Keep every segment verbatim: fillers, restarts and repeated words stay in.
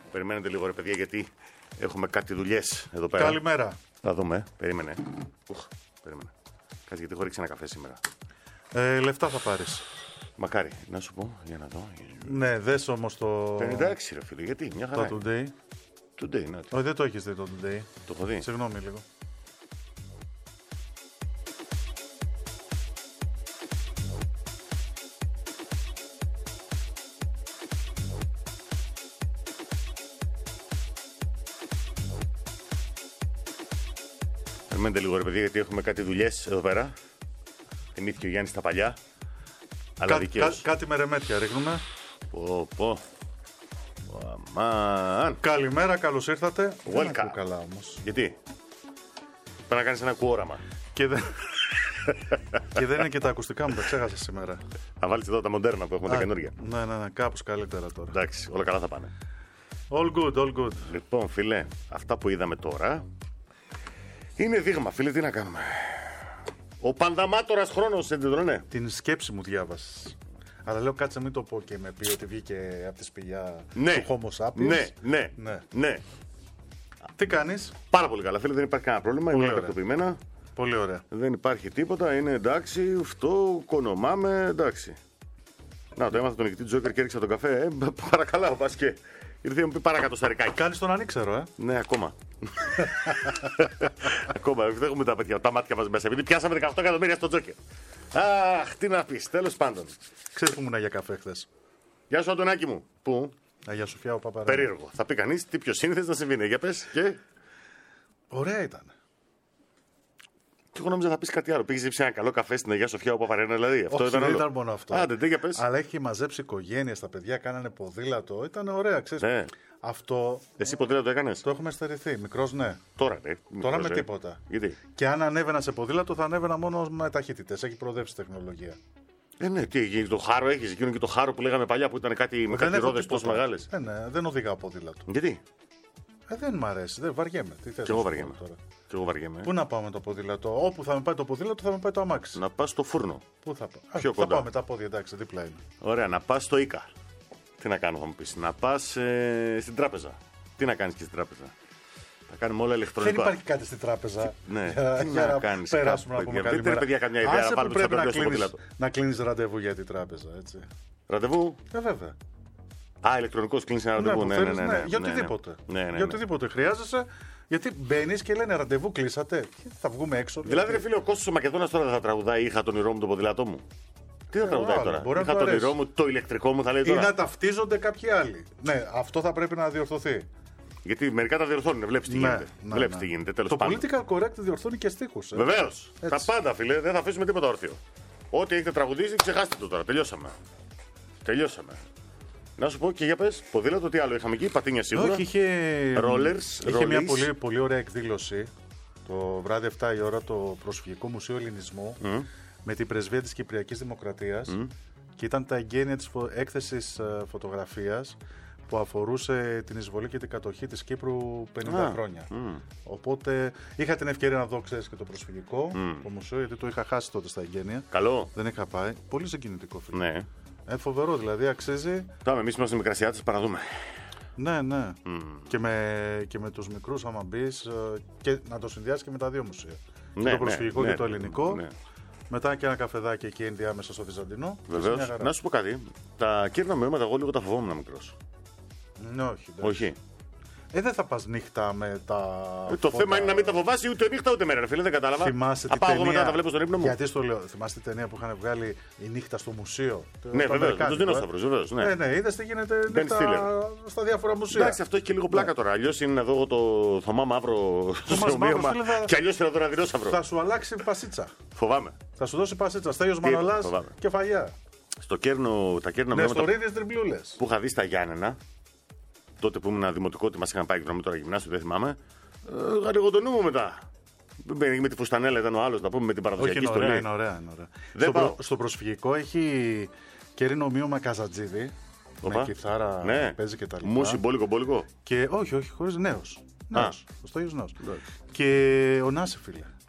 Περιμένετε λίγο, ρε παιδιά, γιατί έχουμε κάτι δουλειές εδώ πέρα. Καλημέρα. Θα δούμε. Περίμενε. Ουχ, περίμενε. Κάτσε, γιατί έχω ρίξει ένα καφέ σήμερα. Ε, λεφτά θα πάρεις. Μακάρι. Να σου πω, για να δω. Ναι, δες όμως το. Εντάξει, ρε φίλε, γιατί μια χαρά. Το today. Today, ναι. Όχι, δεν το έχεις δει το today. Το έχω δει. Συγγνώμη λίγο. Περιμένετε λίγο, ρε παιδιά, γιατί έχουμε κάτι δουλειές εδώ πέρα. Θυμήθηκε ο Γιάννης τα παλιά. Αλλά Κά, δικαίως. κά, κάτι με ρεμέτια ρίχνουμε. Πω, πω. Αμάν. Καλημέρα, καλώς ήρθατε. Δεν Welcome. ακούω καλά όμως. Γιατί? Πρέπει να κάνεις ένα κουόραμα. Και δεν... και δεν είναι και τα ακουστικά μου, τα ξέχασα σήμερα. Να βάλεις εδώ τα μοντέρνα που έχουμε, τα καινούργια. Ναι, ναι, ναι, κάπως καλύτερα τώρα. Εντάξει, όλα καλά θα πάνε. All good, all good. Λοιπόν, φίλε, αυτά που είδαμε τώρα είναι δείγμα, φίλε, τι να κάνουμε. Ο πανδαμάτορας χρόνος, έτσι δεν είναι? Την σκέψη μου διάβασες. Αλλά λέω κάτσε μην το πω και με πει ότι βγήκε από τη σπηλιά Ναι. του Homo sapiens. Ναι, ναι, Ναι. ναι. Τι κάνεις? Πάρα πολύ καλά, φίλε, δεν υπάρχει κανένα πρόβλημα. Πολύ Είναι ωραία. τακτοποιημένα. Πολύ ωραία. Δεν υπάρχει τίποτα, είναι εντάξει, αυτό, κονομάμε, εντάξει. Να, το έμαθα τον νικητή του Τζόκερ και έριξα τον καφέ. Ε, παρακαλάω, πας και ήρθε να μου πει παρακάτω σταρικάκι. Κάνεις τον ανήξερο, ε. Ναι, ακόμα. Ακόμα, δεν έχουμε τα, παιδιά, τα μάτια μας μέσα. Επειδή πιάσαμε δεκαοκτώ εκατομμύρια στο Τζόκερ. Αχ, τι να πεις, τέλος πάντων. Ξέρεις που ήμουν για καφέ χθες? Γεια σου, Αντωνάκη μου. Πού? Αγία Σοφιά ο Παπαρέλα. Περίεργο. Θα πει κανείς τι πιο σύνηθες να συμβεί. Ναι, για πες και. Ωραία ήταν. Και εγώ νόμιζα θα πει κάτι άλλο. Πήγε σε ένα καλό καφέ στην Αγία Σοφιά ο Παπαρένα, δηλαδή. Αυτό Όχι, ήταν δεν όλο. ήταν μόνο αυτό. Άντε, τι για πες. Αλλά έχει μαζέψει οικογένειες, τα παιδιά κάνανε ποδήλατο. Ήταν ωραία, ξέρεις. Ναι. Αυτό Εσύ ποδήλατο το έκανες? το έχουμε στερηθεί. Μικρός, ναι. Τώρα, ναι. Τώρα Μικρός, με ε. τίποτα. Γιατί? Και αν ανέβαινα σε ποδήλατο, θα ανέβαινα μόνο με ταχύτητες. Έχει προοδεύσει η τεχνολογία. Ε, ναι, τι έγινε, το χάρο έχει. Εκείνο και το χάρο που λέγαμε παλιά που ήταν κάτι, με κάτι έχω ρόδες τίποτα. τόσο μεγάλες. Ε, ναι, δεν οδηγάω ποδήλατο. Γιατί? Ε, δεν μ' αρέσει, δεν βαριέμαι. Τι θες Κι εγώ να σου πω βαριέμαι. τώρα. Και εγώ βαριέμαι. Πού να πάω με το ποδήλατο? Όπου θα με πάει το ποδήλατο, θα με πάει το αμάξι. Να πας στο φούρνο. Πού θα πάω? Πιο Α, θα κοντά. πάω με τα πόδια, εντάξει, δίπλα είναι. Ωραία, να πας στο Ίκα. Τι να κάνω, θα μου πεις. Να πας ε, στην τράπεζα. Τι να κάνεις και στην τράπεζα. Θα κάνουμε όλα ηλεκτρονικά. Δεν υπάρχει κάτι στην τράπεζα. Ναι, για, τι για να κάνεις, περάσουμε να κάπου, πούμε παιδιά. Βρείτε, ρε καλημέρα. παιδιά, καμιά ιδέα να Άσε που βάλουμε πρέπει τις να απεργίες στο κλείνεις, ποδήλατο. να κλείνεις ραντεβού για την τράπεζα, έτσι. Ραντεβού. Ε, βέβαια. Α, ηλεκτρονικός κλείνεις ένα ραντεβού. που Ναι, θέλεις, ναι, ναι, ναι. Για ναι, ναι. οτιδήποτε. Ναι, ναι, ναι. Για οτιδήποτε χρειάζεσαι. Γιατί μπαίνει και λένε ραντεβού κλείσατε. Και θα βγούμε έξω. Δηλαδή, ρε φίλε, ο Κώστας ο Μακεδόνας τώρα δεν θα τραγουδάει Είχα τον όνειρό μου το ποδήλατό μου. Τι θα Ε, τραγουδάει άλλο, τώρα. μπορεί να Είχα του τον αρέσει. όνειρό μου, το ηλεκτρικό μου θα λέει Ή τώρα. να ταυτίζονται κάποιοι άλλοι. Ναι, αυτό θα πρέπει να διορθωθεί. Γιατί μερικά τα διορθώνουν, βλέπεις τι Ναι, γίνεται. ναι, Βλέπεις ναι. τι γίνεται, τέλος Το πάντων. political correct διορθώνει και στίχους. ε. Βεβαίως. Τα Έτσι. πάντα, φίλε, δεν θα αφήσουμε τίποτα όρθιο. Ό,τι έχετε τραγουδίσει, ξεχάστε το τώρα. Τελειώσαμε. Τελειώσαμε. Να σου πω και για πες, ποδήλατο, τι άλλο είχαμε εκεί, πατίνια σίγουρα. Όχι, είχε, Rollers, είχε μια rollies. πολύ, πολύ ωραία εκδήλωση το βράδυ εφτά η ώρα το Προσφυγικό Μουσείο Ελληνισμού Mm. με την Πρεσβεία της Κυπριακής Δημοκρατίας Mm. και ήταν τα εγγένεια της φω... έκθεσης ε, φωτογραφίας που αφορούσε την εισβολή και την κατοχή της Κύπρου πενήντα Α, χρόνια. mm. Οπότε είχα την ευκαιρία να δω, ξέρεις, και το Προσφυγικό Mm. το μουσείο, γιατί το είχα χάσει τότε στα εγγένεια. Καλό. Δεν είχα πάει. Πολύ συγκινητικό, φίλε. Ναι. Ε, φοβερό, δηλαδή αξίζει. Τώρα, εμείς είμαστε μικρασιάτες, παραδούμε. Ναι, ναι. Mm. Και, με, και με τους μικρούς, άμα μπεις, ε, και να το συνδυάσεις και με τα δύο μουσεία. Ναι, και το ναι, προσφυγικό ναι, και το ελληνικό. ναι. Μετά και ένα καφεδάκι εκεί ενδιάμεσα στο Βυζαντινό. Βεβαίως. Να σου πω κάτι. Τα κέρνα μερώματα, εγώ λίγο τα φοβόμουν μικρός. Ναι, όχι. εντάξει. Όχι. Ε, δεν θα πας νύχτα με τα. Ε, το φώτα. θέμα είναι να μην τα φοβάσει ούτε νύχτα ούτε μέρα, ρε φίλε, δεν κατάλαβα. Θυμάσαι Α, την πάω εγώ ταινία. μετά να τα βλέπω στον ύπνο μου. Γιατί στο λέω, θυμάστε την ταινία που είχαν βγάλει η νύχτα στο μουσείο. Το- Ναι, το βεβαίως. Με αμερικάνικο, τους ε. δεινόσαυρους, βεβαίως. Ναι. Ναι, ναι, είδες τι γίνεται Ben νύχτα Stiller. στα διάφορα μουσεία. Εντάξει, αυτό έχει και λίγο πλάκα τώρα. Αλλιώς είναι να δω εγώ το Θωμά Μαύρο στο Μαύρο, ομοίωμα. φίλε, θα- Και αλλιώς είναι να δω ένα δεινόσαυρο. Θα σου αλλάξει πασίτσα. Φοβάμαι. Θα σου δώσει πασίτσα. Στέλιος Τι, Μανολάς, φοβάμαι. κεφαλιά. Στο κέρνο, τα κέρνα Ναι, μερώματα στο ρίδες τριμπλούλες. που είχα δει στα Γιάννενα, τότε που ήμουν δημοτικό, ότι μας είχαν πάει και τώρα γυμνάσιο, δεν θυμάμαι. Ε, Είχα λίγο το νου μου μετά. Μπαίνει με τη φουστανέλα, ήταν ο άλλος, να πούμε με την Όχι, παραδοσιακή είναι ωραία, στολή. είναι ωραία. Είναι ωραία. Δεν Στο, πάω. προ, στο προσφυγικό έχει κέρινο ομοίωμα Καζατζίδη. Οπα. Με κιθάρα, Ναι. παίζει και τα λοιπά. Μουσι, μπόλικο, μπόλικο. Και όχι, όχι, χωρίς νέος. Νέος. Ο Στέλιος Νέος. Εντάξει. Και ο Νάση, φίλε.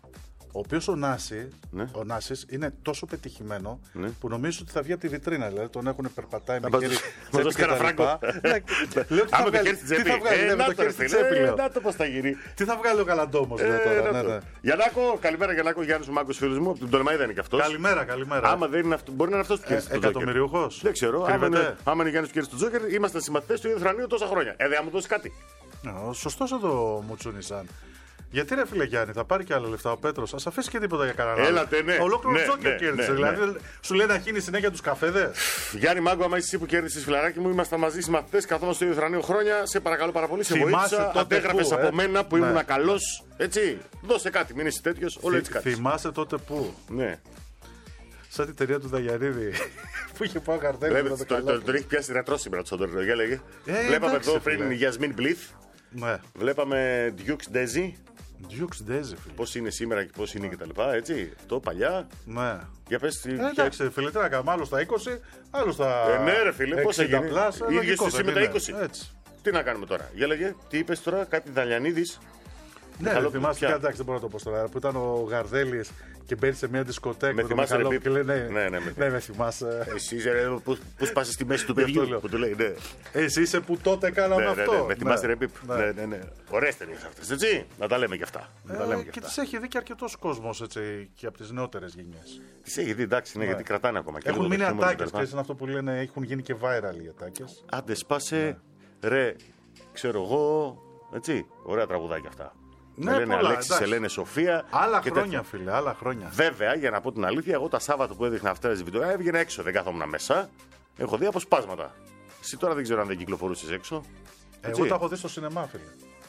Ο οποίος ο Νάσης, Ναι. ο Νάσης είναι τόσο πετυχημένο Ναι. που νομίζω ότι θα βγει από τη βιτρίνα. Δηλαδή τον έχουν περπατάει με μας χέρι. δώσει- μας δώσει κανένα φράγκο. Λέω τι θα Άμα το βγάλει. χέρι στην Τι τσέπη. θα βγάλει, Ε, ναι, με να το το, χέρι ρε στην φίλε, τσέπη, ε, λέω. να το πώς θα γίνει. Τι θα βγάλει ο Καλαντόμος, λέω Ε, τώρα. να ναι, το. ναι. Γιαννάκο, καλημέρα Γιαννάκο, Γιάννης ο Μάγκος φίλος μου, από τον Τολεμαίδα είναι και αυτός. Καλημέρα, καλημέρα. Άμα δεν είναι αυτό, μπορεί να είναι αυτός που κέρδισε τον Τζόκερ. Εκατομμυριούχος. Δεν ξέρω. Άμα Κρύβεται. είναι, άμα είναι Γιάννης που κέρδισε τον Τζόκερ, είμαστε συμμαθητές του ίδιου θρανίου τόσα χρόνια. Ε, δεν θα μου δώσει κάτι. Σωστός εδώ Μουτσούνισαν. Γιατί ρε φίλε Γιάννη, θα πάρει και άλλα λεφτά ο Πέτρος. Ας αφήσει και τίποτα για κανέναν άλλο. Έλατε, ναι. Ολόκληρο Ναι, Τζόκερ ναι, κέρδισε. ναι, Δηλαδή σου λέει να χύνει συνέχεια τους καφέδες. Γιάννη Μάγκο, άμα είσαι εσύ που κέρδισε φιλαράκι μου, ήμασταν μαζί συμμαθητές, καθόμαστε στο ίδιο θρανείο χρόνια. Σε παρακαλώ πάρα πολύ, σε Θυμάσαι βοήθησα. τότε Αντέγραφες πού, ε? από μένα που Ναι. ήμουν καλός. Έτσι. Δώσε κάτι, μην είσαι τέτοιος. Όλο έτσι κάτι. Θυμάσαι τότε που. Ναι. Σαν την ταινία του Δαγιαρίδη που είχε πάει ο Γαρδέλης με Βλέπετε, το το- καλό. το- τον έχει πιάσει ρετρό σήμερα το Σόντερ. Για λέγε. Ε, Βλέπαμε εντάξει, εδώ φίλε. πριν Γιασμίν Μπλιθ. Ναι. Βλέπαμε Dukes Daisy. Dukes Daisy, φίλε. Πώς είναι σήμερα και πώς είναι και τα λοιπά. Έτσι. Αυτό παλιά. Ναι. Για πες τι. Ε, εντάξει, φίλε, τι να κάνουμε. Άλλο στα είκοσι, άλλο στα. Ε, ναι, ρε φίλε, πώς εξήντα έγινε. πλάς, ε, Ίδιος λογικό εσύ δεν με τα είναι. είκοσι. Έτσι. Τι να κάνουμε τώρα. Για λέγε. Τι είπες τώρα, κάτι Δαλιανίδης. Ναι, Καλό ρε, θυμάσαι πια. και εντάξει, δεν μπορώ να το πω τώρα. Που ήταν ο Γαρδέλης και μπαίνει σε μια δισκοτέκ Με με τον θυμάσαι, ρε, Μιχαλόπουλο και λέει Πιπ. ναι, Ναι, ναι, με ναι, με θυμάσαι. Εσύ είσαι ρε, που που σπάσε στη μέση του Γι' αυτό παιδιού λέω. που του λέει. Ναι, Εσύ είσαι που τότε κάναμε ναι, ναι, αυτό. ναι. Με θυμάσαι ρε Πιπ. Ναι. Ναι, ναι, ναι. Ωραίες ταινίες αυτές, έτσι. Να τα λέμε και αυτά. Να τα λέμε Ε, και και αυτά. τις έχει δει και αρκετός κόσμος έτσι, και από τις νεότερες γενιές. Τις έχει δει, εντάξει, ναι, γιατί κρατάνε ακόμα. και Έχουν λίγο μείνει το χιούμορ και τα ατάκες. λοιπά. Ξέρεις, είναι αυτό που λένε, έχουν γίνει και viral οι ατάκες. Άντε σπάσε, ρε, ξέρω εγώ, έτσι, ωραία τραγουδάκια αυτά. Ναι, Ελένε πολλά, Αλέξη, εντάξει. Ελένε Σοφία. Άλλα και χρόνια, τέτοια. φίλε, άλλα χρόνια. Βέβαια, για να πω την αλήθεια, εγώ τα Σάββατα που έδειχνα αυτές τις βίντεο, έβγαινα έξω, δεν κάθομουν μέσα. Έχω δει αποσπάσματα. Εσύ τώρα δεν ξέρω αν δεν κυκλοφορούσες έξω. Εγώ τα έχω δει στο σινεμά, φίλε.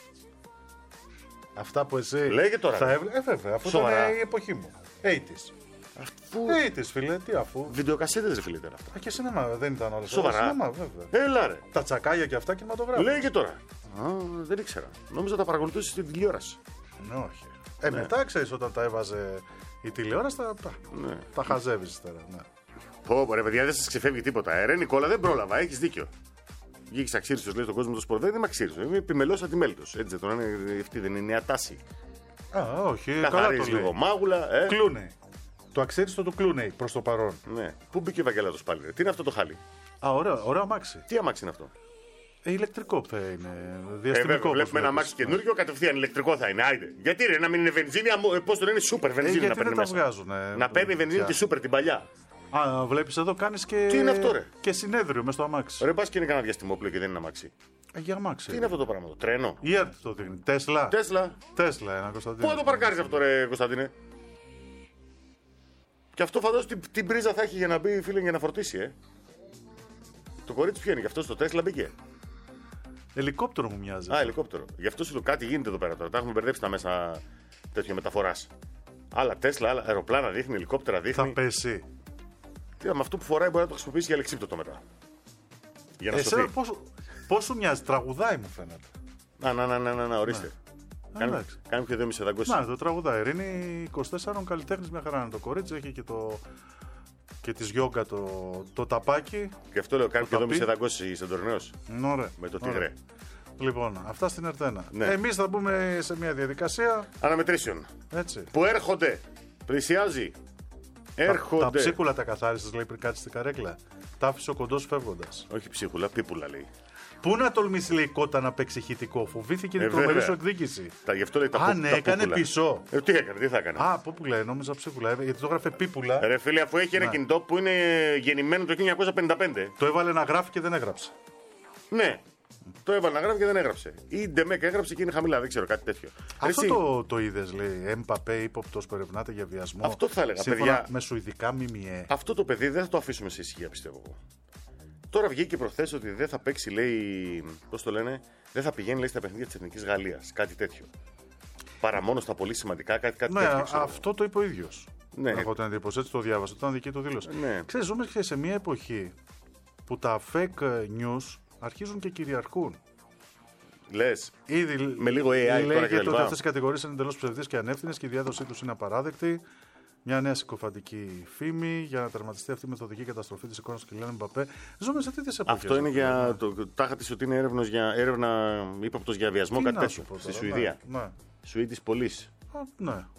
Αυτά που εσύ. Λέγε τώρα, Θα ρε. έβλε... Ε, βέβαια, αφού Σοβαρά. ήταν η εποχή μου. ογδόντα. Αφού. ογδόντα, φίλε, τι αφού. Βιντεοκασέτες ρε φίλε ήταν αυτά. Α, και σινεμά δεν ήταν όλα. Σοβαρά. Σινεμά, βέβαια. Έλα ρε. Τα τσακάγια και αυτά κινηματογράφο. Λέγε τώρα. Α, δεν ήξερα. Νόμιζα τα παρακολουθούσε στην τηλεόραση. Ναι, όχι. Ε, μετά ξέρει όταν τα έβαζε η τηλεόραση, τα, τα, Ναι. τα χαζεύει τώρα. Ναι. Πω, πω, ρε παιδιά, δεν σα ξεφεύγει τίποτα. Ε, ρε Νικόλα, δεν πρόλαβα, έχει δίκιο. Βγήκε αξίριστο, λέει στον κόσμο το σπορ. Δεν είμαι αξίριστο. Είμαι επιμελώ ατιμέλητο. Έτσι δεν είναι, αυτή δεν είναι η νέα τάση. Α, όχι, καλά Καθαρίζει το λέει. λίγο μάγουλα. Ε. Κλούνεϊ. Το αξίριστο του Κλούνεϊ προ το παρόν. Ναι. Πού μπήκε ο Βαγγέλατο πάλι, ρε. Τι είναι αυτό το χάλι. Α, ωραίο, ωραίο αμάξι. Τι αμάξι είναι αυτό. Ε, ηλεκτρικό θα είναι. Ε, Διαστημικό. βέβαια, όπως βλέπουμε ένα βλέπεις. αμάξι καινούργιο, κατευθείαν ηλεκτρικό θα είναι. Άιντε. Γιατί ρε, να μην είναι βενζίνη, πώ το λένε, σούπερ Ε, βενζίνη να γιατί παίρνει δεν τα μέσα. βγάζουν. Να παίρνει βενζίνη τη σούπερ την παλιά. Α, βλέπει εδώ, κάνει και. Τι είναι αυτό, ρε? Και συνέδριο με στο αμάξι. Ρε, πα και είναι κανένα διαστημόπλαιο και δεν είναι αμάξι. Ε, για αμάξι. Τι είναι αυτό το πράγμα, το τρένο. Η ΕΡΤ το δείχνει. Τέσλα. Τέσλα. Τέσλα, ένα Κωνσταντίνο. Πού θα το παρκάρει αυτό, ρε Κωνσταντίνε. Και αυτό φαντάζομαι την, την πρίζα θα έχει για να μπει, φίλε, για να φορτίσει, ε. Το κορίτσι ποιο είναι, γι' αυτό στο Τέσλα μπήκε. Ελικόπτερο μου μοιάζει. Α, ελικόπτερο. Γι' αυτό σου λέω κάτι γίνεται εδώ πέρα τώρα. Τα έχουμε μπερδέψει τα μέσα τέτοια μεταφορά. Άλλα Τέσλα, άλλα αεροπλάνα δείχνει, ελικόπτερα δείχνει. Θα πέσει. Τι, με αυτό που φοράει μπορεί να το χρησιμοποιήσει για αλεξίπτωτο μετά. Για να Εσένα σωθεί. πώς, πώς σου μοιάζει, τραγουδάει μου φαίνεται. Να, να, να, να, να, να ορίστε. Α, Κάνε, εντάξει. κάνε πιο δύο μισεδαγκώσει. Να, το τραγουδάει. Είναι είκοσι τέσσερα καλλιτέχνης, μια χαρά είναι το κορίτσι. Έχει και το. Και τη γιόγκα το, το ταπάκι. Και αυτό λέω, κάνει Το πιο δύο ταπί. μισεδαγκώσει Σεντορνέο. Είναι ωραία. Με το Ωραία. τίγρε. Λοιπόν, αυτά στην Ερτένα. Ναι. Εμείς θα μπούμε σε μια διαδικασία. Αναμετρήσεων. Έτσι. Που έρχονται. Πλησιάζει. Τα, Έρχονται. τα ψίχουλα τα καθάρισες, λέει πριν κάτσει στην καρέκλα. Τα άφησε ο κοντός φεύγοντας. Όχι ψίχουλα, πίπουλα λέει. Πού να τολμήσει, λέει, κότα να παίξει ηχητικό, φοβήθηκε Ε, την τρομερή βέβαια. σου εκδίκηση. Τα, γι' αυτό λέει τα Α, πού- ναι, τα έκανε πούπουλα. πισό. Ε, τι έκανε, τι θα έκανε. Α, πού που λέει, νόμιζα ψίχουλα, ε, γιατί το έγραφε πίπουλα. Ρε φίλε, αφού έχει ένα Ναι. κινητό που είναι γεννημένο το χίλια εννιακόσια πενήντα πέντε. Το έβαλε να γράφει και δεν έγραψε. Ναι. Το έβαλε να γράφει και δεν έγραψε. Ή Ντεμέκ έγραψε και είναι χαμηλά, δεν ξέρω, κάτι τέτοιο. Αυτό Εσύ, το, το είδε, λέει. Εμπαπέ, ύποπτο που ερευνάται για βιασμό. Αυτό θα έλεγα, Σύμφωνα παιδιά. με σουηδικά ΜΜΕ. Αυτό το παιδί δεν θα το αφήσουμε σε ησυχία, πιστεύω εγώ. Τώρα βγήκε προχθές ότι δεν θα παίξει, λέει. Πώς το λένε, δεν θα πηγαίνει, λέει, στα παιχνίδια της Εθνικής Γαλλίας. Κάτι τέτοιο. Παρά μόνο στα πολύ σημαντικά, κάτι, κάτι Ναι, τέτοιο. ξέρω. αυτό το είπε ο ίδιο. Ναι. Έχω την εντύπωση, έτσι το διάβασα. Ήταν δική του δήλωση. Ναι. Ξέρεις, ζούμε και σε μια εποχή που τα fake news αρχίζουν και κυριαρχούν. Λες. Ήδη Με λίγο έι άι τώρα λέγεται κτλ. ότι αυτές οι κατηγορίες είναι εντελώς ψευδείς και ανεύθυνες και η διάδοσή τους είναι απαράδεκτη. Μια νέα συκοφαντική φήμη για να τερματιστεί αυτή η μεθοδική καταστροφή της εικόνας του Κιλιάν Εμπαπέ. Ζούμε σε τέτοιες εποχές. Αυτό είναι αυτό, για. ναι. Το, τάχα της ότι είναι έρευνος για, έρευνα ύποπτος για βιασμό, Τι κάτι να σου τέτοιο. πω Στη τώρα, Σουηδία. Ναι, ναι. Swedish Police. Α, ναι.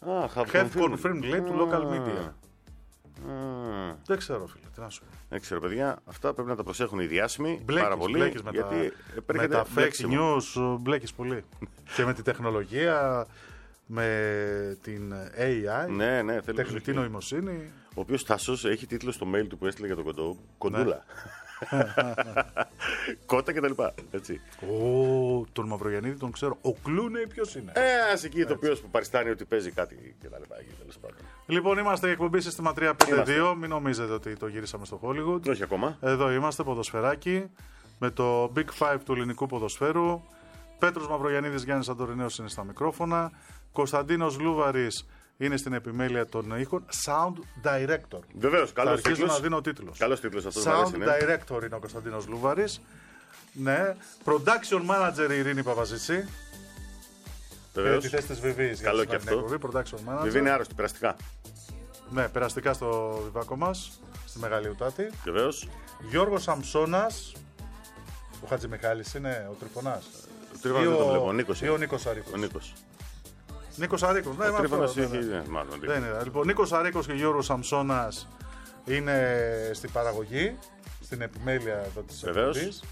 Ah, have, have confirmed, confirmed λέει του local media. Ah. Δεν ξέρω, φίλε, τι να σου πω. Δεν ξέρω, παιδιά, αυτά πρέπει να τα προσέχουν οι διάσημοι Μπλέκεις, πάρα πολύ. μπλέκεις με γιατί τα, με τα fake news, μπλέκεις πολύ. Και με τη τεχνολογία, με την έι άι, ναι, ναι, τεχνητή νοημοσύνη. Ο οποίος Τάσος έχει τίτλο στο mail του που έστειλε για τον κοντό, κοντούλα. Κότα και τα λοιπά. Έτσι. Ο, τον Μαυρογιαννίδη τον ξέρω. Ο Κλούνεϊ ποιος είναι? Ε, ας εκεί το ποιος που παριστάνει ότι παίζει κάτι και τα λοιπά. Τέλος πάντων. Λοιπόν, είμαστε η εκπομπή Σύστημα τριακόσια πενήντα δύο. Μην νομίζετε ότι το γυρίσαμε στο Hollywood. Όχι ακόμα. Εδώ είμαστε, ποδοσφαιράκι, με το Big Five του ελληνικού ποδοσφαίρου. Πέτρος Μαυρογιαννίδης, Γιάννης Αντορινέος είναι στα μικρόφωνα. Κωνσταντίνος Λούβαρης είναι στην επιμέλεια των ήχων. Sound Director. Βεβαίως, καλός τίτλος. Θα αρχίσω τίτλος. να δίνω τίτλος. Καλός τίτλος αυτός. Sound αρέσει, ναι. Director είναι ο Κωνσταντίνος Λούβαρης. Ναι. Production Manager η Ειρήνη Παπαζήση. Βεβαίως. Τη θέση της Βιβής. Καλό και αυτό. Production Manager. Βιβή είναι άρρωστη, περαστικά. Ναι, περαστικά στο βιβάκο μας, στη Μεγάλη Ουτάτη. Βεβαίως. Γιώργος Σαμψώνας. Ο Χατζημιχάλης είναι ο Τριφωνάς. Ο Τρίφωνας δεν τον βλέπω. Ο Νίκος. Ή ο Νίκος Αρίκος. Ο Νίκος. Νίκος Αρίκος. Ναι, Ο Τρίφωνας αυτό, έχει. ναι, ναι. ναι, μάλλον, Δεν είναι. Λοιπόν, Νίκος Αρίκος και Γιώργος Σαμψώνας είναι στην παραγωγή, στην επιμέλεια εδώ της Βεβαίως. εκπομπής.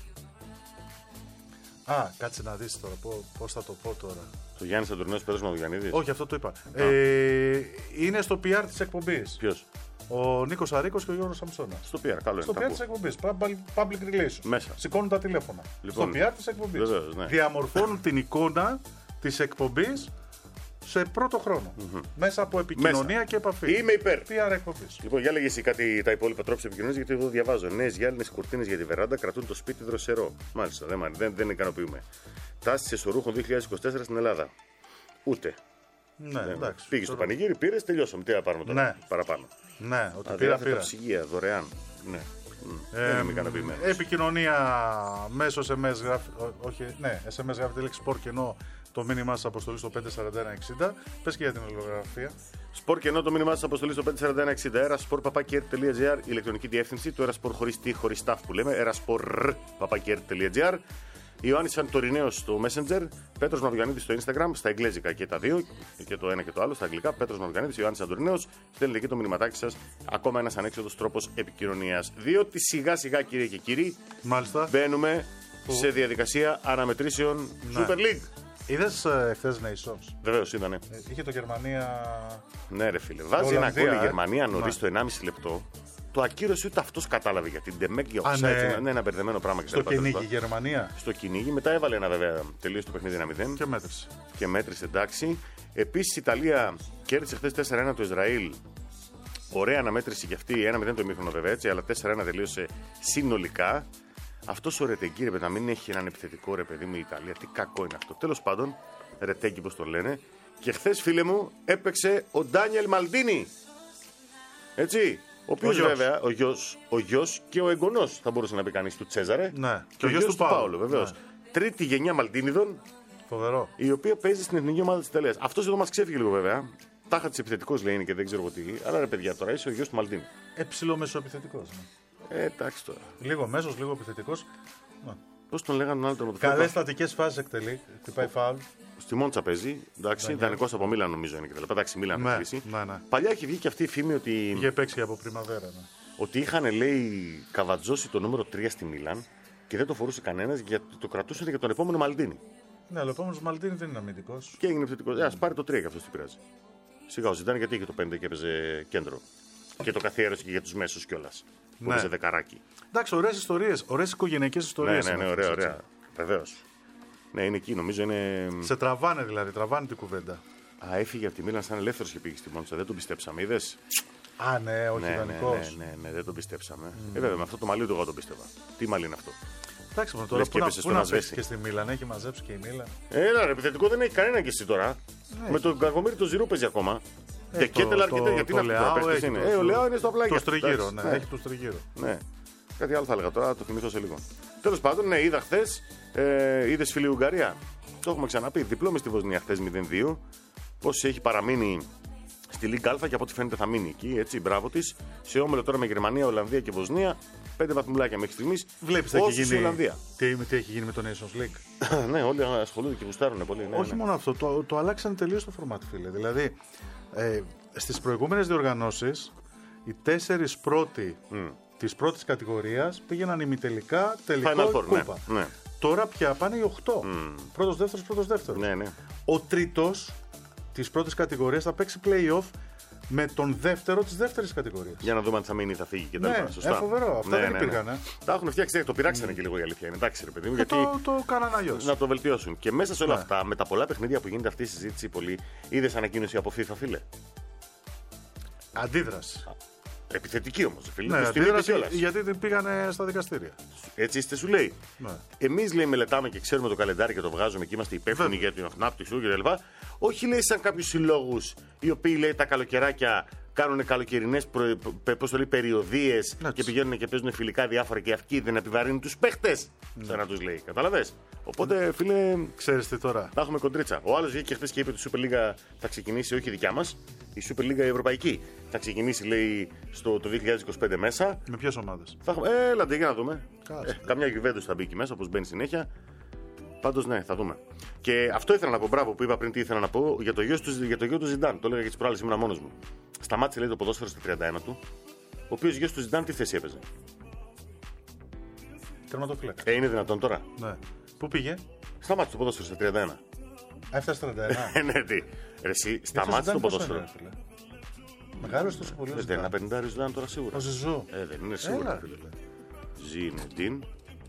Α, κάτσε να δεις τώρα πώς θα το πω τώρα. Το Γιάννης Αντορινέος, Πέτρος Μαυρογιαννίδης. Όχι, αυτό το είπα. Ε, είναι στο πι αρ της εκπομπής. Ποιος? Ο Νίκος Αρίκος και ο Γιώργος Σαμψώνας. Στο πι αρ, καλό Στο είναι. πι αρ της εκπομπής. Public Relations. Μέσα. Σηκώνουν τα τηλέφωνα. Λοιπόν, Στο πι αρ της εκπομπής. βεβαίως, ναι. Διαμορφώνουν την εικόνα της εκπομπής σε πρώτο χρόνο. Mm-hmm. Μέσα από επικοινωνία Μέσα. και επαφή. Είμαι υπέρ. πι αρ εκπομπής. Λοιπόν, για λέγε εσύ κάτι τα υπόλοιπα τρόπους επικοινωνίας, γιατί εγώ διαβάζω. Νέες γυάλινες κουρτίνες για τη βεράντα κρατούν το σπίτι δροσερό. Μάλιστα, δεν, δεν, δεν ικανοποιούμε. Τάσεις εσωρούχων δύο χιλιάδες είκοσι τέσσερα στην Ελλάδα. Ούτε. Ναι, Ναι, εντάξει. πήγε στο πανηγύρι, πήρε, τελειώσαμε. Τι να πάρουμε τώρα Ναι. παραπάνω. Ναι, ότι πήρα, Αδιάθετα πήρα. ψυγεία, δωρεάν. Ναι. Μ, Ε, δεν είμαι ικανοποιημένος. επικοινωνία μέσω ες εμ ες γράφει, ό, όχι, ναι, ες εμ ες γράφει τη λέξη sport και ενώ το μήνυμά σας αποστολή στο πέντε σαράντα ένα εξήντα. Πες και για την αλληλογραφία. Σπορ και ενώ το μήνυμά σας αποστολή στο πέντε σαράντα ένα εξήντα. Erasport παπάκι ερ τελεία τζι άρ, η ηλεκτρονική διεύθυνση του Erasport χωρίς τι, χωρίς τάφ που λέμε. Erasport παπάκι ερ τελεία τζι άρ. Ιωάννης Αντορινέος στο Messenger, Πέτρος Μαυρογιαννίδης στο Instagram, στα εγγλέζικα και τα δύο, και το ένα και το άλλο, στα αγγλικά. Πέτρος Μαυρογιαννίδης, Ιωάννης Αντορινέος, στέλνετε εκεί το μηνυματάκι σας. Ακόμα ένας ανέξοδος τρόπος επικοινωνίας. Διότι σιγά σιγά, κύριε και κύριοι, Μάλιστα. μπαίνουμε σε διαδικασία αναμετρήσεων Ναι. Super League. Είδες ε, χθες Nations. Βεβαίως είδανε. Ε, είχε το Γερμανία. Ναι, ρε φίλε. Βάζει Ολλανδία, ένα γκολ η ε. Γερμανία νωρίς Ναι. στο ενάμιση λεπτό. Το ακύρωσε ούτε αυτός κατάλαβε γιατί. Ντεμέκ για Α, offside. ναι. Είναι ναι, ένα μπερδεμένο πράγμα Στο κτλ. κυνήγι Γερμανία. Στο κυνήγι. Μετά έβαλε ένα βέβαια τελείωσε το παιχνίδι ένα μηδέν Και μέτρησε. και μέτρησε εντάξει. Επίσης η Ιταλία κέρδισε χθες τέσσερα ένα το Ισραήλ. Ωραία αναμέτρηση και αυτή. ένα μηδέν το ημίχρονο βέβαια έτσι, αλλά τέσσερα ένα τελείωσε συνολικά. Αυτό ο Ρετεγκί ρε παιδί να μην έχει έναν επιθετικό ρε παιδί μου η Ιταλία. Τι κακό είναι αυτό. Τέλος πάντων, Ρετέγκι πώς το λένε. Και χθες φίλε μου έπαιξε ο Ντάνιελ Μαλντίνι. Έτσι. Ο οποίος γιος. βέβαια, ο γιος, ο γιος και ο εγγονός θα μπορούσε να πει κανείς του Τσέζαρε. Ναι. Και ο γιος του Πάολο, βεβαίως. Ναι. Τρίτη γενιά Μαλντίνιδων, Φοβερό. η οποία παίζει στην εθνική ομάδα της Ιταλίας. Αυτός εδώ μας ξέφυγε λίγο βέβαια. Τάχα της επιθετικός λέει είναι και δεν ξέρω εγώ τι. Αλλά ρε παιδιά τώρα είσαι ο γιος του Μαλντίνι. Εψιλό μεσοεπιθετικός. Ναι. Ε, εντάξει τώρα. Λίγο μέσος, λίγο επιθετικός. Ναι. Πώς τον λέγανε τον άλλο τερματοφύλακα. Καλές στατικές φάσεις εκτελεί. Χτυπάει φάουλ. Στη Μόντσα παίζει. Εντάξει, Ναι, ναι. δανεικός από Μίλαν νομίζω είναι και τα λοιπά. Εντάξει, Μίλαν Ναι, έχει κλείσει. ναι, ναι. Παλιά έχει βγει και αυτή η φήμη ότι, Είχε παίξει από πριμαβέρα. Ναι. ότι είχαν λέει καβατζώσει το νούμερο τρία στη Μίλαν και δεν το φορούσε κανένας γιατί το κρατούσαν για τον επόμενο Μαλντίνι. Ναι, αλλά ο επόμενος Μαλτίνη δεν είναι αμυντικός. Και έγινε επιθετικός. Ε, ας πάρει το τρία και αυτό τι πειράζει. Σιγά ο Ζιντάν γιατί είχε το πέντε και έπαιζε κέντρο. Και το καθιέρωσε και για τους μέσους κιόλας. Που Ναι. έπαιζε δεκαράκι. Εντάξει, ωραίες ιστορίες, ωραίες οικογενειακές Ναι, ιστορίες. ναι, είναι ναι, αυτές, ωραία, έτσι. ωραία. Βεβαίως. Ναι, είναι εκεί, νομίζω είναι. Σε τραβάνε δηλαδή, τραβάνε την κουβέντα. Α, έφυγε από τη Μίλαν σαν ελεύθερος και πήγε στη Μόντσα. Δεν τον πιστέψαμε, είδες. Α, ναι, όχι Ναι, ναι, ναι, ιδανικός. ναι, ναι, δεν τον πιστέψαμε. Mm. Ε, βέβαια, με αυτό το μαλλί του εγώ τον πίστευα. Τι μαλλί είναι αυτό. Εντάξει, μόνο τώρα Λες πού και να, έπεσε πού στον να ασβέστη. παίξει και στη Μίλαν, έχει μαζέψει και η Μίλαν. Έλα, ρε, επιθετικό δεν έχει κανένα και εσύ τώρα. Ναι. Με τον Κακομίρη το Ζηρού παίζει ακόμα. Ε, Τεκέτελα το- αρκετά το- γιατί το είναι αυτό. Λεάο παίχτης έχει είναι. το- Ε, ο Λεάο είναι στο απλάγιο. Το τριγύρο, ναι, έχει το τριγύρο. Ναι. Κάτι άλλο θα έλεγα τώρα, το θυμηθώ σε λίγο. Τέλος πάντων, ναι, είδα χθε. Ε, Είδε φίλη Ουγγαρία. Το έχουμε ξαναπεί. Διπλό με στη Βοσνία χθε μηδέν δύο. Πώς έχει παραμείνει στη Λίγκα Α και από ό,τι φαίνεται θα μείνει εκεί. Έτσι, μπράβο τη. Σε όμιλο τώρα με Γερμανία, Ολλανδία και Βοσνία. Πέντε βαθμουλάκια μέχρι στιγμής. Βλέπεις τι έχει Όσους η γίνει, Ολλανδία. τι, τι έχει γίνει με το Nations League. Ναι, όλοι ασχολούνται και γουστάρουν πολύ. Ναι, Όχι ναι. μόνο αυτό, το, το αλλάξανε τελείως το format, φίλε. Δηλαδή, Ε, στις προηγούμενες διοργανώσεις, οι τέσσερις πρώτοι mm. της πρώτης κατηγορίας πήγαιναν ημιτελικά, τελικό, Final Four, κούπα. Ναι, ναι. Τώρα πια πάνε οι οκτώ. Mm. Πρώτος, δεύτερος, πρώτος, δεύτερος. Ναι, ναι. Ο τρίτος της πρώτης κατηγορίας θα παίξει play-off με τον δεύτερο της δεύτερης κατηγορίας. Για να δούμε αν θα μείνει ή θα φύγει και τα λοιπά. Ναι, Σωστά. ε, φοβερό. Αυτά ναι, δεν ναι, υπήρχαν. Ναι. Ε. Τα έχουν φτιάξει, το πειράξανε mm. και λίγο η αλήθεια είναι. Εντάξει, ρε παιδί μου. Και γιατί το, το κάνανε αλλιώς. Να το βελτιώσουν. Και μέσα σε όλα ναι. αυτά, με τα πολλά παιχνίδια που γίνεται αυτή η συζήτηση πολύ, είδες ανακοίνωση από FIFA, φίλε? Αντίδραση. Επιθετική όμως, φίλε. Ναι, αντίδραση, γιατί την πήγανε στα δικαστήρια. Έτσι είστε, σου λέει. Ναι. Εμείς, λέει, μελετάμε και ξέρουμε το καλεντάρι και το βγάζουμε και είμαστε υπεύθυνοι για την ανάπτυξη του κτλ. Όχι, λέει, σαν κάποιους συλλόγους οι οποίοι, λέει, τα καλοκαιράκια κάνουν καλοκαιρινές προ... πώς το λέει, περιοδίες και πηγαίνουν και παίζουν φιλικά διάφορα και αυτοί δεν επιβαρύνουν τους παίχτες. Mm. Σαν να τους λέει. Καταλαβες. Οπότε, φίλε. Ξέρεις τι τώρα. Τα έχουμε κοντρίτσα. Ο άλλος βγήκε χθες και είπε ότι η Super League θα ξεκινήσει, όχι η δικιά μας, η Super League η ευρωπαϊκή. Θα ξεκινήσει, λέει, στο το δύο χιλιάδες είκοσι πέντε μέσα. Με ποιες ομάδες? Θα έχουμε. Ε, έλατε, για να δούμε. Ε, καμιά Juventus θα μπει εκεί μέσα, όπως μπαίνει συνέχεια. Πάντως, ναι, θα δούμε. Και αυτό ήθελα να πω, μπράβο που είπα πριν, τι ήθελα να πω για το γιο του, για το γιο του Ζιντάν. Το έλεγα και τις προάλλες, ήμουν μόνος μου. Σταμάτησε, λέει, το ποδόσφαιρο στα τριάντα ένα του. Ο οποίος γιος του Ζιντάν τι θέση έπαιζε? Τερματοφύλακα. Ε, είναι δυνατόν τώρα? Ναι. Πού πήγε? Σταμάτησε το ποδόσφαιρο στα τριάντα ένα. Έφτασε στα τριάντα ένα. Ε, ναι, τι. Ρε, εσύ, σταμάτησε το ποδόσφαιρο. Μεγάλος τόσο πολύ. Δεν είναι ένα πενηντάρι Ζιντάν τώρα σίγουρα. Ο Ζιζού. Ε, δεν είναι σίγουρα. Ζινεντίν.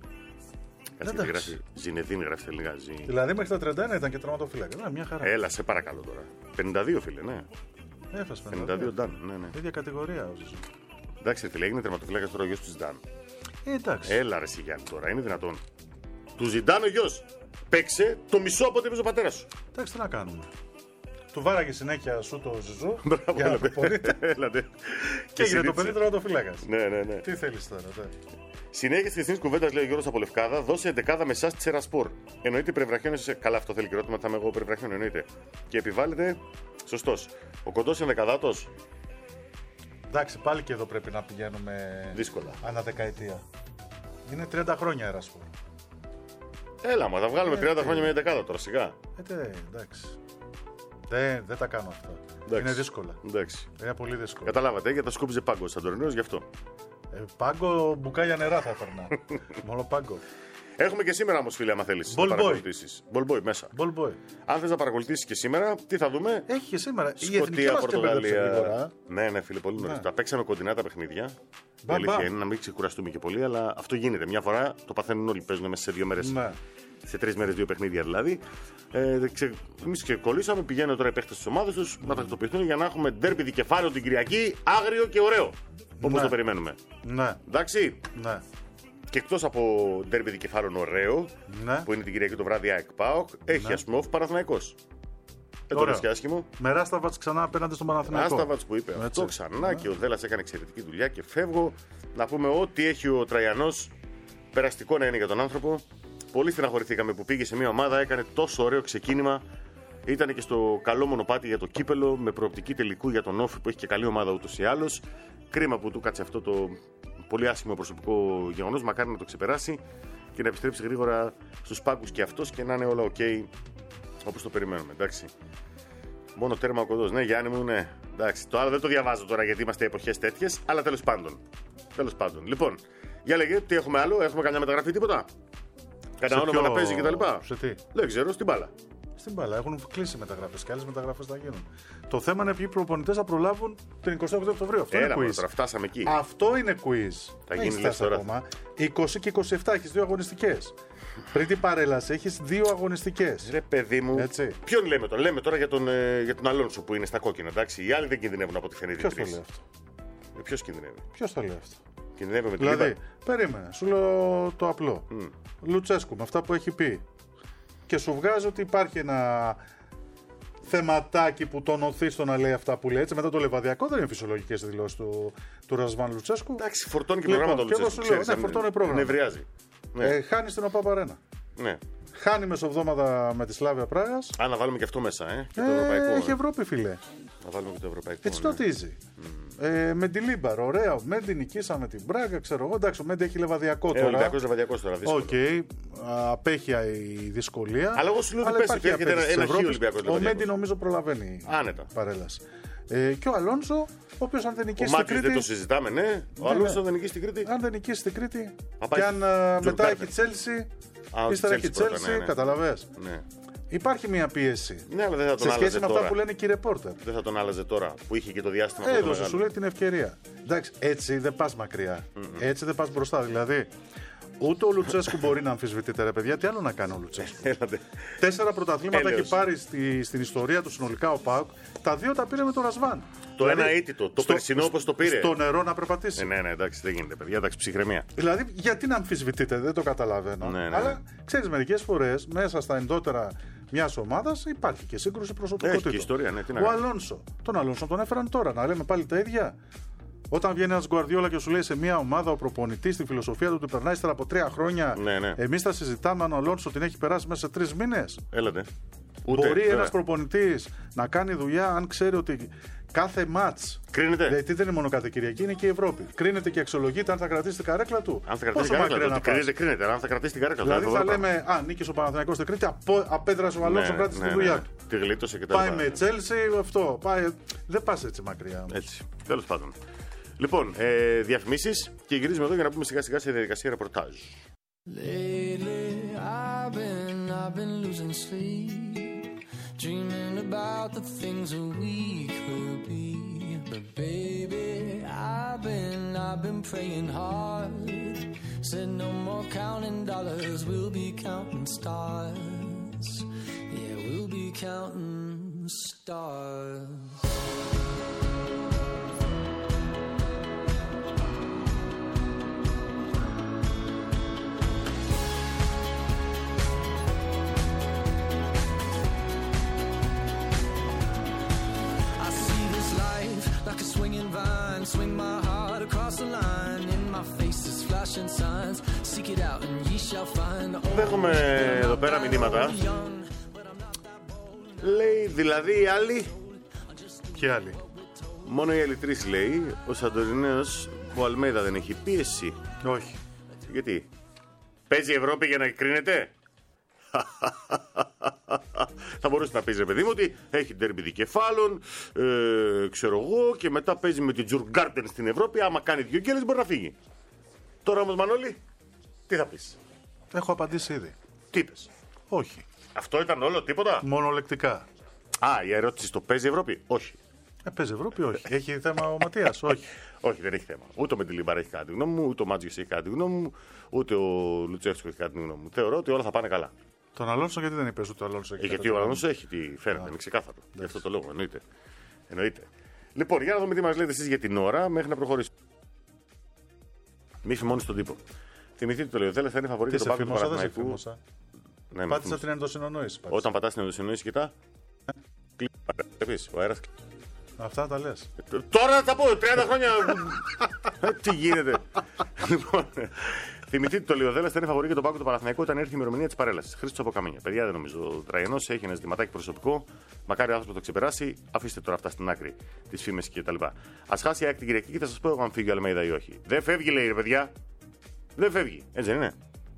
Κάτσε και γράφει. Ζινεδίν γράφει τελικά. Δηλαδή μέχρι τα τριάντα ένα ήταν και τερματοφύλακα. Ναι, μια χαρά. Έλα, σε παρακαλώ τώρα. πενήντα δύο, φίλε, ναι. Έφτασε πενήντα δύο Ζιντάν, ναι, ναι. Ίδια κατηγορία ο Ζιζού. Εντάξει, φίλε, έγινε τερματοφύλακα τώρα ο γιος του Ζιντάν. Ε, εντάξει. Έλα, ρε Σιγιάννη τώρα, είναι δυνατόν? Του Ζιντάν ο γιος. Παίξε το μισό από ό,τι έπαιζε ο πατέρας σου. Εντάξει, τι να κάνουμε. Του βάραγε συνέχεια σου το Ζιζού. Μπράβο, για να προπονείται. έλατε. Και έγινε το παιδί τερματοφύλακα. Ναι, ναι, ναι. Τι θέλει τώρα, δε. Συνέχεια τη χθεσινή κουβέντα, λέει ο Γιώργος από Λευκάδα, δώσε εντεκάδα με εσά τη Σερασπορ. Εννοείται υπερβραχιόν. Καλά, αυτό θέλει και ερώτημα, θα είμαι εγώ υπερβραχιόν, εννοείται. Και επιβάλλεται. Σωστός. Ο κοντός είναι δεκαδάτος. Εντάξει, πάλι και εδώ πρέπει να πηγαίνουμε. Δύσκολα. Ανά δεκαετία. Είναι τριάντα χρόνια Ερασπορ. Έλα, μα θα βγάλουμε ε, τριάντα ε, χρόνια μια δεκάδα τώρα, σιγά. Ε, τε, εντάξει. Δεν, δεν τα κάνω αυτά. Εντάξει. Είναι δύσκολα. Εντάξει. Είναι πολύ δύσκολα. Καταλάβατε, γιατί τα σκούπιζε πάγκο σαν τωρινός γι' αυτό. Ε, πάγκο, μπουκάλια νερά θα έπαιρνα. Μόνο πάγκο. Έχουμε και σήμερα όμως, φίλε, άμα θέλεις. Ball να παρακολουθήσεις. Ball boy μέσα. Ball boy. Αν θες να παρακολουθήσεις και σήμερα, τι θα δούμε? Έχει και σήμερα. Σκωτία, Πορτογαλία. Ναι, ναι, φίλε, πολύ νωρίς. Ναι. Τα παίξαμε κοντινά τα παιχνίδια. Μπα, Η αλήθεια μπα. είναι να μην ξεκουραστούμε και πολύ, αλλά αυτό γίνεται. Μια φορά το παθαίνουν όλοι. Παίζουν μέσα σε δύο μέρες. Ναι. Σε τρεις μέρες δύο παιχνίδια δηλαδή. Ε, ξε... Εμείς ξεκολλήσαμε, πηγαίνουν τώρα οι παίχτες στις ομάδες τους να τακτοποιηθούν για να έχουμε ντέρμπι δικεφάλαιο την Κυριακή, άγριο και ωραίο. Όπως Ναι. το περιμένουμε. Ναι. Εντάξει. Ναι. Και εκτός από ντέρμπι δικεφάλαιο ωραίο, Ναι. που είναι την Κυριακή το βράδυ ΑΕΚ ΠΑΟΚ, έχει Ναι. ας πούμε off Παναθηναϊκός. Δεν το Ωραίο. λες και άσχημο. Με Ράσταβατς ξανά απέναντι στον Παναθηναϊκό. Άσταβατς που είπε Έτσι. αυτό ξανά Ναι. και ο Δέλλας έκανε εξαιρετική δουλειά και φεύγω. Να πούμε ό,τι έχει ο Τραγιανός, περαστικό να είναι για τον άνθρωπο. Πολύ στεναχωρηθήκαμε που πήγε σε μια ομάδα, έκανε τόσο ωραίο ξεκίνημα. Ήταν και στο καλό μονοπάτι για το κύπελο, με προοπτική τελικού για τον Όφη που έχει και καλή ομάδα ούτως ή άλλως. Κρίμα που του κάτσε αυτό το πολύ άσχημο προσωπικό γεγονός. Μακάρι να το ξεπεράσει και να επιστρέψει γρήγορα στους πάγκους και αυτός και να είναι όλα ok όπως το περιμένουμε. Εντάξει. Μόνο τέρμα ο κοντός. Ναι, Γιάννη μου, ναι. Εντάξει. Το άλλο δεν το διαβάζω τώρα γιατί είμαστε εποχές τέτοιες, αλλά τέλος πάντων. Τέλος πάντων. Λοιπόν, για λέγε, τι έχουμε άλλο, έχουμε καμιά μεταγραφή, τίποτα? Κανένα όνομα να παίζει κτλ. Σε τι? Δεν ξέρω, στην μπάλα. Στην μπάλα. Έχουν κλείσει μεταγραφές και άλλες μεταγραφές θα γίνουν. Το θέμα είναι ποιοι προπονητές θα προλάβουν την εικοστή ογδόη Οκτωβρίου. Αυτό Έλα, είναι μωρέ, quiz. τώρα φτάσαμε εκεί. Αυτό είναι quiz. Θα Δεν γίνει έχεις λες φτάσει τώρα. ακόμα. είκοσι και είκοσι επτά έχεις δύο αγωνιστικές. Πριν την παρέλαση έχεις δύο αγωνιστικές. Ρε παιδί μου. Έτσι. Ποιον λέμε τώρα? Λέμε τώρα για τον, ε, για τον Αλόνσο που είναι στα κόκκινα. Εντάξει. Οι άλλοι δεν κινδυνεύουν από τη φαινίδη. Ποιος το λέει αυτό? Ποιο κινδυνεύει? Ποιος το λέει αυτό? Κινδυνεύει με την Δηλαδή, Λίβα. περίμενε, σου λέω το απλό. Mm. Λουτσέσκου, με αυτά που έχει πει. Και σου βγάζει ότι υπάρχει ένα θεματάκι που τον οθεί στο να λέει αυτά που λέει. Έτσι, μετά το λεβαδιακό δεν είναι φυσιολογικές δηλώσεις του, του Ρασβάν Λουτσέσκου. Εντάξει, φορτώνει και Λοιπόν, προγράμματα και εγώ Λουτσέσκου. σου λέω, ξέρεις, ναι, αν- φορτώνει πρόγραμμα. Νευριάζει. Ναι. Ε, χάνει στην ΟΠΑ Παρένα. ναι. Χάνει μεσοβδόμαδα με τη Σλάβια Πράγας. Α, να βάλουμε και αυτό μέσα, ε. Και το Ε, ευρωπαϊκό. έχει ε. Ευρώπη, φίλε. Να βάλουμε και το ευρωπαϊκό. Έτσι ναι. το τίζει. Mm. Ε, με τη Λίμπαρ, ωραία. Ο Μέντι νικήσαμε την Μπράγκα, ξέρω εγώ. Εντάξει, ο Μέντι έχει λεβαδιακό Ε, τώρα. Ολυμπιακός Λεβαδιακός τώρα. Δύσκολο. Οκ, απέχει η δυσκολία. Αλλά εγώ σου λέω ότι Αλλά πες ότι υπάρχει έρχεται απέτηση ένα- της ένα Ευρώπης. χι Ολυμπιακός Ο Μέντι Λεβαδιακός. νομίζω προλαβαίνει Άνετα. παρέλαση. Ε, και ο Αλόνσο, ο οποίος αν δεν νικήσει στην Κρήτη. Δεν το συζητάμε, ναι. Ο ναι, Αλόνσο ναι. δεν νικήσει στην Κρήτη. Αν δεν νικήσει στην Κρήτη. Απά, και αν μετά έχει Τσέλσι. Ύστερα έχει Τσέλσι, ναι, ναι. καταλαβες. Ναι. Υπάρχει μια πίεση. Ναι, αλλά δεν θα τον σε σχέση με τώρα. αυτά που λένε και οι ρεπόρτερ. Δεν θα τον άλλαζε τώρα που είχε και το διάστημα. Έδωσε, σου λέει την ευκαιρία. Εντάξει, έτσι δεν πας μακριά. Mm-hmm. Έτσι δεν πας μπροστά. Δηλαδή, ούτε ο Λουτσέσκου μπορεί να αμφισβητείται, ρε παιδιά. Τι άλλο να κάνει ο Λουτσέσκου. Τέσσερα πρωταθλήματα έχει πάρει στη, στην ιστορία του συνολικά ο ΠΑΟΚ. Τα δύο τα πήρε με τον Ρασβάν. Το δηλαδή, ένα ήττο, το περσινό όπως το πήρε. Στο νερό να περπατήσει. Ε, ναι, ναι, εντάξει, δεν γίνεται, παιδιά. Εντάξει, ψυχραιμία. Δηλαδή, γιατί να αμφισβητείτε, δεν το καταλαβαίνω. Ναι, ναι. Αλλά ξέρεις, μερικές φορές μέσα στα εντότερα μια ομάδα υπάρχει και σύγκρουση προσωπικότητας. Έχει και ιστορία, ναι, τι να ο Αλόνσο. Τον Αλόνσο τον έφεραν τώρα, να λέμε πάλι τα ίδια. Όταν βγαίνει ένα Γκουαρδιόλα και σου λέει σε μια ομάδα ο προπονητής τη φιλοσοφία του ότι περνάει ύστερα από τρία χρόνια, ναι, ναι. εμείς θα συζητάμε αν ο Αλόνσο την έχει περάσει μέσα σε τρει μήνες. Έλατε. Ούτε, μπορεί ένας προπονητής να κάνει δουλειά αν ξέρει ότι κάθε μάτς. Κρίνεται. Γιατί δεν είναι μόνο κάθε Κυριακή, είναι και η Ευρώπη. Κρίνεται και αξιολογείται αν θα κρατήσει την καρέκλα του. Αν θα κρατήσει την καρέκλα του. Κρίνεται, κρίνεται, αν θα κρατήσει την καρέκλα του. Δηλαδή θα λέμε, α, νίκησε ο Παναθηναϊκός στην Κρήτη, απέδρασε ο Αλόνσο, ναι, κράτησε ναι, τη δουλειά ναι, του. Τη γλίτωσε και τα πάει με Τσέλσι, αυτό. Πάει... Δεν πας έτσι μακριά. Έτσι. Τέλος πάντων. Λοιπόν, ε, διαφημίσεις και γυρίζουμε εδώ για να πούμε σιγά σιγά σε διαδικασία ρεπορτάζ. Dreaming about the things that we could be. But baby, I've been, I've been praying hard. Said no more counting dollars, we'll be counting stars. Yeah, we'll be counting stars. Like a swinging vine, swing my heart across the line. In my face is flashing signs. Seek it out and ye shall find. Έχουμε εδώ πέρα μηνύματα. Λέει δηλαδή οι άλλοι. Ποιοι άλλοι? Μόνο οι άλλοι τρεις λέει. Ο Σαντορινέος, ο Αλμέιδα δεν έχει πίεση. Όχι. Γιατί? Παίζει η Ευρώπη για να κρίνεται. Θα μπορούσε να παίζει, ρε παιδί μου, ότι έχει ντέρμπι δικεφάλων, ε, ξέρω εγώ, και μετά παίζει με την Τζουργκάρτεν στην Ευρώπη. Άμα κάνει δύο γκέλες μπορεί να φύγει. Τώρα όμως, Μανώλη, τι θα πεις? Έχω απαντήσει ήδη. Τι είπες? Όχι. Αυτό ήταν όλο, τίποτα? Μονολεκτικά. Α, η ερώτηση στο παίζει η Ευρώπη? Όχι. Ε, παίζει Ευρώπη, όχι. Έχει θέμα ο Ματίας? Όχι. Όχι, δεν έχει θέμα. Ούτε ο Μεντιλίμπαρ έχει κάτι γνώμη μου, ούτε ο Μάτζιος έχει κάτι γνώμη μου, ούτε ο Λουτσέσκου έχει κάτι γνώμη μου. Θεωρώ ότι όλα θα πάνε καλά. Τον Αλόνσο γιατί δεν είπες ότι ο Αλόνσο έχει? Ε, γιατί ο Αλόνσο έχει τι φαίνεται, είναι ξεκάθαρο. Γι' αυτό το λόγο εννοείται. εννοείται. Λοιπόν, για να δούμε τι μας λέτε εσείς για την ώρα μέχρι να προχωρήσουμε. Μη φημώνει στον τύπο. Θυμηθείτε το λέω, θέλετε θα είναι φαβορί το πάκο του Παναθηναϊκού. Ναι, πάτησα την ενδοσυνονόηση. Όταν πατάς την ενδοσυνονόηση, κοιτά. Ο αέρας. Αυτά τα λες. Τώρα θα τα πω, τριάντα χρόνια. Τι γίνεται. Λοιπόν, θυμηθείτε το Λιοδέλα θα είναι φαβορί και τον πάκο του Παναθηναϊκού όταν έρθει η ημερομηνία τη παρέλαση. Χρήστος από Καμίνια. Παιδιά, δεν νομίζω. Ο Τραγενός έχει ένα ζητηματάκι προσωπικό. Μακάρι ο άνθρωπος το ξεπεράσει. Αφήστε τώρα αυτά στην άκρη. Τις φήμες και τα λοιπά. Ας χάσει η ΑΕΚ την Κυριακή και θα σας πω εγώ αν φύγει ο Αλμέιδα ή όχι. Δεν φεύγει, λέει, ρε παιδιά. Δεν φεύγει. Έτσι δεν είναι?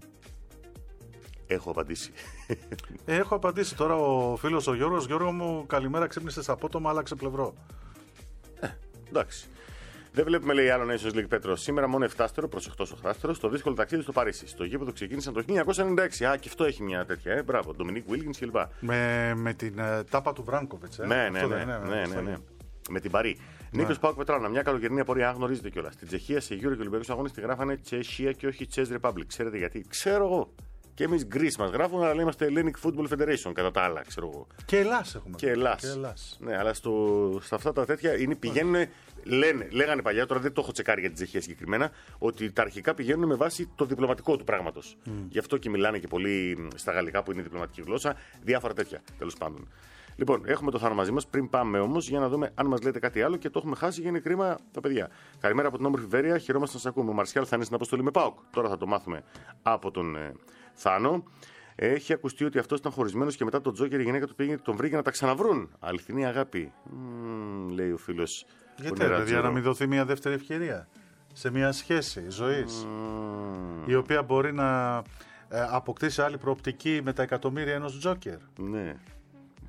Έχω απαντήσει. Ε, έχω απαντήσει. Τώρα ο φίλος ο Γιώργος. Γιώργο μου, καλημέρα, ξύπνησες απότομα, άλλαξε πλευρό. Ε, εντάξει. Δεν βλέπουμε, λέει, άλλο Nations League Πέτρο. Σήμερα μόνο εφτάστερο, προσεχτός ο Χράστερος, στο δύσκολο ταξίδι στο Παρίσι. Στο γήπεδο ξεκίνησαν το χίλια εννιακόσια ενενήντα έξι. Α, και αυτό έχει μια τέτοια. Ε, μπράβο, Ντομινίκ Βίλκινς κλπ. Με, με την uh, τάπα του Βράνκοβιτς. Ε. Ναι, ναι, ναι, ναι, ναι, ναι, ναι. Με την Παρί. Ναι. Νίκος Πάοκ Πετράνα, μια καλοκαιρινή απορία, αν γνωρίζετε κιόλα. Στην Τσεχία σε Euro και Ολυμπιακούς Αγώνες τη γράφανε Τσεχία και όχι Czech Republic. Ξέρετε γιατί? Ξέρω εγώ. Και εμείς Greece μας γράφουν, αλλά είμαστε Hellenic Football Federation κατά τα άλλα, ξέρω εγώ. Και Ελλάς έχουμε. Και Ελλάς. Ναι, αλλά στο, στα αυτά τα τέτοια είναι, πηγαίνουν, λένε, λέγανε παλιά, τώρα δεν το έχω τσεκάρει για την Τσεχία συγκεκριμένα, ότι τα αρχικά πηγαίνουν με βάση το διπλωματικό του πράγματος. Mm. Γι' αυτό και μιλάνε και πολύ στα γαλλικά που είναι η διπλωματική γλώσσα, διάφορα τέτοια τέλος πάντων. Λοιπόν, έχουμε το Θάνο μαζί μας. Πριν πάμε όμως για να δούμε αν μας λέτε κάτι άλλο και το έχουμε χάσει για είναι κρίμα τα παιδιά. Καλημέρα από την όμορφη Βέρεια. Χαιρόμαστε να σας ακούμε. Ο Μαρσιάλ θα είναι στην αποστολή με ΠΑΟΚ. Τώρα θα το μάθουμε από τον ε, Θάνο. Έχει ακουστεί ότι αυτός ήταν χωρισμένος και μετά τον Τζόκερ η γυναίκα του πήγε, τον βρήκε να τα ξαναβρούν. Αληθινή αγάπη. Μ, λέει ο φίλος. Γιατί, παιδιά, να μην δοθεί μια δεύτερη ευκαιρία σε μια σχέση ζωής mm. η οποία μπορεί να ε, αποκτήσει άλλη προοπτική με τα εκατομμύρια ενός Τζόκερ. Ναι.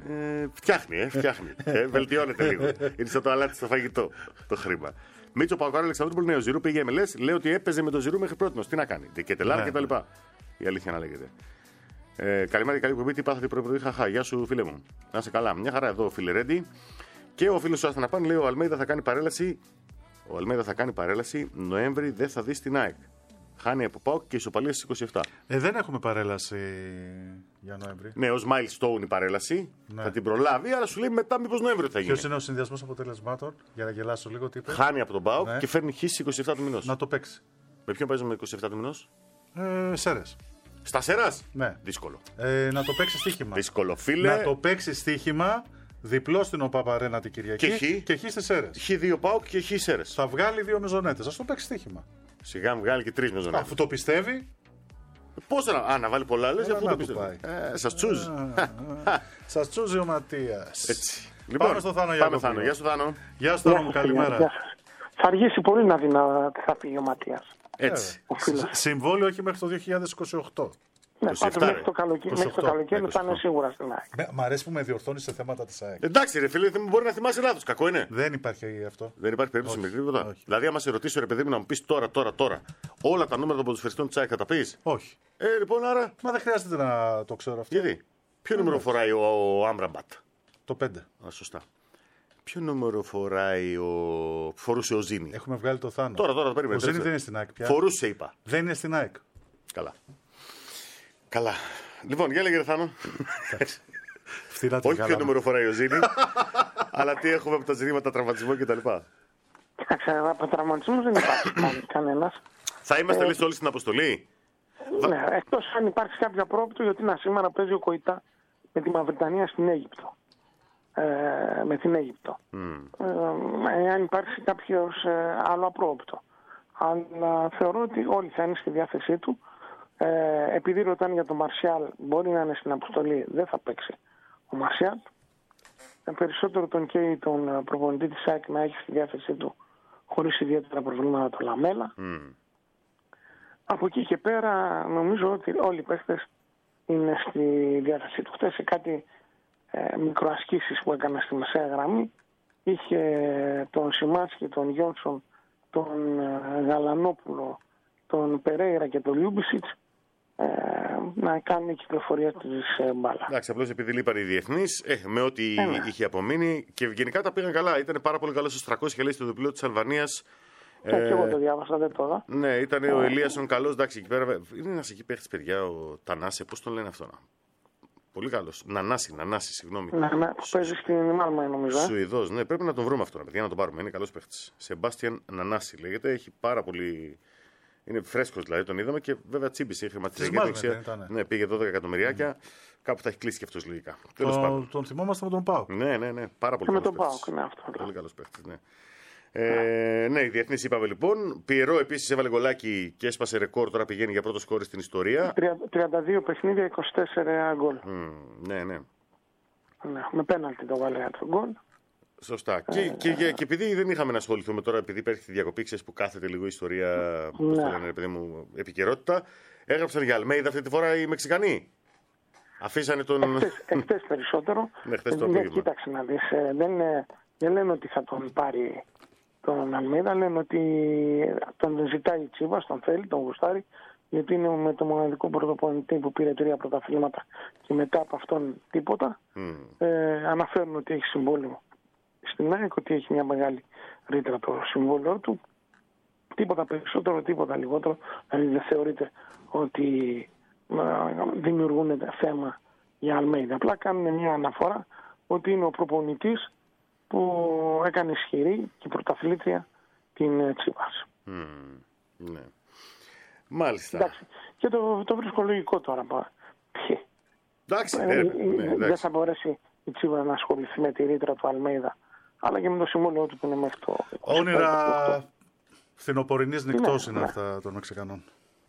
Ε, φτιάχνει, ε, φτιάχνει. ε, βελτιώνεται λίγο. Είναι στο αλάτι στο φαγητό το χρήμα. Μίτσο Παοκάρο Αλεξανδρούπολου, ναι, ο Ζηρού πήγε εμ ελ ες. Λέει ότι έπαιζε με τον Ζηρού μέχρι πρώτη. Τι να κάνει. Και τελάρα ναι, κτλ. Η αλήθεια να λέγεται. Ε, καλημέρα και καλή κουμπί. Τι πάθατε πρωί-πρωί. Χαχά, γεια σου φίλε μου. Να είσαι καλά. Μια χαρά εδώ, φίλε Ρέντι. Και ο φίλο του Ασταναπάν λέει: Ο Αλμέιδα θα κάνει παρέλαση. Ο Αλμέιδα θα κάνει παρέλαση. Νοέμβρη δεν θα δει στην ΑΕΚ. Χάνει από ΠΑΟΚ και ισοπαλία στις είκοσι επτά. Ε, δεν έχουμε παρέλαση για Νοέμβρη. Ναι, ως milestone η παρέλαση. Ναι. Θα την προλάβει, αλλά σου λέει μετά μήπως Νοέμβριο θα γίνει. Ποιος είναι ο συνδυασμός αποτελεσμάτων, για να γελάσω λίγο, τι είπε. Χάνει από τον ΠΑΟΚ ναι. και φέρνει χ στις είκοσι επτά του μηνός. Να το παίξει. Με ποιον παίζουμε είκοσι επτά του μηνός? Ε, Σέρες. Στα Σέρας? Ναι. Δύσκολο. Ε, να το παίξει στοίχημα. Δύσκολο, φίλε. Να το παίξει στοίχημα. Διπλό στην ΟΠΑΠ Αρένα την Κυριακή Και χ. και χ στις Σέρες. χ δύο ΠΑΟΚ και χ Σέρες. Θα βγάλει δύο μεζονέτες. Ας το παίξει στοίχημα. Σιγά μου βγάλει και τρεις μεζονέτες. Αφού το πιστεύει. Πώς να, α, να βάλει πολλά λες, αφού το πιστεύει. Ε, σας τσούζει. Σας τσούζει ο Ματίας. Έτσι. Λοιπόν, πάμε στο Θάνο πάμε Γιάκοπη. Θάνο. Γεια σου Θάνο. Γεια σου Θάνο μου, καλημέρα. Θα αργήσει πολύ να δει να θα πει ο Ματίας. Έτσι. Ο φίλος. Συμβόλαιο όχι μέχρι το δύο χιλιάδες είκοσι οκτώ. Ναι, είκοσι επτά, πάντως μέχρι ρε. το καλοκαίρι, μέχρι το είκοσι οκτώ, καλοκαίρι θα είναι σίγουρα στην ΑΕΚ. Ναι, μ' αρέσει που με διορθώνει σε θέματα της ΑΕΚ. Εντάξει, ρε φίλε, δεν μπορεί να θυμάσαι λάθος. Κακό είναι. Δεν υπάρχει αυτό. Δεν υπάρχει περίπτωση με τίποτα. όχι. Δηλαδή, άμα σε ρωτήσω, ρε παιδί μου, να μου πει τώρα, τώρα, τώρα, όλα τα νούμερα των ποδοσφαιριστών τη ΑΕΚ θα τα πει. Όχι. Ε, λοιπόν, άρα. Μα δεν χρειάζεται να το ξέρω αυτό. Γιατί. Ποιο νούμερο φοράει ο, ο Άμραμπατ? Το πέντε. Α, σωστά. Ποιο νούμερο φοράει ο. Φορούσε ο Ζήνη? Έχουμε βγάλει το Θάνο. Τώρα, τώρα, το περίμενε. Ο Ζήνη τρέξτε. δεν είναι στην ΑΕΚ πια. Φορούσε, είπα. Δεν είναι στην ΑΕΚ. Καλά. Καλά. Λοιπόν, για λέγε, ρε Θάνο. Φθηνά την Όχι ποιο καλά. νούμερο φοράει ο Ζήνη, αλλά τι έχουμε από τα ζητήματα τραυματισμό κτλ. Κοίταξε, από τραυματισμό δεν υπάρχει κανένα. Θα είμαστε λες όλοι στην αποστολή. Ναι, εκτός αν υπάρχει κάποιο απρόπτο, γιατί να σήμερα παίζει ο Κοϊτά με τη Μαυριτανία στην Αίγυπτο. Ε, με την Αίγυπτο. Mm. Ε, εάν υπάρξει κάποιο ε, άλλο απρόπτο. Αλλά θεωρώ ότι όλοι θα είναι στη διάθεσή του. Ε, επειδή ρωτάνε για τον Μαρσιάλ, μπορεί να είναι στην αποστολή, δεν θα παίξει ο Μαρσιάλ. Ε, περισσότερο τον καίει τον προπονητή της ΑΕΚ να έχει στη διάθεσή του χωρίς ιδιαίτερα προβλήματα το Λαμέλα. Mm. Από εκεί και πέρα νομίζω ότι όλοι οι παίχτες είναι στη διάθεσή του. Χθες σε κάτι ε, μικροασκήσεις που έκανα στη μεσαία γραμμή είχε τον Σιμάτσκι, τον Γιόνσον, τον ε, Γαλανόπουλο, τον Περέιρα και τον Λιούμπισιτς ε, να κάνουν κυκλοφορία της ε, μπάλα. Εντάξει, απλώς επειδή λείπαν οι διεθνείς, ε, με ό,τι ε, ναι. είχε απομείνει και γενικά τα πήγαν καλά. Ήταν πάρα πολύ καλό στους τριακόσια και λέει στο διπλό της Αλβανίας. Ε, και εγώ το διάβασα, δεν το είδα. Ναι, ήταν ο Ελίασον καλός. Εντάξει, εκεί πέρα. Είναι ένας εκεί παίχτης, παιδιά, ο Τανάσε, πώς τον λένε αυτό. Πολύ καλός. Νανάση, Νανάση, συγγνώμη. Ναι, ναι, που παίζει στην Μάλμα, νομίζω. Ε. Σουηδός, ναι, πρέπει να τον βρούμε αυτόν, παιδιά, να τον πάρουμε. Είναι καλός παίχτης. Σεμπάστιαν Νανάση λέγεται, έχει πάρα πολύ. Είναι φρέσκος δηλαδή, τον είδαμε και βέβαια τσίμπησε η χρηματιστική δεξιά. Ναι, πήγε δώδεκα εκατομμυριάκια. Mm. Κάπου θα έχει κλείσει και αυτός λογικά. Το, τον θυμόμαστε με τον ΠΑΟΚ. Ναι, ναι, ναι, πάρα πολύ καλός. Και με τον ΠΑΟΚ, ναι, αυτό. Πολύ καλός παίχτης, ναι. Ε, ναι, οι διεθνείς είπαμε λοιπόν. Πιερό επίσης έβαλε γκολάκι και έσπασε ρεκόρ. Τώρα πηγαίνει για πρώτο σκόρ στην ιστορία. τριάντα δύο παιχνίδια, είκοσι τέσσερα γκολ. Mm, ναι, ναι. Ναι, με πέναλτι το βάλε το γκολ. Σωστά. Ε, και, ε, και, και, και επειδή δεν είχαμε να ασχοληθούμε τώρα, επειδή υπάρχει τη διακοπή, ξέρεις, που κάθεται λίγο η ιστορία, πώς ναι. το λένε, παιδί μου, επικαιρότητα, έγραψαν για Αλμέιδα αυτή τη φορά οι Μεξικανοί. Αφήσανε τον. Εχθές περισσότερο. Ναι, χθες το δεν, κοίταξε να δεις. Ε, δεν, ε, δεν λένε ότι θα τον πάρει τον Αλμέιδα, λένε ότι τον ζητάει η Τσίβας, τον θέλει, τον γουστάρει, γιατί είναι με το μοναδικό πρωτοπονητή που πήρε τρία πρωταθλήματα και μετά από αυτόν τίποτα. Mm. Ε, αναφέρουν ότι έχει συμβόλαιο στην ΑΕΚ, ότι έχει μια μεγάλη ρήτρα το συμβόλαιο του. Τίποτα περισσότερο, τίποτα λιγότερο. Δηλαδή δεν θεωρείται ότι δημιουργούν θέμα για Αλμέιδα. Απλά κάνουν μια αναφορά ότι είναι ο προπονητής που έκανε ισχυρή και πρωταθλήτρια την Τσίβας. Mm, ναι. Μάλιστα. Εντάξει. Και το, το βρίσκω λογικό τώρα. Εντάξει, ε, ναι, ε, ναι, δεν θα μπορέσει η Τσίβα να ασχοληθεί με τη ρήτρα του Αλμέιδα, αλλά και με το συμβόλαιο του που είναι μέχρι το. Όνειρα φθινοπορεινής νυχτός ναι, είναι ναι. αυτά των Μεξικανών.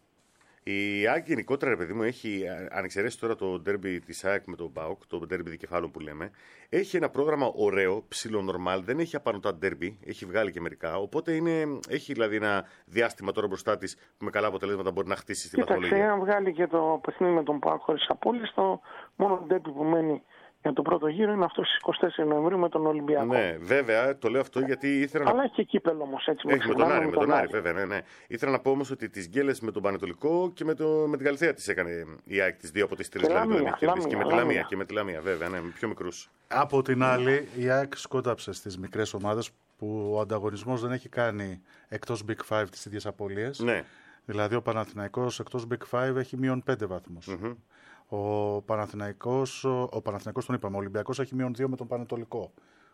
Η ΑΕΚ γενικότερα, ρε παιδί μου, έχει, αν εξαιρέσει τώρα το ντέρμπι της ΑΕΚ με τον ΠΑΟΚ, το ντέρμπι δικεφάλων που λέμε, έχει ένα πρόγραμμα ωραίο, ψιλονορμάλ, δεν έχει απάνω τα ντέρμπι, έχει βγάλει και μερικά. Οπότε είναι, έχει δηλαδή ένα διάστημα τώρα μπροστά της που με καλά αποτελέσματα μπορεί να χτίσει στη βαθμολογία. Κοίταξε, αν βγάλει και το παιχνίδι με τον ΠΑΟΚ χωρίς απόλυση, το μόνο ντέρμπι που μένει για το πρώτο γύρο είναι αυτό στις εικοστή τέσσερις Νοεμβρίου με τον Ολυμπιακό. Ναι, βέβαια, το λέω αυτό γιατί ήθελα Αλλά να. έχει και κύπελο όμως, έτσι. Έχει με τον Άρη, με τον Άρη, βέβαια, ναι, ναι. Ήθελα να πω όμως ότι τις γκέλες με τον Πανετολικό και με, το, με την Καλυθέα τις έκανε η ΑΕΚ τις δύο από τις τρεις. Δηλαδή, Λαμία, και, Λαμία, και με τη Λαμία. Λαμία, και με τη Λαμία, βέβαια, ναι, με πιο μικρούς. Από την άλλη, η ΑΕΚ σκόνταψε στις μικρές ομάδες που ο ανταγωνισμός δεν έχει κάνει εκτός Big Five τις ίδιες απώλειες. Ναι. Δηλαδή ο Παναθηναϊκός εκτός Big Five έχει μείον πέντε βαθμούς. Mm-hmm. Ο Παναθηναϊκός, ο Παναθηναϊκός τον είπαμε, ο Ολυμπιακός έχει μείον δύο με τον Πανετολικό.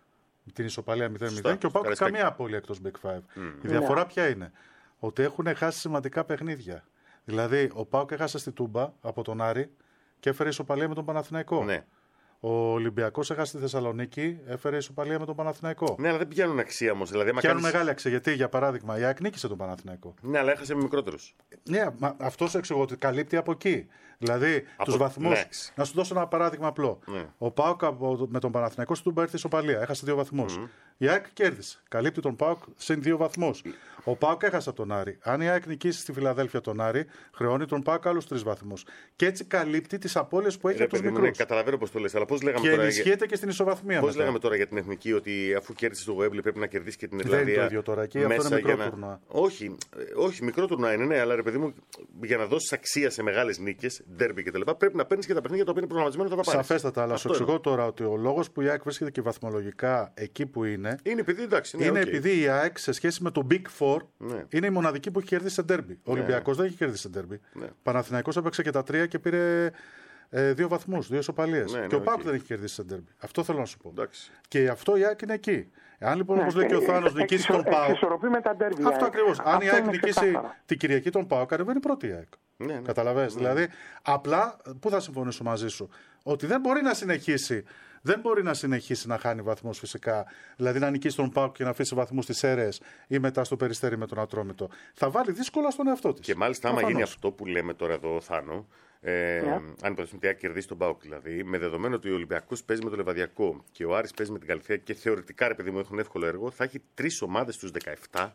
Την ισοπαλία μηδέν μηδέν και ο ΠΑΟΚ καμία απώλεια εκτός Big Five. Mm. Η διαφορά ποια είναι? Ότι έχουν χάσει σημαντικά παιχνίδια. Δηλαδή ο ΠΑΟΚ έχασε στη Τούμπα από τον Άρη και έφερε ισοπαλία με τον Παναθηναϊκό. Ναι. Ο Ολυμπιακός έχασε στη Θεσσαλονίκη, έφερε ισοπαλία με τον Παναθηναϊκό. Ναι, αλλά δεν πιάνουν αξία όμως. Δηλαδή, πιάνουν κάνεις... μεγάλη αξία. Γιατί, για παράδειγμα, η ΑΕΚ νίκησε τον Παναθηναϊκό. Ναι, αλλά έχασε με μικρότερους. Ναι, αυτό σου εξηγώ ότι καλύπτει από εκεί. Δηλαδή, από... τους βαθμούς. Ναι. Να σου δώσω ένα παράδειγμα απλό. Ναι. Ο ΠΑΟΚ με τον Παναθηναϊκό στην Τούμπα ήρθε ισοπαλία. Έχασε δύο βαθμούς. Mm. Η ΑΕΚ κέρδισε. Καλύπτει τον ΠΑΟΚ σε δύο βαθμούς. Mm. Ο ΠΑΟΚ έχασε από τον Άρη. Αν η ΑΕΚ νικήσει στη Φιλαδέλφια τον Άρη, χρεώνει τον ΠΑΟΚ άλλους τρεις βαθμούς. Και έτσι καλύπτει τις απώλειες που έχει από τους μικρούς. Ναι, καταλαβαίνω πώς το λες, αλλά πώς λέγαμε και τώρα. ενισχύεται για... και στην ισοβαθμία. Πώς λέγαμε τώρα για την εθνική, ότι αφού κέρδισε το Γουέμπλι πρέπει να κερδίσει και την Ιρλανδία. Δεν είναι το ίδιο τώρα. Και αυτό είναι μικρό να... τουρνουά. Όχι, όχι, μικρό τουρνουά είναι, ναι, αλλά ρε παιδί μου, για να δώσει αξία σε μεγάλες νίκες, ντέρμπι κτλ., πρέπει να παίρνει και τα παιχνίδια τα οποία είναι προγραμματισμένα να τα πάρει. Σαφέστατα, αλλά σου εξηγώ τώρα ότι ο λόγος που η ΑΕΚ βρίσκεται και βαθμολογικά εκεί που είναι. Είναι επειδή, εντάξει, ναι, είναι okay. επειδή η ΑΕΚ σε σχέση με το Big Four ναι. είναι η μοναδική που έχει κερδίσει σε ντέρμπι. Ο ναι. Ολυμπιακός δεν έχει κερδίσει σε ντέρμπι. Ναι. Παναθηναϊκός έπαιξε και τα τρία και πήρε ε, δύο βαθμούς, δύο ισοπαλίες. Ναι, ναι, και ο ΠΑΟΚ okay. δεν έχει κερδίσει σε ντέρμπι. Αυτό θέλω να σου πω. Εντάξει. Και αυτό η ΑΕΚ είναι εκεί. Αν λοιπόν, ναι, όπως λέει και ο Θάνος, νικήσει τον ΠΑΟΚ. Εξισορροπεί με τα ντέρμπι. Αυτό ακριβώς. Αν η ΑΕΚ νικήσει ξεκάθαρα. την Κυριακή τον ΠΑΟΚ, κατεβαίνει πρώτη η ΑΕΚ. Ναι, ναι. Καταλαβαίνεις. Ναι. Δηλαδή, απλά, πού θα συμφωνήσω μαζί σου, ότι δεν μπορεί να συνεχίσει. Δεν μπορεί να συνεχίσει να χάνει βαθμούς φυσικά. Δηλαδή να νικήσει τον ΠΑΟΚ και να αφήσει βαθμούς στις αίρες ή μετά στο Περιστέρι με τον Ατρόμητο. Θα βάλει δύσκολα στον εαυτό της. Και μάλιστα, άμα γίνει αυτό που λέμε τώρα εδώ, Θάνο, ε, yeah. αν υποθέσουμε ότι κερδίσει τον ΠΑΟΚ δηλαδή, με δεδομένο ότι ο Ολυμπιακός παίζει με το Λεβαδιακό και ο Άρης παίζει με την Καλυθέα και θεωρητικά, ρε παιδί μου, έχουν εύκολο έργο, θα έχει τρεις ομάδες στους δεκαεπτά.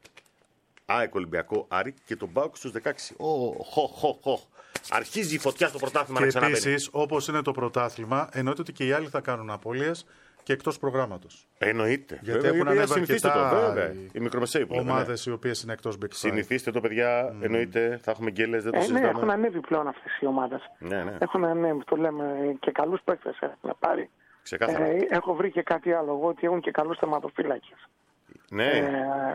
ΑΕΚ, Ολυμπιακό, Άρη και τον ΠΑΟΚ στους δεκαέξι. Oh, χω, χω, χω. Αρχίζει η φωτιά στο πρωτάθλημα να ξαναμπαίνει. Και επίσης, όπως είναι το πρωτάθλημα, εννοείται ότι και οι άλλοι θα κάνουν απώλειες και εκτός προγράμματος. Εννοείται. Γιατί βέβαια, έχουν ανέβει αρκετά το, βέβαια. Οι μικρομεσαίοι ομάδες οι οποίες είναι εκτός Big Five. Συνηθίστε το, παιδιά. Mm. Εννοείται. Θα έχουμε γκέλες, δεν το ε, συζητάμε. Ναι, έχουν ανέβει πλέον αυτές οι ομάδες. Ναι, ναι. Έχουν ανέβει, το λέμε, και καλούς παίκτες έχουν πάρει. Ξεκάθαρα. Ε, έχω βρει και κάτι άλλο εγώ, ότι έχουν και καλούς θεματοφύλακες. Ναι. Ε,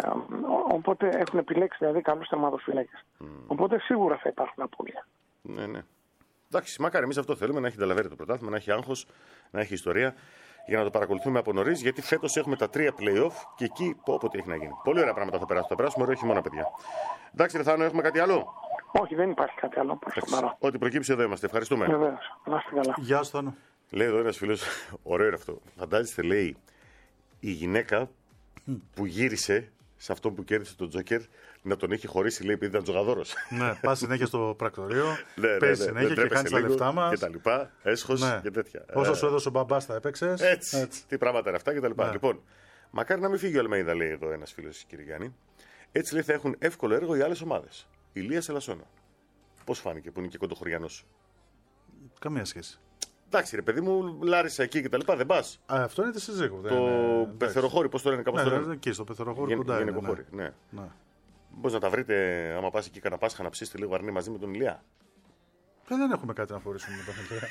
οπότε έχουν επιλέξει δηλαδή καλούς θεματοφύλακες. Mm. Οπότε σίγουρα θα υπάρχουν απώλεια. Ναι, ναι. Εντάξει, μακάρι εμείς αυτό θέλουμε, να έχει ταλαβέρει το πρωτάθλημα, να έχει άγχος, να έχει ιστορία, για να το παρακολουθούμε από νωρίς, γιατί φέτος έχουμε τα τρία play-off και εκεί πω, πω τι έχει να γίνει. Πολύ ωραία πράγματα θα περάσουν. Θα περάσουμε ωραίο χειμώνα, παιδιά. Εντάξει, ρε Θάνο, έχουμε κάτι άλλο? Όχι, δεν υπάρχει κάτι άλλο. Ό,τι προκύψει εδώ είμαστε. Ευχαριστούμε. Βεβαίως. Να είστε καλά. Γεια σου, Θάνο. Λέει εδώ ένας φίλος, ωραίο είναι αυτό. Φαντάζεστε, λέει, η γυναίκα που γύρισε σε αυτό που κέρδισε τον Τζόκερ να τον είχε χωρίσει, λέει, επειδή ήταν τζογαδόρος. Ναι, πας συνέχεια στο πρακτορείο, ναι, ναι, παίζει ναι, συνέχεια και κάνεις τα λεφτά μας. Και τα λοιπά, έσχος ναι. και τέτοια. Όσο σου έδωσε ο μπαμπάς τα έπαιξες. Έτσι, έτσι. Τι πράγματα είναι αυτά και τα λοιπά. Ναι. Λοιπόν, μακάρι να μην φύγει ο Αλμέιδα, λέει εδώ ένας φίλος, κύριε Γιάννη. Έτσι, λέει, θα έχουν εύκολο έργο οι άλλες ομάδες. Ηλίας Ελασσόνα. Πώς φάνηκε που είναι και κοντοχωριανός? Καμία σχέση. Εντάξει, ρε παιδί μου, Λάρισα εκεί και τα λοιπά, δεν πας. Α, αυτό είναι τη σύζυγου. Το είναι... Πεθεροχώρι, πώς το λένε, κάπως ναι, το λένε. Ναι, εκεί στο Πεθεροχώρι Γεν, κοντά είναι. Ναι. Ναι. Ναι. Πώς να τα βρείτε, άμα πας εκεί κανένα Πάσχα να ψήσετε λίγο αρνί μαζί με τον Ηλία. Δεν, δεν έχουμε κάτι να φορήσουμε με τον Ηλία.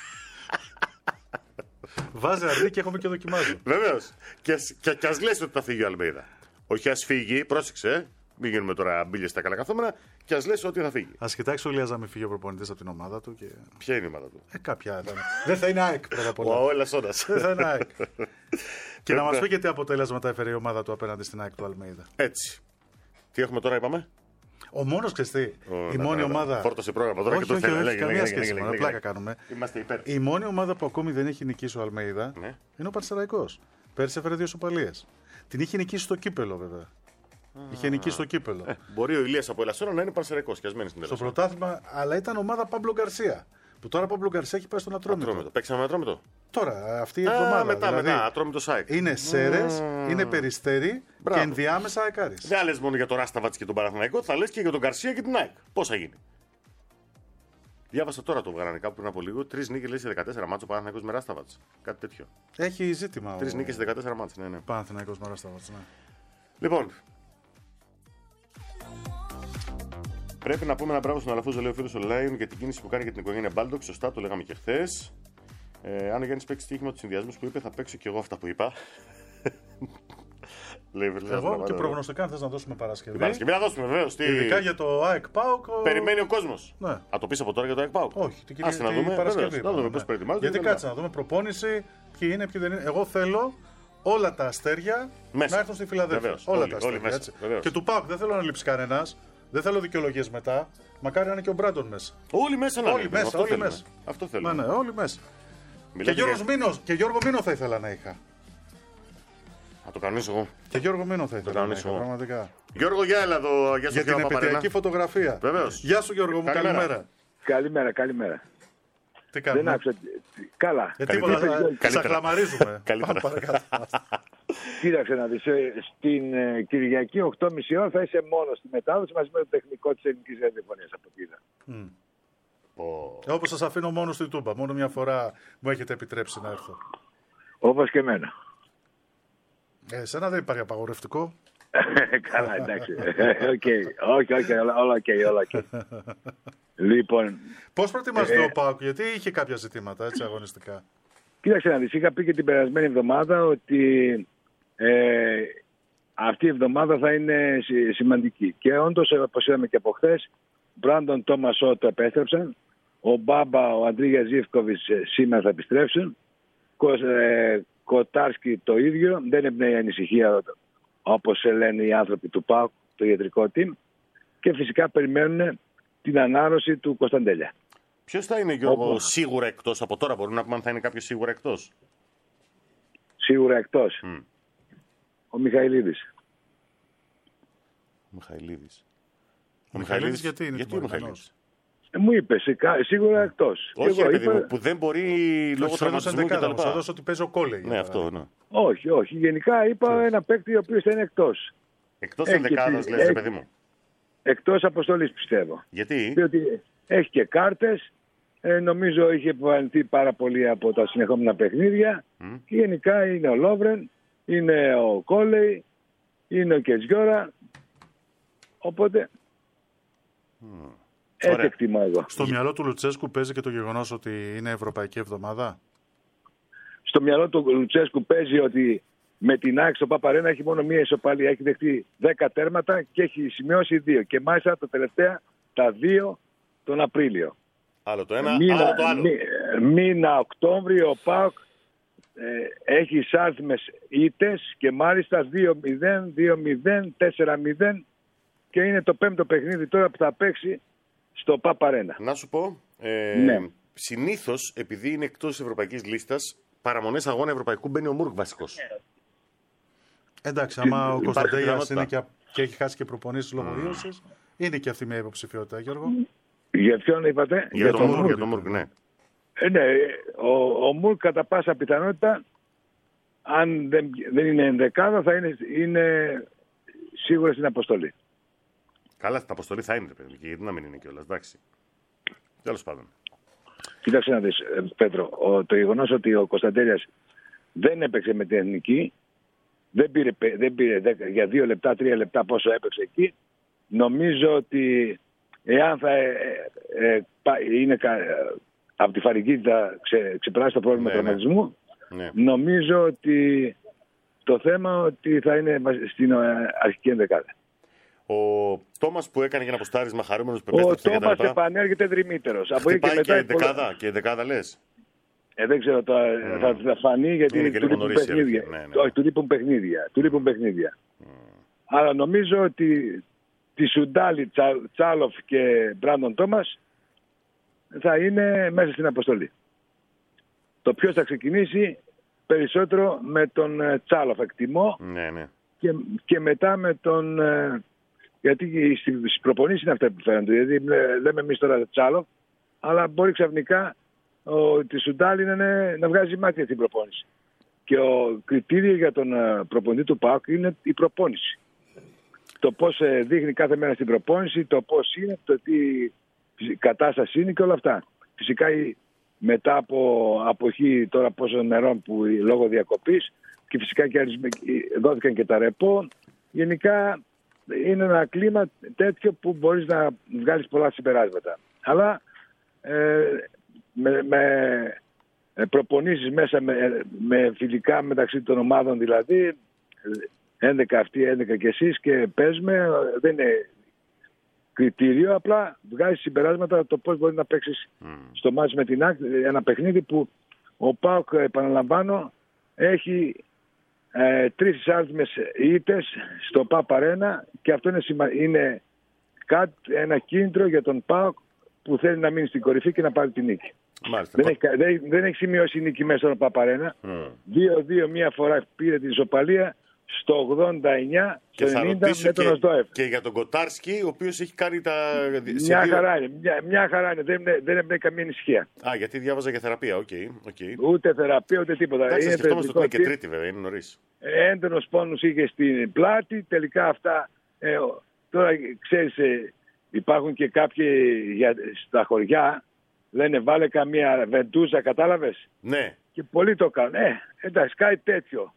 Βάζει αρνί και έχουμε και δοκιμάζει. Βεβαίως. Και, και, και ας λες ότι θα φύγει ο Αλμέιδα. Όχι, ας φύγει, πρόσεξε. Μην γίνουμε τώρα μπίλες στα καλά καθόμενα και ας λες ότι θα φύγει. Ας κοιτάξει ο Ηλίας να μην φύγει ο προπονητής από την ομάδα του. Και... Ποια είναι η ομάδα του? Ε, κάποια. Δεν θα είναι ΑΕΚ πρώτα απ' όλα. Ο Ελασσόνας. Δεν θα είναι ΑΕΚ. Και να μας πει και τι αποτέλεσματα έφερε η ομάδα του απέναντι στην ΑΕΚ του Αλμέιδα. Έτσι. Τι έχουμε τώρα, είπαμε? Ο μόνος ξεστή. Η μόνη ομάδα. Φόρτωσε πρόγραμμα τώρα όχι, και το όχι, θέλει. όχι, καμία σχέση. Πλάκα κάνουμε. Είμαστε υπέρ. Η μόνη ομάδα που ακόμη δεν έχει νικήσει ο Αλμέιδα ναι. είναι ο Πανσεραϊκός. Πέρσι έφερε δύο σοπαλίες. Την είχε νικήσει στο κύπελο, βέβαια. Είχε νικήσει στο κύπελο. Ε, μπορεί ο Ηλίας από Ελασσόνα να είναι Πανσεραϊκός και ας μένει στην Στο Ελασσόνα. πρωτάθλημα, αλλά ήταν ομάδα Πάμπλο Γκαρσία. Που τώρα Πάμπλο Γκαρσία έχει πάει στον Ατρόμητο. Ατρόμητο. Παίξαμε με Ατρόμητο. Τώρα, αυτή η εβδομάδα. Α, μετά, δηλαδή, μετά. Ατρόμητο ΣΑΕΚ. Είναι Σέρες, mm. είναι Περιστέρι Μπράβο. και ενδιάμεσα Αεκάρης. Δεν λες μόνο για τον Ράσταβατς και τον Παναθηναϊκό, θα λες και για τον Γκαρσία και την ΑΕΚ. Πώς θα γίνει? Διάβασα τώρα το βγάλανε κάπου πριν από λίγο. Τρεις νίκες λέει σε δεκατέσσερα μάτσο ο Παναθηναϊκός με Ράσταβατς. Κάτι τέτοιο. Έχει ζήτημα. Τρεις νίκες σε δεκατέσσερα μάτσο. Ναι, ναι. Παναθηναϊκός με Ράσταβατς. Ναι. Λοιπόν. Πρέπει να πούμε ένα μπράβο στον Αλαφούζο, λέει ο φίλος ο Λάιον, για την κίνηση που κάνει για την οικογένεια Μπάλντοκ. Σωστά, το λέγαμε και χθες. Ε, αν ο Γιάννης παίξει στοίχημα του συνδυασμού που είπε, θα παίξω και εγώ αυτά που είπα. Λέει, εγώ και προγνωστικά, αν θες να δώσουμε Παρασκευή. Παρασκευή να δώσουμε, βεβαίως. Τι... Ειδικά για το ΑΕΚ ΠΑΟΚ. Περιμένει ο κόσμος. Ναι. Α, το πεις από τώρα για το ΑΕΚ ΠΑΟΚ. Όχι, την Ας να δούμε, Παρασκευή. Να δούμε ναι. πώς προετοιμάζονται. Γιατί κάτσε να δούμε προπόνηση, ποιοι είναι, ποιοι δεν είναι. Εγώ θέλω όλα τα αστέρια μέσα να έρθουν στη Φιλαδέλφια. Βεβαίως, όλα όλοι, τα αστέρια. όλοι μέσα, έτσι. βεβαίως. Και του ΠΑΟΚ δεν θέλω να λείψει κανένας. Δεν θέλω δικαιολογίες μετά. Μακάρι να είναι και ο Μπράντον μέσα. Όλοι μέσα να Όλοι είναι. μέσα, Αυτό όλοι θέλουμε. μέσα. Αυτό θέλουμε. Ναι, ναι, όλοι μέσα. Και Μιλάτε Γιώργος για- Μήνος, και Γιώργο Μήνο θα ήθελα να είχα. Θα το κανονίσω εγώ. Και Γιώργο Μήνο θα ήθελα να κανονίσω είχα. εγώ. Πραγματικά. Γιώργο, γεια έλα εδώ. Γεια σου, Για την Παπαρένα. επαιτειακή φωτογραφία. Βεβαίως. Γεια σου Γιώργο μου, Καλημέρα. καλημέρα. Καλημέρα, καλημέρα. Τι Δεν κάνουμε. άκουσα. Καλά. Ε, τίποτα, Καλύτερα. σα χλαμαρίζουμε. Καλύτερα. Πάμε παρακάτω. Κοίταξε να δεις. ε, Στην ε, Κυριακή οκτώ και μισή ώρα θα είσαι μόνος στη μετάδοση μαζί με το τεχνικό της ελληνικής ραδιοφωνίας από εκεί. Πω. Ε, Όπως σας αφήνω μόνο στη Τούμπα. Μόνο μια φορά μου έχετε επιτρέψει να έρθω. Όπως και εμένα. Ε, εσένα δεν υπάρχει απαγορευτικό. Καλά, εντάξει. Οκ. Όχι, όχι, όλα όλα οκ, όλα οκ. Λοιπόν, Πώς προετοιμάζεται Ε, ο ΠΑΟΚ, γιατί είχε κάποια ζητήματα έτσι αγωνιστικά. κοίταξε να δεις. Είχα πει και την περασμένη εβδομάδα ότι ε, αυτή η εβδομάδα θα είναι συ- σημαντική. Και όντως, όπως είδαμε και από χθες, Μπράντον Τόμας Ότο επέστρεψαν. Ο Μπάμπα, ο Αντρίγια Ζίβκοβιτς ε, σήμερα θα επιστρέψουν. Κο, ε, Κοτάρσκι το ίδιο. Δεν εμπνέει ανησυχία όπως λένε οι άνθρωποι του ΠΑΟΚ, το ιατρικό team. Και φυσικά περιμένουν την ανάρρωση του Κωνσταντέλια. Ποιος θα είναι, Γιώργο, Όπως. σίγουρα εκτός? Από τώρα μπορούμε να πούμε αν θα είναι κάποιος σίγουρα εκτός. Σίγουρα εκτός. Μμ. Ο Μιχαηλίδης. Ο Μιχαηλίδης. Ο Μιχαηλίδης γιατί είναι Γιατί ο τιμωρημένος? Μιχαηλίδης? Ε, μου είπε σικά- σίγουρα εκτός. Και Όχι, εγώ ρε παιδί είπα- μου, που δεν μπορεί λόγω Λόγω τραυματισμού και τα ενδεκάδα, θα λοιπά. δώσω ότι παίζει ο Κόλε. για Ναι, αυτό, παράδειγμα. ναι. Όχι, όχι. Γενικά είπα ένα παίκτη ο οποίος θα είναι εκτός. Εκτός Έχει ενδεκάδας, και- λες, ρε έχει- παιδί μου. Εκτός αποστολής πιστεύω. Γιατί? Διότι έχει και κάρτες. Ε, νομίζω είχε επιβαρυνθεί πάρα πολύ από τα συνεχόμενα παιχνίδια. Μμ. Και γενικά είναι ο Λόβρεν, είναι ο Κόλεϊ, είναι ο Κετζιόρα. Οπότε έτσι Ωραία. εκτιμώ εγώ. Στο μυαλό του Λουτσέσκου παίζει και το γεγονός ότι είναι Ευρωπαϊκή Εβδομάδα. Στο μυαλό του Λουτσέσκου παίζει ότι με την ΑΕΚ στο Παπαρένα έχει μόνο μία ισοπαλία. Έχει δεχτεί δέκα τέρματα και έχει σημειώσει δύο. Και μάλιστα τα τελευταία τα δύο τον Απρίλιο. Άλλο το ένα, Μήνα, άλλο το άλλο. μη- μήνα Οκτώβριο ο ΠΑΟΚ ε, έχει εισάρθμες ήττες και μάλιστα δύο μηδέν, δύο μηδέν, τέσσερα μηδέν και είναι το πέμπτο παιχνίδι τώρα που θα παίξει στο Παπαρένα. Να σου πω, ε, Ναι. συνήθως, επειδή είναι εκτός της ευρωπαϊκής λίστας, παραμονές αγώνα ευρωπαϊκού μπαίνει ο Μουρκ βασικός. Εντάξει, άμα ο υπάρχει Κωνσταντέλιας πιθανότητα. είναι και, και έχει χάσει και προπονήσεις λόγω ίωσης, είναι και αυτή μια υποψηφιότητα, Γιώργο. Για ποιον είπατε? Για τον τον Μουρκ, Μουρκ. για τον Μουρκ, ναι. Ε, ναι, ο, ο Μουρκ κατά πάσα πιθανότητα, αν δεν, δεν είναι ενδεκάδα, θα είναι, είναι σίγουρα στην αποστολή. Καλά, την αποστολή θα είναι, ρε παιδί, και γιατί να μην είναι κιόλας, εντάξει. Τέλος πάντων. Κοίταξε να δεις, ε, Πέτρο, ο, το γεγονός ότι ο Κωνσταντέλιας δεν έπαιξε με την εθνική, δεν πήρε, πε- δεν πήρε δέκα, για δύο λεπτά, τρία λεπτά πόσο έπαιξε εκεί, νομίζω ότι εάν θα ε, ε, ε, πά- είναι κα, ε, από τη φαρική θα ξε, ξεπεράσει το πρόβλημα Ναι, του ναι. τραυματισμού, Ναι. νομίζω ότι το θέμα ότι θα είναι βασ- στην ε, αρχική ενδεκάδα. Ο Τόμας που έκανε για ένα αποστάρισμα χαρούμενος που Ο επέστρεψε και τα Τόμας λοιπά. επανέρχεται δρυμύτερος. Από εκεί και Χτυπάει και μετά η πολλά- δεκάδα, και δεκάδα λες. Ε, δεν ξέρω, τώρα, θα, θα φανεί γιατί Είναι και του λίγο λείπουν νωρίς η παιχνίδια. αλήθεια. Ναι, ναι. Όχι, του λείπουν παιχνίδια. Του λείπουν παιχνίδια. Αλλά νομίζω ότι τη Σουντάλη, Τσα, Τσάλοφ και Μπράντον Τόμας θα είναι μέσα στην αποστολή. Το ποιος θα ξεκινήσει περισσότερο με τον ε, Τσάλοφ εκτιμώ Ναι, ναι. και, και μετά με τον... ε, γιατί στις προπονήσεις είναι αυτά που φαίνονται. Δηλαδή λέ- λέμε εμείς τώρα Τσάλοφ, αλλά μπορεί ξαφνικά ο, τη Σουντάλη να, είναι- να βγάζει μάτια στην προπόνηση. Και ο κριτήριο για τον ε, προπονητή του ΠΑΟΚ είναι η προπόνηση. Το πώς ε, δείχνει κάθε μέρα στην προπόνηση, το πώς είναι, το τι κατάσταση είναι και όλα αυτά. Φυσικά μετά από αποχή τώρα πόσων νερών που λόγω διακοπής και φυσικά και δόθηκαν και τα ρεπό, γενικά είναι ένα κλίμα τέτοιο που μπορείς να βγάλεις πολλά συμπεράσματα. Αλλά ε, με, με προπονήσεις μέσα με, με φιλικά μεταξύ των ομάδων, δηλαδή έντεκα αυτοί, έντεκα και εσείς και παίζουμε, δεν είναι κριτήριο, απλά βγάζεις συμπεράσματα το πώς μπορεί να παίξεις mm. στο μάτς με την ΑΕΚ, ένα παιχνίδι που ο ΠΑΟΚ, επαναλαμβάνω, έχει ε, τρεις εισάρτημες ήττες στο ΠΑΠ Αρένα και αυτό είναι, σημα... είναι κάτι, ένα κίνητρο για τον ΠΑΟΚ που θέλει να μείνει στην κορυφή και να πάρει την νίκη. Μάλιστα. Δεν, έχει, δεν, δεν έχει σημειώσει η νίκη μέσα στο ΠΑΠ Αρένα. δύο δύο mm. μία φορά πήρε την ισοπαλία στο ογδόντα εννιά και στο ενενήντα με τον Οσδόεφ. Και για τον Κοτάρσκι, ο οποίος έχει κάνει τα... Μια δύο... χαρά είναι, μια, μια χαρά είναι, δεν, δεν έμπαινε καμία ανησυχία. Α, γιατί διάβαζα για θεραπεία, οκ. Okay, okay. Ούτε θεραπεία, ούτε τίποτα. Εντάξει, σκεφτόμαστε ότι είναι και τρίτη βέβαια, είναι νωρίς. Έντονος πόνος είχε στην πλάτη, τελικά αυτά, ε, τώρα ξέρεις, ε, υπάρχουν και κάποιοι για, στα χωριά, λένε βάλε καμία βεντούζα, κατάλαβες. Ναι. Και πολλοί το κάνουν. Ε, εντάξει, κάτι τέτοιο.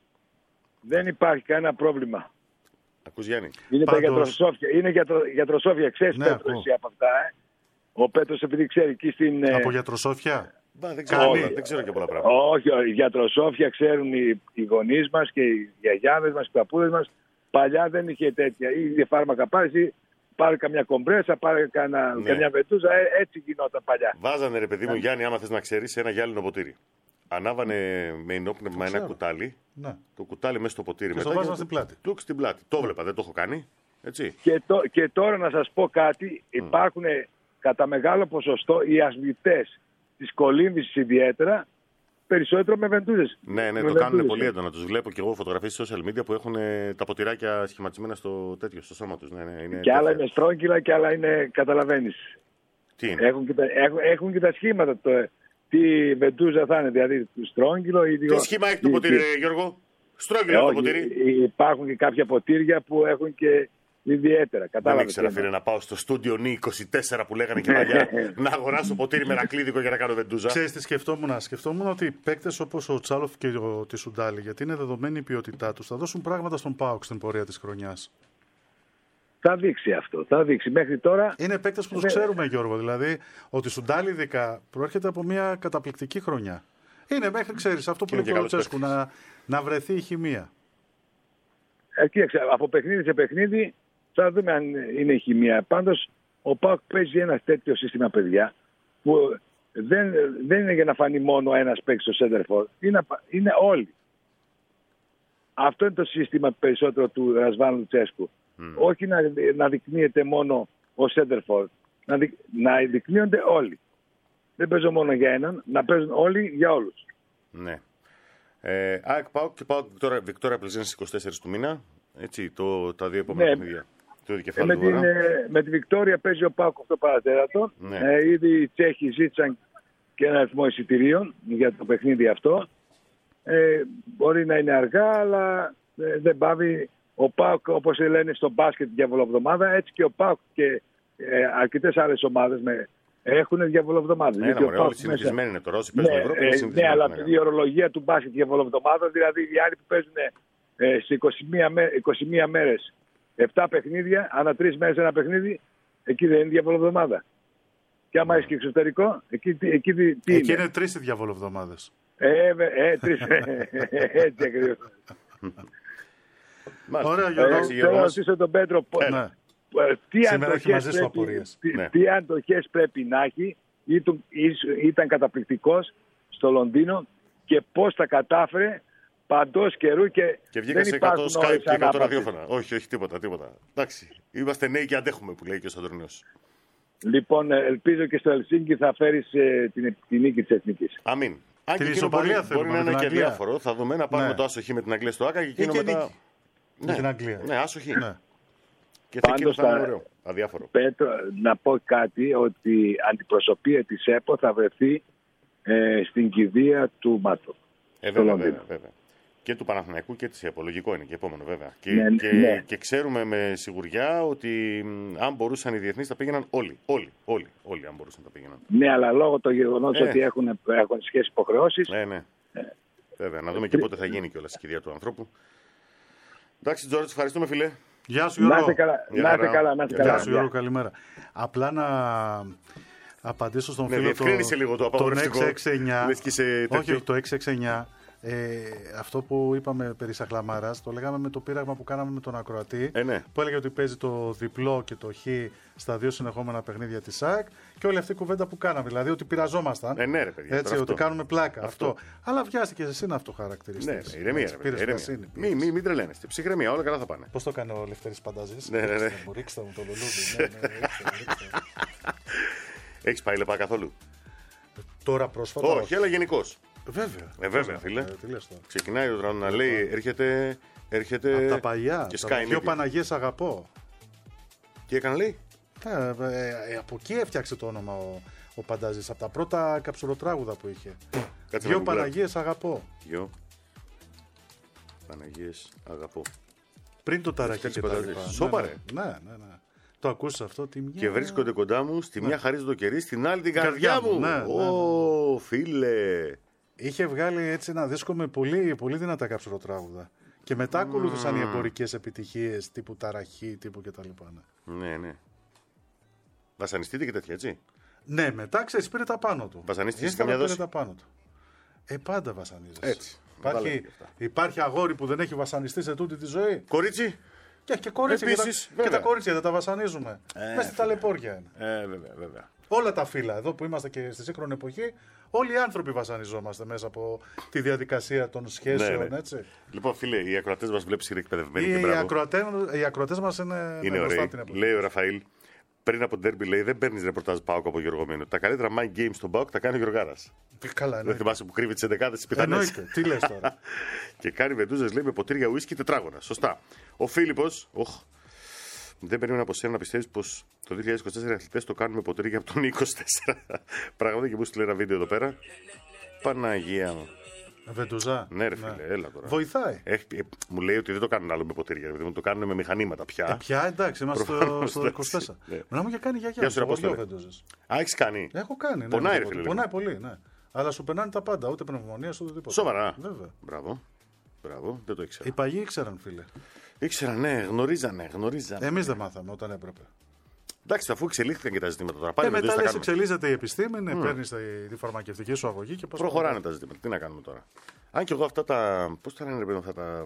Δεν υπάρχει κανένα πρόβλημα. Ακούς, Γιάννη. Είναι Πάντως... τα γιατροσόφια. Είναι γιατρο... γιατροσόφια. Ξέρεις, ναι, Πέτρο, εσύ από αυτά. Ε? Ο Πέτρος επειδή ξέρει εκεί στην... Από γιατροσόφια. Μπα, δεν, ξέρω, όχι, δεν ξέρω και πολλά πράγματα. Όχι, οι γιατροσόφια ξέρουν οι, οι γονείς μας και οι γιαγιάδες μας, οι παππούδες μας. Παλιά δεν είχε τέτοια. Ή φάρμακα πάρεις ή πάρει καμιά κομπρέσα, πάρει καμιά, ναι. καμιά βετούζα. Ε, έτσι γινόταν παλιά. Βάζανε, ρε παιδί μου, Γιάννη, άμα θες να ξέρεις, ένα γυάλινο ποτήρι. Ανάβανε με ενόπνευμα ένα κουτάλι. Ναι. Το κουτάλι μέσα στο ποτήρι. Και μετά το βάζανε στην πλάτη. Του στην πλάτη. Το βλέπα, δεν το έχω κάνει. Έτσι. Και, το, και τώρα να σας πω κάτι. Mm. Υπάρχουν κατά μεγάλο ποσοστό οι ασμητές της κολύμβησης ιδιαίτερα περισσότερο με βεντούζες. Ναι, ναι, το κάνουν πολύ έντονα. Τους βλέπω και εγώ φωτογραφίες στα social media που έχουν τα ποτηράκια σχηματισμένα στο τέτοιο, στο σώμα τους. Ναι, ναι, είναι και άλλα είναι στρόγγυλα και άλλα είναι, καταλαβαίνεις. Τι είναι. Έχουν και τα, έχουν, έχουν και τα σχήματα. Το, τι βεντούζα θα είναι, δηλαδή στρόγγυλο ή... Τι σχήμα έχει το ποτήρι, ή... Γιώργο? Στρόγγυλο ε, το ποτήρι. Υπάρχουν και κάποια ποτήρια που έχουν και ιδιαίτερα. Κατάλαβε. Δεν ήξερα, φίλε, να πάω στο στούντιο Νι είκοσι τέσσερα που λέγανε και παλιά να αγοράσω ποτήρι μερακλίδικο για να κάνω βεντούζα. Ξέρεις τι σκεφτόμουν? Σκεφτόμουν ότι παίκτες όπως ο Τσάλοφ και ο Τισουντάλη, γιατί είναι δεδομένη η ποιότητά τους, θα δώσουν πράγματα στον ΠΑΟΚ στην πορεία της χρονιάς. Θα δείξει αυτό. Θα δείξει. Μέχρι τώρα. Είναι παίκτες που τους ξέρουμε, Γιώργο. Δηλαδή, ο Τισουντάλη ειδικά προέρχεται από μια καταπληκτική χρονιά. Είναι μέχρι, ξέρεις, αυτό που λέει ο Λουτσέσκου, να, να βρεθεί η χημεία. Ε, κοίταξε, από παιχνίδι σε παιχνίδι θα δούμε αν είναι η χημεία. Πάντως, ο ΠΑΟΚ παίζει ένα τέτοιο σύστημα, παιδιά, που δεν, δεν είναι για να φανεί μόνο ένας παίκτης στο center for. Είναι, είναι όλοι. Αυτό είναι το σύστημα περισσότερο του Ρασβάν Λουτσέσκου. Mm. Όχι να, να δεικνύεται μόνο ο center for. Να, δει, να δεικνύονται όλοι. Δεν παίζω μόνο για έναν, να παίζουν όλοι για όλους. Ναι. Ε, ΑΕΚ ΠΑΟΚ και ΠΑΟΚ Βικτόρια Πλεζένης στις είκοσι τέσσερις του μήνα. Έτσι, το, τα δύο επόμενα παιχνίδια. Ναι. Ε, με, την, ε, με τη Βικτόρια παίζει ο ΠΑΟΚ οκτώ παρατέταρτο. Ναι. Ε, ήδη οι Τσέχοι ζήτησαν και ένα αριθμό εισιτηρίων για το παιχνίδι αυτό. Ε, μπορεί να είναι αργά, αλλά ε, δεν πάβει. Ο ΠΑΟΚ, όπως λένε στο μπάσκετ, διαβολοβδομάδα, έτσι και ο ΠΑΟΚ και ε, αρκετές άλλες ομάδες με, έχουν διαβολοβδομάδες. Ναι, ναι, όλοι συνηθισμένοι είναι τώρα. Όσοι παίζουν ναι, Ευρώπη, ε, είναι ναι, αλλά η ορολογία του μπάσκετ διαβολοβδομάδα, δηλαδή οι άλλοι που παίζουν ε, σε είκοσι μία μέρες, επτά παιχνίδια, ανά τρεις μέρες ένα παιχνίδι, εκεί δεν είναι διαβολοβδομάδα. Και άμα έχει και εξωτερικό, εκεί, εκεί τι εκεί είναι. Εκεί είναι τρεις οι διαβολοβδομάδες. Ε, ε, τρεις. Έτσι ακριβώς. Ωραία, Γιώργο. Θέλω να ρωτήσω τον Πέτρο τι αντοχές πρέπει, ναι. τι αντοχές πρέπει να έχει. Ήταν, ήταν καταπληκτικός στο Λονδίνο και πώς τα κατάφερε παντός καιρού και, και βγήκα σε εκατό Skype και εκατό ραδιόφωνα. Όχι, όχι, τίποτα, τίποτα. Εντάξει, είμαστε νέοι και αντέχουμε που λέει και ο Σαντορινός. Λοιπόν, ελπίζω και στο Ελσίνκι θα φέρεις ε, την, την νίκη της Εθνικής. Αμήν. Αν και εκείνο μπορεί, μπορεί να είναι και διάφορο. Θα δούμε να πάρουμε ναι. το άσοχη με την Αγγλία στο Άκα και εκείνο μετά... Ναι. Με την Αγγλία. Ναι, άσοχη. Ναι. Και θα εκείνο θα είναι ωραίο. Αδιάφορο. Πέτρο, να πω κάτι, ότι η αντιπροσωπεία της ΕΠΟ θα βρεθεί ε, στην κηδεία του ΜΑΤΟ. Ε, βέβαια, βέβαια, βέβαια. Και του Παναθηναϊκού και της ΕΠΟ. Λογικό είναι και επόμενο βέβαια. Και, ναι, και, ναι. και ξέρουμε με σιγουριά ότι αν μπορούσαν οι διεθνείς θα πήγαιναν όλοι. Όλοι, όλοι, όλοι αν μπορούσαν να πηγαίνουν. Ναι, αλλά λόγω του γεγονότος Ε. ότι έχουν, έχουν σχέσεις υποχρεώσεις. Ναι, ναι. Βέβαια, να δούμε και πότε θα γίνει κιόλας η κηδεία του ανθρώπου. Εντάξει, Τζόρτζ, ευχαριστούμε, φιλέ. Γεια σου, Να Γιώργο. είστε καλά, Γεια να είστε χαρά. καλά, να είστε Γεια καλά. Γεια σου, Γιώργο, καλημέρα. Απλά να απαντήσω στον Ναι, φίλο διευκρίνησε λίγο το απαγορευτικό. τον έξι έξι εννιά. Λες και σε τέτοιο. Όχι, όχι, το έξι έξι εννιά. Ε, αυτό που είπαμε περί Σαχλαμάρας, το λέγαμε με το πείραγμα που κάναμε με τον ακροατή. Ε, ναι. Που έλεγε ότι παίζει το διπλό και το χ στα δύο συνεχόμενα παιχνίδια της ΣΑΚ και όλη αυτή η κουβέντα που κάναμε. Δηλαδή ότι πειραζόμασταν. Ε, ναι, ρε, παιδιά, Έτσι, τώρα ότι αυτό. κάνουμε πλάκα. Αυτό. Αυτό. Αλλά βιάστηκε εσύ να αυτό χαρακτηριστεί. Ναι, ναι, ηρεμία, ρε, παιδιά, ηρεμία. Μην μη, μην τρελαίνεστε. Ψυχραιμία, όλα καλά θα πάνε. Πώ το έκανε ο Λευτέρης Πανταζής. Ναι, ναι, ναι. Ρίξτε μου, ρίξτε μου το λουλούδι. Ναι, ναι, ρίξτε μου, ρίξτε μου. Έχει πάει λεπά καθόλου? Τώρα πρόσφατα. Όχι, αλλά γενικώ. Βέβαια. Ε, βέβαια, φίλε. Ε, τι λες τώρα. Ξεκινάει το τραγούδι να λέει, έρχεται. έρχεται Από τα παλιά. Και τα σκάει δύο νίκη. Παναγίες αγαπώ. Τι έκανε, λέει. Ε, ε, ε, από εκεί έφτιαξε το όνομα ο, ο Πανταζής. Από τα πρώτα καψουροτράγουδα που είχε. Κάτσε Δύο να γκουγκλάρω. Παναγίες αγαπώ. Δυο Παναγίες αγαπώ. Πριν το ταραχή Φτιάξει και τα Πανταζής. λοιπά. Σόπα, Ναι, ρε. ναι, ναι, ναι. Το ακούσεις αυτό, τη μια. Και βρίσκονται κοντά μου, στη μια χαρίζει το κερί, στην άλλη την Καρδιά καρδιά μου. μου, ναι, ναι, Ω, φίλε. Είχε βγάλει έτσι ένα δίσκο με πολύ, πολύ δυνατά καψουροτράγουδα. Και μετά ακολούθησαν οι εμπορικές επιτυχίες τύπου ταραχή, τύπου κτλ. Ναι. Ναι, ναι. Βασανιστείτε και τέτοια, έτσι. Ναι, μετά ξέρεις, πήρε τα πάνω του. Βασανίστηκες Ύστερα καμιά πήρε δόση? τα πάνω του. Ε, πάντα βασανίζεσαι. Έτσι. Τα λέμε Υπάρχει, και αυτά. υπάρχει αγόρι που δεν έχει βασανιστεί σε τούτη τη ζωή. Κορίτσι. Και, και κορίτσια. Επίσης, και, τα, και βέβαια. τα κορίτσια δεν τα βασανίζουμε. Ε, Μέσα στη ταλαιπώρια είναι. Ε, βέβαια, βέβαια. Όλα τα φύλλα εδώ που είμαστε και στη σύγχρονη εποχή, όλοι οι άνθρωποι βασανιζόμαστε μέσα από τη διαδικασία των σχέσεων. Ναι, ναι. Έτσι. Λοιπόν, φίλε, οι ακροατέ μα βλέπει είναι εκπαιδευμένοι και Οι, μπράβο. ακροατές, οι ακροατές μας είναι, Είναι ναι, μπροστά ωραίοι. από την εποχή. Λέει ο Ραφαήλ, πριν από την Derby, λέει: δεν παίρνει ρεπορτάζ Πάοκ από Γιώργο Μήνο. Τα καλύτερα mind games στον Πάοκ τα κάνει ο Γιωργάρας. Καλά, Δεν εννοείται. θυμάσαι που κρύβει τι εντεκάδε τη πιθανέ. Εννοείται. Τι λες τώρα. Και κάνει βεντούζε, λέει, με ποτήρια ουίσκι τετράγωνα. Σωστά. Ο Φίλιππος, οχ, δεν περίμενα από σένα να πιστεύει πω το δύο χιλιάδες είκοσι τέσσερα οι αθλητές το κάνουν με ποτήρια από τον είκοσι τέσσερα. Πραγματικά και μου στείλε ένα βίντεο εδώ πέρα. Παναγία μου. Βεντουζά. Ναι, ρε φίλε, έλα τώρα. Βοηθάει. Έχει, ε, μου λέει ότι δεν το κάνουν άλλο με ποτήρια, δηλαδή μου το κάνουν με μηχανήματα πια. Ε, πια εντάξει, είμαστε στο, Προφανώς, στο εντάξει. είκοσι τέσσερα. Ναι. Μένα μου είχε κάνει γιαγιά. Γεια σου, στο Απόστολε. χωριό βεντούζες. Α, έχει κάνει. Έχω κάνει. Ναι, Πονάει, με ρε το φίλε, ποτήρι. Πονάει πολύ, ναι. Αλλά σου περνάνε τα πάντα, ούτε πνευμονία, ούτε τίποτα. Σοβαρά. Βέβαια. Μπράβο. Μπράβο, δεν το ήξερα. Οι παγιοί ήξεραν, φίλε. Ήξερα, ναι, γνωρίζανε, γνωρίζανε. Εμεί δεν μάθαμε όταν έπρεπε. Εντάξει, αφού εξελίχθηκαν και τα ζητήματα τώρα. Και Πάλι με μετά τα λες, κάνουμε. εξελίσσεται η επιστήμη, ναι, παίρνει τη φαρμακευτική σου αγωγή και πας Προχωράνε παρακάτω. τα ζητήματα. Τι να κάνουμε τώρα. Αν και εγώ αυτά τα. Πώ τα λένε, ρε παιδί μου, αυτά τα.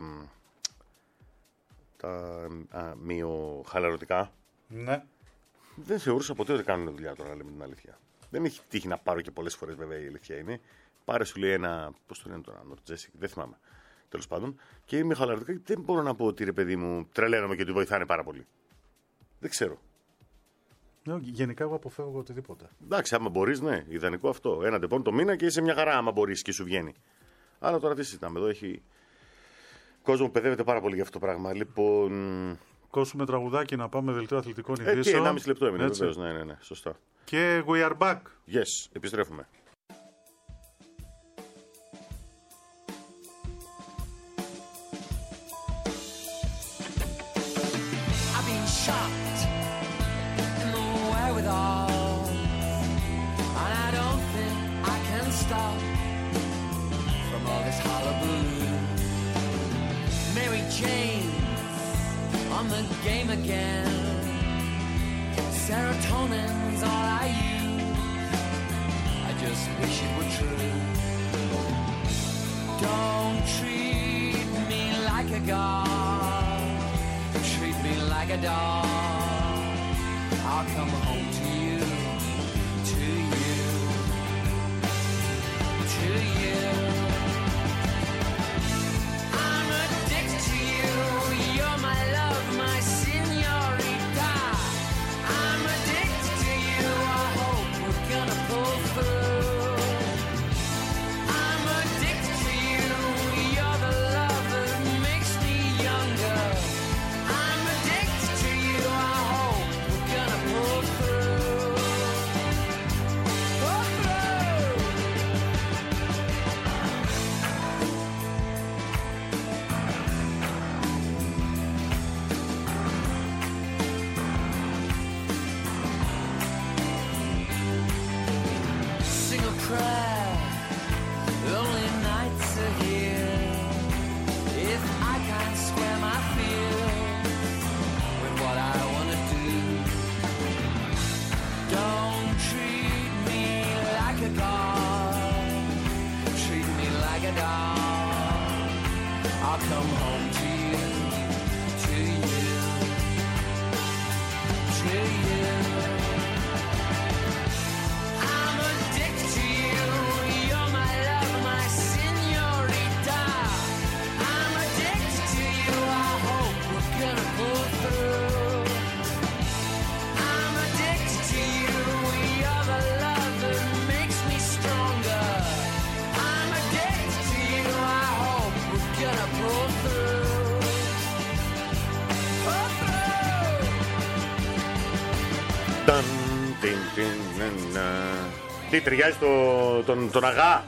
Τα α, μειοχαλαρωτικά. Ναι. Δεν θεωρούσα ποτέ ότι κάνουν δουλειά τώρα, να λέμε την αλήθεια. Δεν έχει τύχει να πάρω και πολλέ φορέ, βέβαια, η αλήθεια είναι. Πάρε σου λέει ένα. Πώ το λένε τώρα, Νορτζέσικ, δεν θυμάμαι. Τέλος πάντων. Και είμαι χαλαρωτικά και δεν μπορώ να πω ότι ρε παιδί μου τρελαίνομαι και ότι βοηθάνε πάρα πολύ. Δεν ξέρω. Ναι, γενικά εγώ αποφεύγω οτιδήποτε. Εντάξει, άμα μπορεί, ναι, ιδανικό αυτό. Ένα τεπών το μήνα και είσαι μια χαρά, άμα μπορεί και σου βγαίνει. Αλλά τώρα τι συζητάμε, εδώ έχει. Κόσμο που παιδεύεται πάρα πολύ για αυτό το πράγμα. Λοιπόν. Κόσουμε τραγουδάκι να πάμε δελτίο αθλητικών Ε, τι, ειδήσεων. ενάμιση λεπτό έμεινε, Έτσι. βεβαίως. Ναι, ναι, ναι, σωστά. Και we are back. Yes, επιστρέφουμε. I've been shocked in the wherewithal, and I don't think I can stop from all this hullabaloo. Mary Jane on the game again. Serotonin's all I use. I just wish it were true. Don't treat me like a god. Treat me like a dog. I'll come home to you, to you, to you. I'm addicted to you. You're my love, my señorita. I'm addicted to you. I hope we're gonna pull through. I'm addicted to you. You're the love that makes me younger. I'm addicted to you. I hope we're gonna pull through. prayer. Lonely nights are here. If I can't square my fears with what I want to do, don't treat me like a god. Treat me like a dog. I'll come home to you, to you, to you. I'm addicted to you. You're my love, my señorita. I'm addicted to you. I hope we're gonna pull through. I'm addicted to you. You're the love that makes me stronger. I'm addicted to you. I hope we're gonna pull through. Pull through. Ταν, τιν, τιν, νεν, να. Τι ταιριάζει το, τον, τον αγά.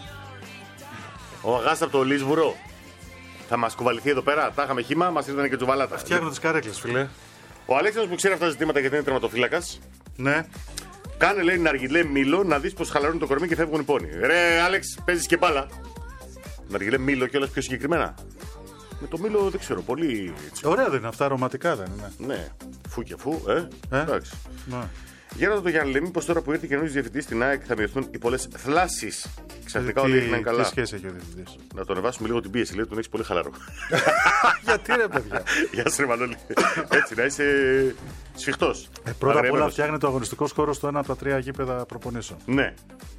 Ο αγάς από το Λίσβουρο. Θα μας κουβαληθεί εδώ πέρα. Τα είχαμε χύμα, μας ήρθαν και τζουβαλάτα. Φτιάχνω τις καρέκλες, φίλε. Ο Αλέξανδρος που ξέρει αυτά τα ζητήματα γιατί είναι τερματοφύλακας. Ναι. Κάνε, λέει, ναργιλέ μήλο να δεις πως χαλαρώνει το κορμί και φεύγουν οι πόνοι. Ρε, Άλεξ, παίζεις και μπάλα. Ναργιλέ μήλο κιόλας πιο συγκεκριμένα. Με το μήλο δεν ξέρω, πολύ έτσι. Ωραία δεν είναι αυτά, αρωματικά δεν είναι. Ναι, φου και φου, ε. Ε? Εντάξει. Ναι. Γέροντα το Γιάννη, λέει, μήπως τώρα που ήρθε καινούργιος διευθυντής στην ΑΕΚ θα μειωθούν οι πολλές θλάσεις. Ξαφνικά όλοι έγιναν καλά. Τι σχέση έχει ο διευθυντής? Να τον ανεβάσουμε λίγο την πίεση, λέει, τον έχεις πολύ χαλαρό. Γιατί ρε παιδιά. Γεια σου, ρε Μανώλη. Έτσι, να είσαι σφιχτός. Ε, πρώτα απ' όλα Αγριεμένος. φτιάχνει το αγωνιστικό χώρο στο ένα από τα τρία γήπεδα προπονήσεων. Ναι.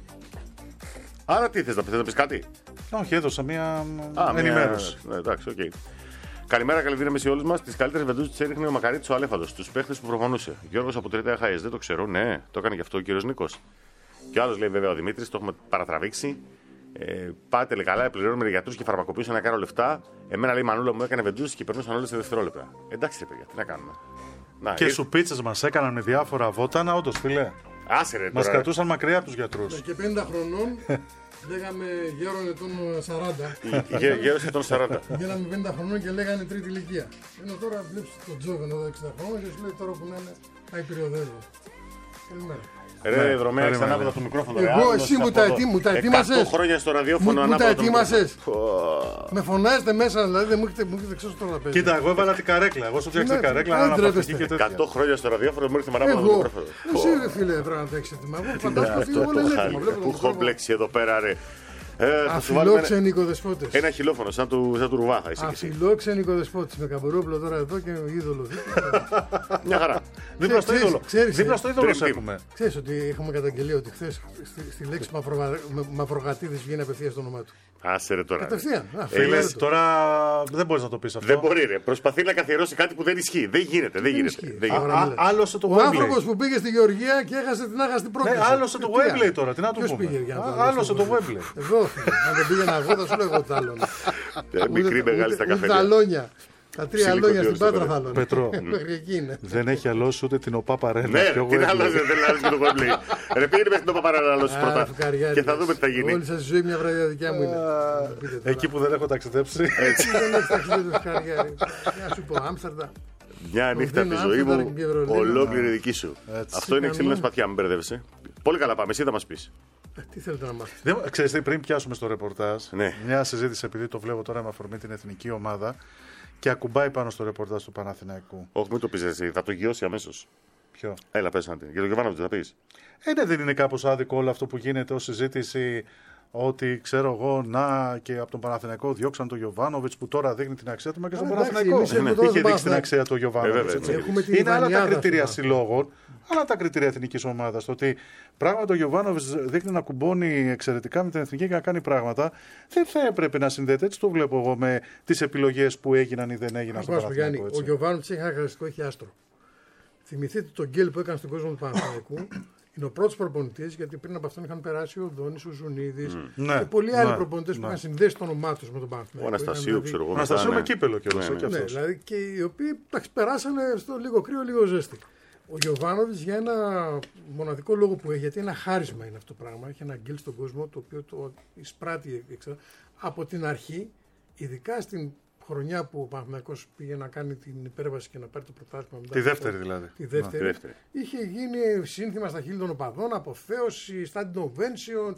Άρα τι θες να, θες να πεις κάτι? Όχι, έδωσα μία Α, ενημέρωση. Μια... Ναι, εντάξει, οκ. Okay. Καλημέρα, καλή δύναμη σε όλους μας. Τις καλύτερες βεντούζες τις έριχνε ο Μακαρίτης ο Αλέφαντος. Τους παίχτες που προφανούσε. Γιώργος από Τρίτα Χάιες, δεν το ξέρω, ναι, το έκανε και αυτό ο κύριος Νίκος. Και ο άλλος λέει βέβαια ο Δημήτρης, το έχουμε παρατραβήξει. Ε, πάτε λέει καλά, πληρώνουμε γιατρούς και φαρμακοποιούς να κάνω λεφτά. Εμένα λέει η Μανούλα μου έκανε βεντούζες και περνούσαν όλες σε δευτερόλεπτα. Εντάξει, ρε παιδιά, τι να κάνουμε. Να, Και ήρθε... σου πίτσες μας έκαναν με διάφορα βότανα, όντως φίλε. Άσε, ρε, Μας τώρα. κρατούσαν μακριά από τους γιατρούς. Και πενήντα χρονών λέγαμε γέρον ετών σαράντα. Γε, γέρος ετών σαράντα. Γίναμε πενήντα χρονών και λέγανε τρίτη ηλικία. Ενώ τώρα βλέπεις τον Τζόβεν εδώ εξήντα χρόνων και σου λέει τώρα που να είναι πάει περιοδεύω. Καλημέρα. Ρε, δρομέα, περίμενε. ανάποδα το μικρόφωνο. Εγώ, ρε, άλλος εσύ μου από τα εδώ. ετοί- μου τα εκατό ετοίμασες. χρόνια στο Μου, ραδιόφωνο μου τα ανάποδα το ετοίμασες. μικρόφωνο. Με φωνάζετε μέσα, δηλαδή δεν μου έχετε, μου έχετε ξέρω τώρα να παίζει. Κοίτα, εγώ έβαλα την καρέκλα. Εγώ σου φτιάξα την Ναι, καρέκλα, δεν αναπαυτική τρέπεστε. και τέτοια. εκατό χρόνια στο ραδιόφωνο μου ήρθε με ανάποδα το Εγώ. μικρόφωνο. Εσύ ρε φίλε τώρα να τα έχεις έτοιμα. Εγώ φαντάζομαι ότι Αυτό όλα το είναι έτοιμα. χάλι. Βλέπω Πού τον έχω κόσμο. μπλέξει εδώ πέρα, ρε. Ε, θα σου βάλουμε ένα, Αφιλόξενοι οικοδεσπότες. ένα χιλόφωνο, σαν του, σαν του Ρουβά θα είσαι κι εσύ. Αφιλόξενοι οικοδεσπότες. Με Καμπουρόπουλο τώρα εδώ και ο είδωλο δίπλα. Μια χαρά. Δίπλα στο Ξέρεις, είδωλο. ξέρεις, Δίπλα στο είδωλο Dream σε team. έχουμε. Ξέρεις ότι έχουμε καταγγελία ότι χθες στη, στη λέξη μαυρογα- με- μαυρογατίδης βγαίνει απευθείας το όνομά του. Άσε ρε τώρα. Κατευθείαν. Α, Ε, φαίνεται λες, το. Τώρα δεν μπορείς να το πεις αυτό. Δεν μπορεί, ρε. Προσπαθεί να καθιερώσει κάτι που δεν ισχύει. Δεν γίνεται, δεν γίνεται. ισχύει. Δεν Α, γίνεται. α, Α- Άλλωσε το Ο Wembley. άνθρωπος που πήγε στη Γεωργία και έχασε την άγαστη πρόκληση. Ναι, άλλωσε το Wembley τώρα. Τι να του Ποιος πούμε. πήγε για να το Α, δώσει Άλλωσε το το Wembley. Εδώ, φίλε. Αν δεν πήγαινα εγώ, θα σου λέω εγώ τ' άλλον. Ε, Μικρή, μεγάλη στα Ούτε τα καφέ. λόνια. Τα τρία Ψιλικό λόνια τι στην ώρες Πάτρα το θα λώνε. Πετρό. Μέχρι εκεί είναι. Δεν έχει αλώσει ούτε την ΟΠΑ Παρένα. Ναι, Ποιο τι να Wembley. άλλαζε, δεν άλλαζε με το Wembley. Ρε, πήγαινε μέχρι την Παπαρά να άλλωσε Α, πρώτα. φουκαριάριδες. Και θα δούμε τι θα γίνει. Όλη σας η ζωή μια βραδιά δικιά μου είναι. Να πείτε τώρα. Εκεί που δεν έχω ταξιδέψει. Δεν έχει ταξίδι του φουκαριάρι. Να σου πω, Άμστερνταμ. Μια νύχτα από τη ζωή Άμστερνταμ μου, και Βερολίνο. ολόκληρη δική σου. Έτσι. Αυτό είναι Τι ξύλινα κάνουμε. σπαθιά, μην μπερδεύεσαι. Πολύ καλά πάμε, εσύ θα μα πει. Ε, Τι θέλετε να μάθετε. Δεν- Ξέρεις τι, πριν πιάσουμε στο ρεπορτάζ, Ναι. μια συζήτηση επειδή το βλέπω τώρα με αφορμή την εθνική ομάδα και ακουμπάει πάνω στο ρεπορτάζ του Παναθηναϊκού. Όχι, μην το πει εσύ, θα το γιώσει αμέσω. Ποιο? Έλα, πε να την. Για τον Γιωβάνο, τι θα πει. Ε, ναι, δεν είναι κάπως άδικο όλο αυτό που γίνεται ως συζήτηση ότι ξέρω εγώ να και από τον Παναθηναϊκό διώξαν τον Γιωβάνοβιτς που τώρα δείχνει την αξία του, μα και στον Ε, εντάξει, Παναθηναϊκό. εμείς έχουμε Ναι. τώρα Είχε τον δείξει την Παναθηναϊκό. αξία του Γιωβάνοβιτς. Ε, βέβαια, έτσι. έχουμε την Είναι άλλα τα Ιβανιάδα κριτήρια στην συλλόγων, άλλα τα κριτήρια εθνικής ομάδας. Το ότι πράγματι ο Γιωβάνοβιτς δείχνει να κουμπώνει εξαιρετικά με την εθνική και να κάνει πράγματα, δεν θα έπρεπε να συνδέεται. Έτσι το βλέπω εγώ με τις επιλογές που έγιναν ή δεν έγιναν στον Ακούω, Γιάννη, Παναθηναϊκό. ο έτσι. Γιωβάνοβιτς έχει ένα χαρακτηριστικό, έχει άστρο. Θυμηθείτε τον γκέλ που έκανε στον κόσμο του Παναθηναϊκού. Είναι ο πρώτο προπονητή, γιατί πριν από αυτόν είχαν περάσει ο Δόνης, ο Ζουνίδης Ναι, και πολλοί άλλοι ναι, προπονητέ που ναι. είχαν συνδέσει το όνομά του με τον Παναθηναϊκό. Ο Αναστασίου, Ήταν ξέρω εγώ. Ο μετά, Αναστασίου με ναι. κύπελο κιόλας. Ναι, και ναι. Ναι, αυτός. δηλαδή και οι οποίοι εντάξει, περάσανε στο λίγο κρύο, λίγο ζέστη. Ο Γιωβάνοβιτς για ένα μοναδικό λόγο που έχει, γιατί ένα χάρισμα είναι αυτό το πράγμα. Έχει ένα γκέλ στον κόσμο το οποίο το εισπράττει εξα- από την αρχή, ειδικά στην χρονιά που ο Παναθηναϊκός πήγε να κάνει την υπέρβαση και να πάρει το πρωτάθλημα. μετά Τη από- δεύτερη δηλαδή. Τη δεύτερη. Τη δεύτερη. Είχε γίνει σύνθημα στα χείλη των οπαδών, αποθέωση, standing ovation,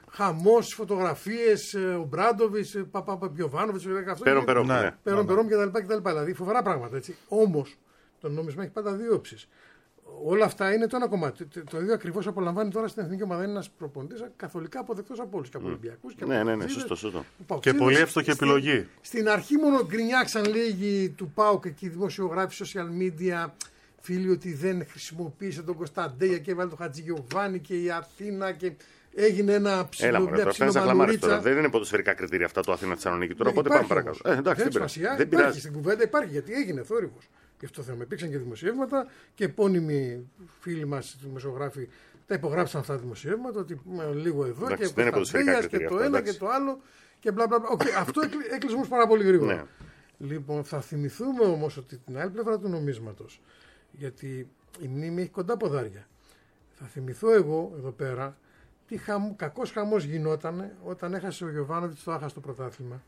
χαμός, φωτογραφίες, ο Μπράντοβιτς, Παπαπιοβάνοβιτς, Πέρον Περόμ, ναι. Πέρον Περόμ κτλ. Δηλαδή φοβερά πράγματα. Έτσι. Όμως το νόμισμα έχει πάντα δύο όψεις. Όλα αυτά είναι το ένα κομμάτι. Το ίδιο ακριβώς απολαμβάνει τώρα στην εθνική ομάδα. Είναι ένας προπονητής καθολικά αποδεκτός από όλους. Και από Ολυμπιακούς και από ναι, ναι, ναι, σωστό, σωστό. Και πολύ εύστοχη επιλογή. Στην, στην αρχή μόνο γκρινιάξαν λίγοι του ΠΑΟΚ και οι δημοσιογράφοι, social media, φίλοι ότι δεν χρησιμοποίησε τον Κωνσταντέια και έβαλε τον Χατζηγιοβάνι και η Αθήνα και έγινε ένα ψιλομανουρίτσα. Δεν είναι ποδοσφαιρικά κριτήρια αυτά το Αθήνα-Θεσσαλονίκη τώρα, οπότε πάμε παρακάτω. Ε, εντάξει, δεν πειράζει. Δεν υπάρχει στην κουβέντα, υπάρχει γιατί έγινε θόρυβος. Γι' αυτό θέμα. Υπήρξαν και δημοσιεύματα και επώνυμοι φίλοι μας, δημοσιογράφοι, τα υπογράψαν αυτά τα δημοσιεύματα. Ότι λίγο εδώ εντάξει, και Κωνσταντέιας και το ένα και το άλλο και μπλα μπλα. Okay, αυτό έκλεισε όμως πάρα πολύ γρήγορα. Ναι. Λοιπόν, θα θυμηθούμε όμως ότι την άλλη πλευρά του νομίσματος, γιατί η μνήμη έχει κοντά ποδάρια. Θα θυμηθώ εγώ εδώ πέρα τι χαμ, κακός χαμός γινόταν όταν έχασε ο Γιοβάνοβιτς το άχαστο πρωτάθλημα.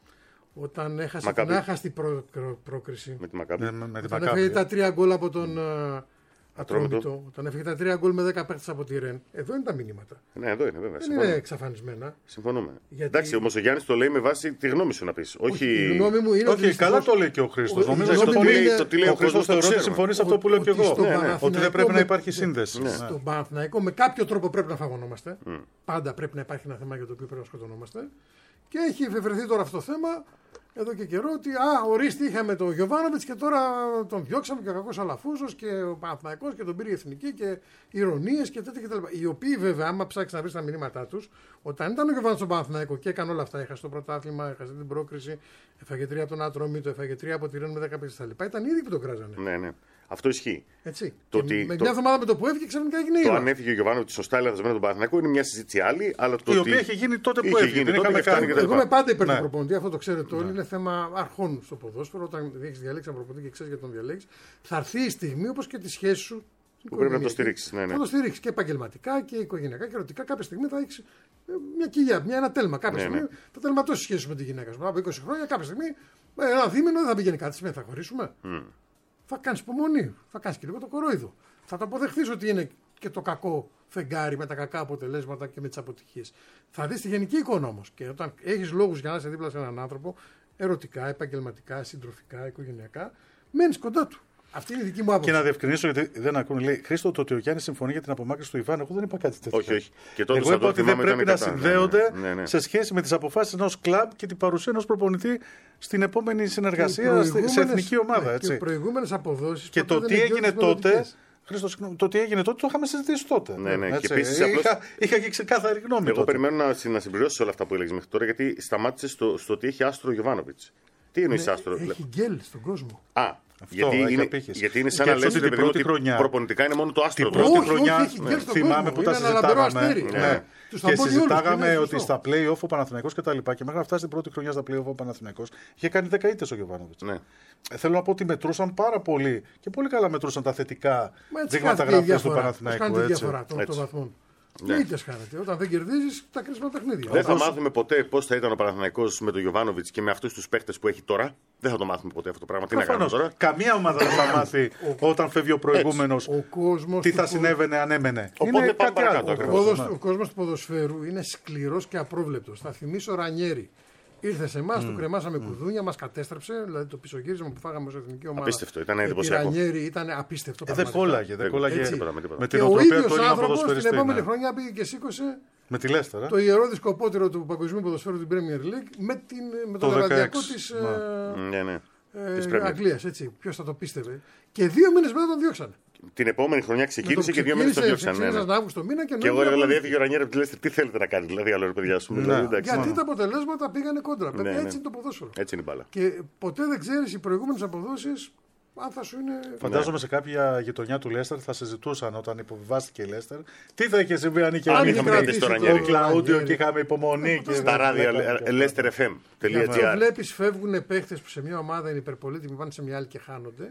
Όταν έχασε Μακάμπι. την άχαστη προ, προ, πρόκριση. Με τη Μακάμπι. Με, με τη όταν Μακάμπι. έφεγε τα τρία γκολ από τον Ατρόμητο. Ατρόμητο. Όταν έφεγε τα τρία γκολ με δέκα παίχτες από τη Ρεν. Εδώ είναι τα μηνύματα. Ναι, εδώ είναι βέβαια. Δεν Συμφωνώ. είναι εξαφανισμένα. Συμφωνούμε. Γιατί... Εντάξει, όμως ο Γιάννης το λέει με βάση τη γνώμη σου να πεις. Όχι... Η γνώμη μου είναι Όχι, ότι καλά το λέει και ο Χρήστος. Ο- Νομίζω η ότι γνώμη μου είναι- το τι λέει ο ο κόσμος Χρήστος το θεωρώ ότι ξέρουμε. συμφωνεί σε αυτό που λέω και ότι εγώ. στο Ναι, ναι. Παναθηναϊκό Ότι δεν πρέπει να με- υπάρχει σύνδεση. Ναι. Στον Παναθηναϊκό με κάποιο τρόπο πρέπει να φαγωνόμαστε. Πάντα πρέπει να υπάρχει ένα θέμα για το οποίο πρέπει να σκοτωνόμαστε. Και έχει εφευρεθεί τώρα αυτό το θέμα εδώ και καιρό ότι α, ορίστε, είχαμε τον Γιοβάνοβιτς και τώρα τον διώξαμε και ο κακός Αλαφούζος και ο Παναθηναϊκός και τον πήρε η Εθνική και ηρωνίες και τέτοια κτλ. Οι οποίοι βέβαια, άμα ψάξει να βρει τα μηνύματά του, όταν ήταν ο Γιοβάνοβιτς στον Παναθηναϊκό και έκανε όλα αυτά, έχασε το πρωτάθλημα, έχασε την πρόκριση, έφαγε τρία από τον Ατρόμητο, έφαγε τρία από τη Ρεν με δέκα παίκτες κτλ. Ήταν ήδη που το κράζανε. Ναι, ναι. Αυτό ισχύει. Έτσι. Το Και ότι- με το- μια εβδομάδα με το που έφυγε, ξαφνικά έγινε Το ήλιο. αν έφυγε ο Γιωβάνοβιτς σωστά ή λαθασμένα τον Παναθηναϊκό είναι μια συζήτηση άλλη. Αλλά το Η ότι οποία έχει γίνει τότε που είχε έφυγε. γίνει Δεν τότε είχαμε και φτάνει κάνει- και τα Εγώ λοιπά. είμαι πάντα υπέρ του Ναι. προπονητή, αυτό το ξέρετε όλοι. Είναι θέμα αρχών στο ποδόσφαιρο. Όταν έχει διαλέξει έναν προπονητή και ξέρει γιατί τον διαλέξει, θα έρθει η στιγμή όπω και τη σχέση σου. Που πρέπει να το στηρίξεις, ναι, ναι. Θα το στηρίξει και επαγγελματικά και οικογενειακά και ερωτικά. Κάποια στιγμή θα έχει μια κοιλιά, μια, ένα τέλμα. Κάποια Ναι, στιγμή ναι. θα τελματώσει σχέση σου με τη γυναίκα σου. Μετά από είκοσι χρόνια, κάποια στιγμή ε, ένα δίμηνο δεν θα πηγαίνει κάτι. Σημαίνει θα χωρίσουμε. Mm. Θα κάνει υπομονή. Θα κάνει και λίγο το κορόιδο. Θα το αποδεχθεί ότι είναι και το κακό φεγγάρι με τα κακά αποτελέσματα και με τι αποτυχίε. Θα δει τη γενική εικόνα όμω. Και όταν έχει λόγου για να είσαι δίπλα σε έναν άνθρωπο, ερωτικά, επαγγελματικά, συντροφικά, οικογενειακά, μένει κοντά του. Αυτή είναι η δική μου άποψη. Και να διευκρινίσω, γιατί δεν ακούνε, λέει Χρήστο, το ότι ο Γιάννη συμφωνεί για την απομάκρυνση του Ιβάν. Εγώ δεν είπα κάτι τέτοιο. Όχι, όχι. Και τότε Εγώ σαν είπα το ότι δεν θυμάμαι πρέπει ήταν να κατά. Ναι, συνδέονται ναι, ναι. σε σχέση με τι αποφάσει ενό κλαμπ και την παρουσία ενό προπονητή στην επόμενη Και οι συνεργασία σε προηγούμενες- εθνική ομάδα. ναι, Έτσι. Και οι προηγούμενε αποδόσει. Και το τι έγινε τότε. Χρήστο, συγγνώμη, το τι έγινε τότε το είχαμε συζητήσει τότε. Ναι, ναι. Και Έτσι. επίσης, είχα, απλώς- είχα και ξεκάθαρη γνώμη. Εγώ τότε. περιμένω να, συ- να συμπληρώσει όλα αυτά που έλεγε μέχρι τώρα, γιατί σταμάτησε στο, στο ότι έχει άστρο ο Γιωβάνοβιτς. Τι εννοεί άστρο, Ναι, Έχει γκέλ στον κόσμο. Α, Αυτό, γιατί, έχει είναι, απήχηση. γιατί είναι σαν Και να λες ότι την ρε παιδί μου, πρώτη ότι χρονιά- προπονητικά είναι μόνο το άστρο. Την του. πρώτη Όχι, χρονιά όχι, έχει γκέλ στον θυμάμαι κόσμο. που τα Είναι ένα λαμπερό συζητάγαμε. αστέρι. Ναι. Ναι. Τους τα Και πω και όλους, συζητάγαμε είναι ότι σωστό. στα play-off ο Παναθηναϊκός και τα λοιπά και μέχρι να φτάσει την πρώτη χρονιά στα play-off ο Παναθηναϊκός είχε κάνει δεκαετίες ο Γιωβάνοβιτς. Ναι. Ε, Θέλω να πω ότι μετρούσαν πάρα πολύ και πολύ καλά μετρούσαν τα θετικά Μα έτσι δείγματα χάθηκε η γραφής του διαφορά. Πώς Παναθηναϊκού. κάνει τη έτσι. διαφορά των των έτσι. βαθμών. Ναι. Και ήττες χάνεται. Όταν δεν κερδίζει, τα κρίσιμα παιχνίδια. Δεν θα Όπως- μάθουμε ποτέ πώ θα ήταν ο Παναθηναϊκός με τον Γιωβάνοβιτς και με αυτού του παίχτε που έχει τώρα. Δεν θα το μάθουμε ποτέ αυτό το πράγμα. Τι να κάνουμε Προφανώς. τώρα. Καμία ομάδα δεν θα μάθει όταν φεύγει ο προηγούμενο Ο κόσμος τι του θα πο- συνέβαινε αν έμενε. Οπότε Είναι πάμε κάτι παρακάτω, άλλο. ακριβώς. Ο, ποδοσ... Ναι. ο κόσμος του ποδοσφαίρου είναι σκληρός και απρόβλεπτος. Θα θυμίσω Ρανιέρη. Ήρθε σε εμά, του κρεμάσαμε κουδούνια, μα κατέστρεψε. Δηλαδή το πισωγύρισμα που φάγαμε ως εθνική ομάδα. Απίστευτο, ήταν επί εντυπωσιακό. Ρανιέρη ήταν απίστευτο. Ε, δεν πραγματικά. κόλλαγε, δεν κόλλαγε Έτσι. τίποτα, με τίποτα. με Και την ο οτροπία του ίδιος Έλληνα άνθρωπος την ποδοσφαιριστή. επόμενη ναι. χρονιά πήγε και σήκωσε Με τη Λέστερ. ε. το ιερό δισκοπότηρο του παγκοσμίου ποδοσφαίρου του Premier League με, την, με Το τον Ραδιακό δεκαέξι, της Ναι, ναι. ε, Της ε, Premier. Αγγλίας. Ποιος θα το πίστευε. Και δύο μήνες μετά τον διώξανε. Την επόμενη χρονιά ξεκίνησε και δύο μήνε το διώξαν. Ναι, Ξεκίνησε ναι. τον Αύγουστο μήνα και Και εγώ νόμιζα δηλαδή πολύ. έφυγε ο Ρανιέρη από τη Λέστερ. Τι θέλετε να κάνετε, δηλαδή, άλλο ρε παιδιά σου. Ναι. Δηλαδή, εντάξει, Γιατί ναι. τα αποτελέσματα πήγανε κόντρα. Παιδιά, ναι. έτσι είναι το ποδόσφαιρο. Έτσι είναι η μπάλα. Και ποτέ δεν ξέρει οι προηγούμενες αποδόσεις αν θα σου είναι. Φαντάζομαι σε κάποια γειτονιά του Λέστερ θα συζητούσαν όταν υποβιβάστηκε η Λέστερ τι θα είχε συμβεί αν είχε Αν είχαμε είχε δει κρατήσει στο το Ρανιέρη. ο Κλαούντιο Ρανιέρη. και είχαμε υπομονή. και Στα ράδια λέστερ εφ εμ τελεία τζι Το άρ. βλέπει, φεύγουν παίχτε που σε μια ομάδα είναι υπερπολίτιμοι, πάνε σε μια άλλη και χάνονται.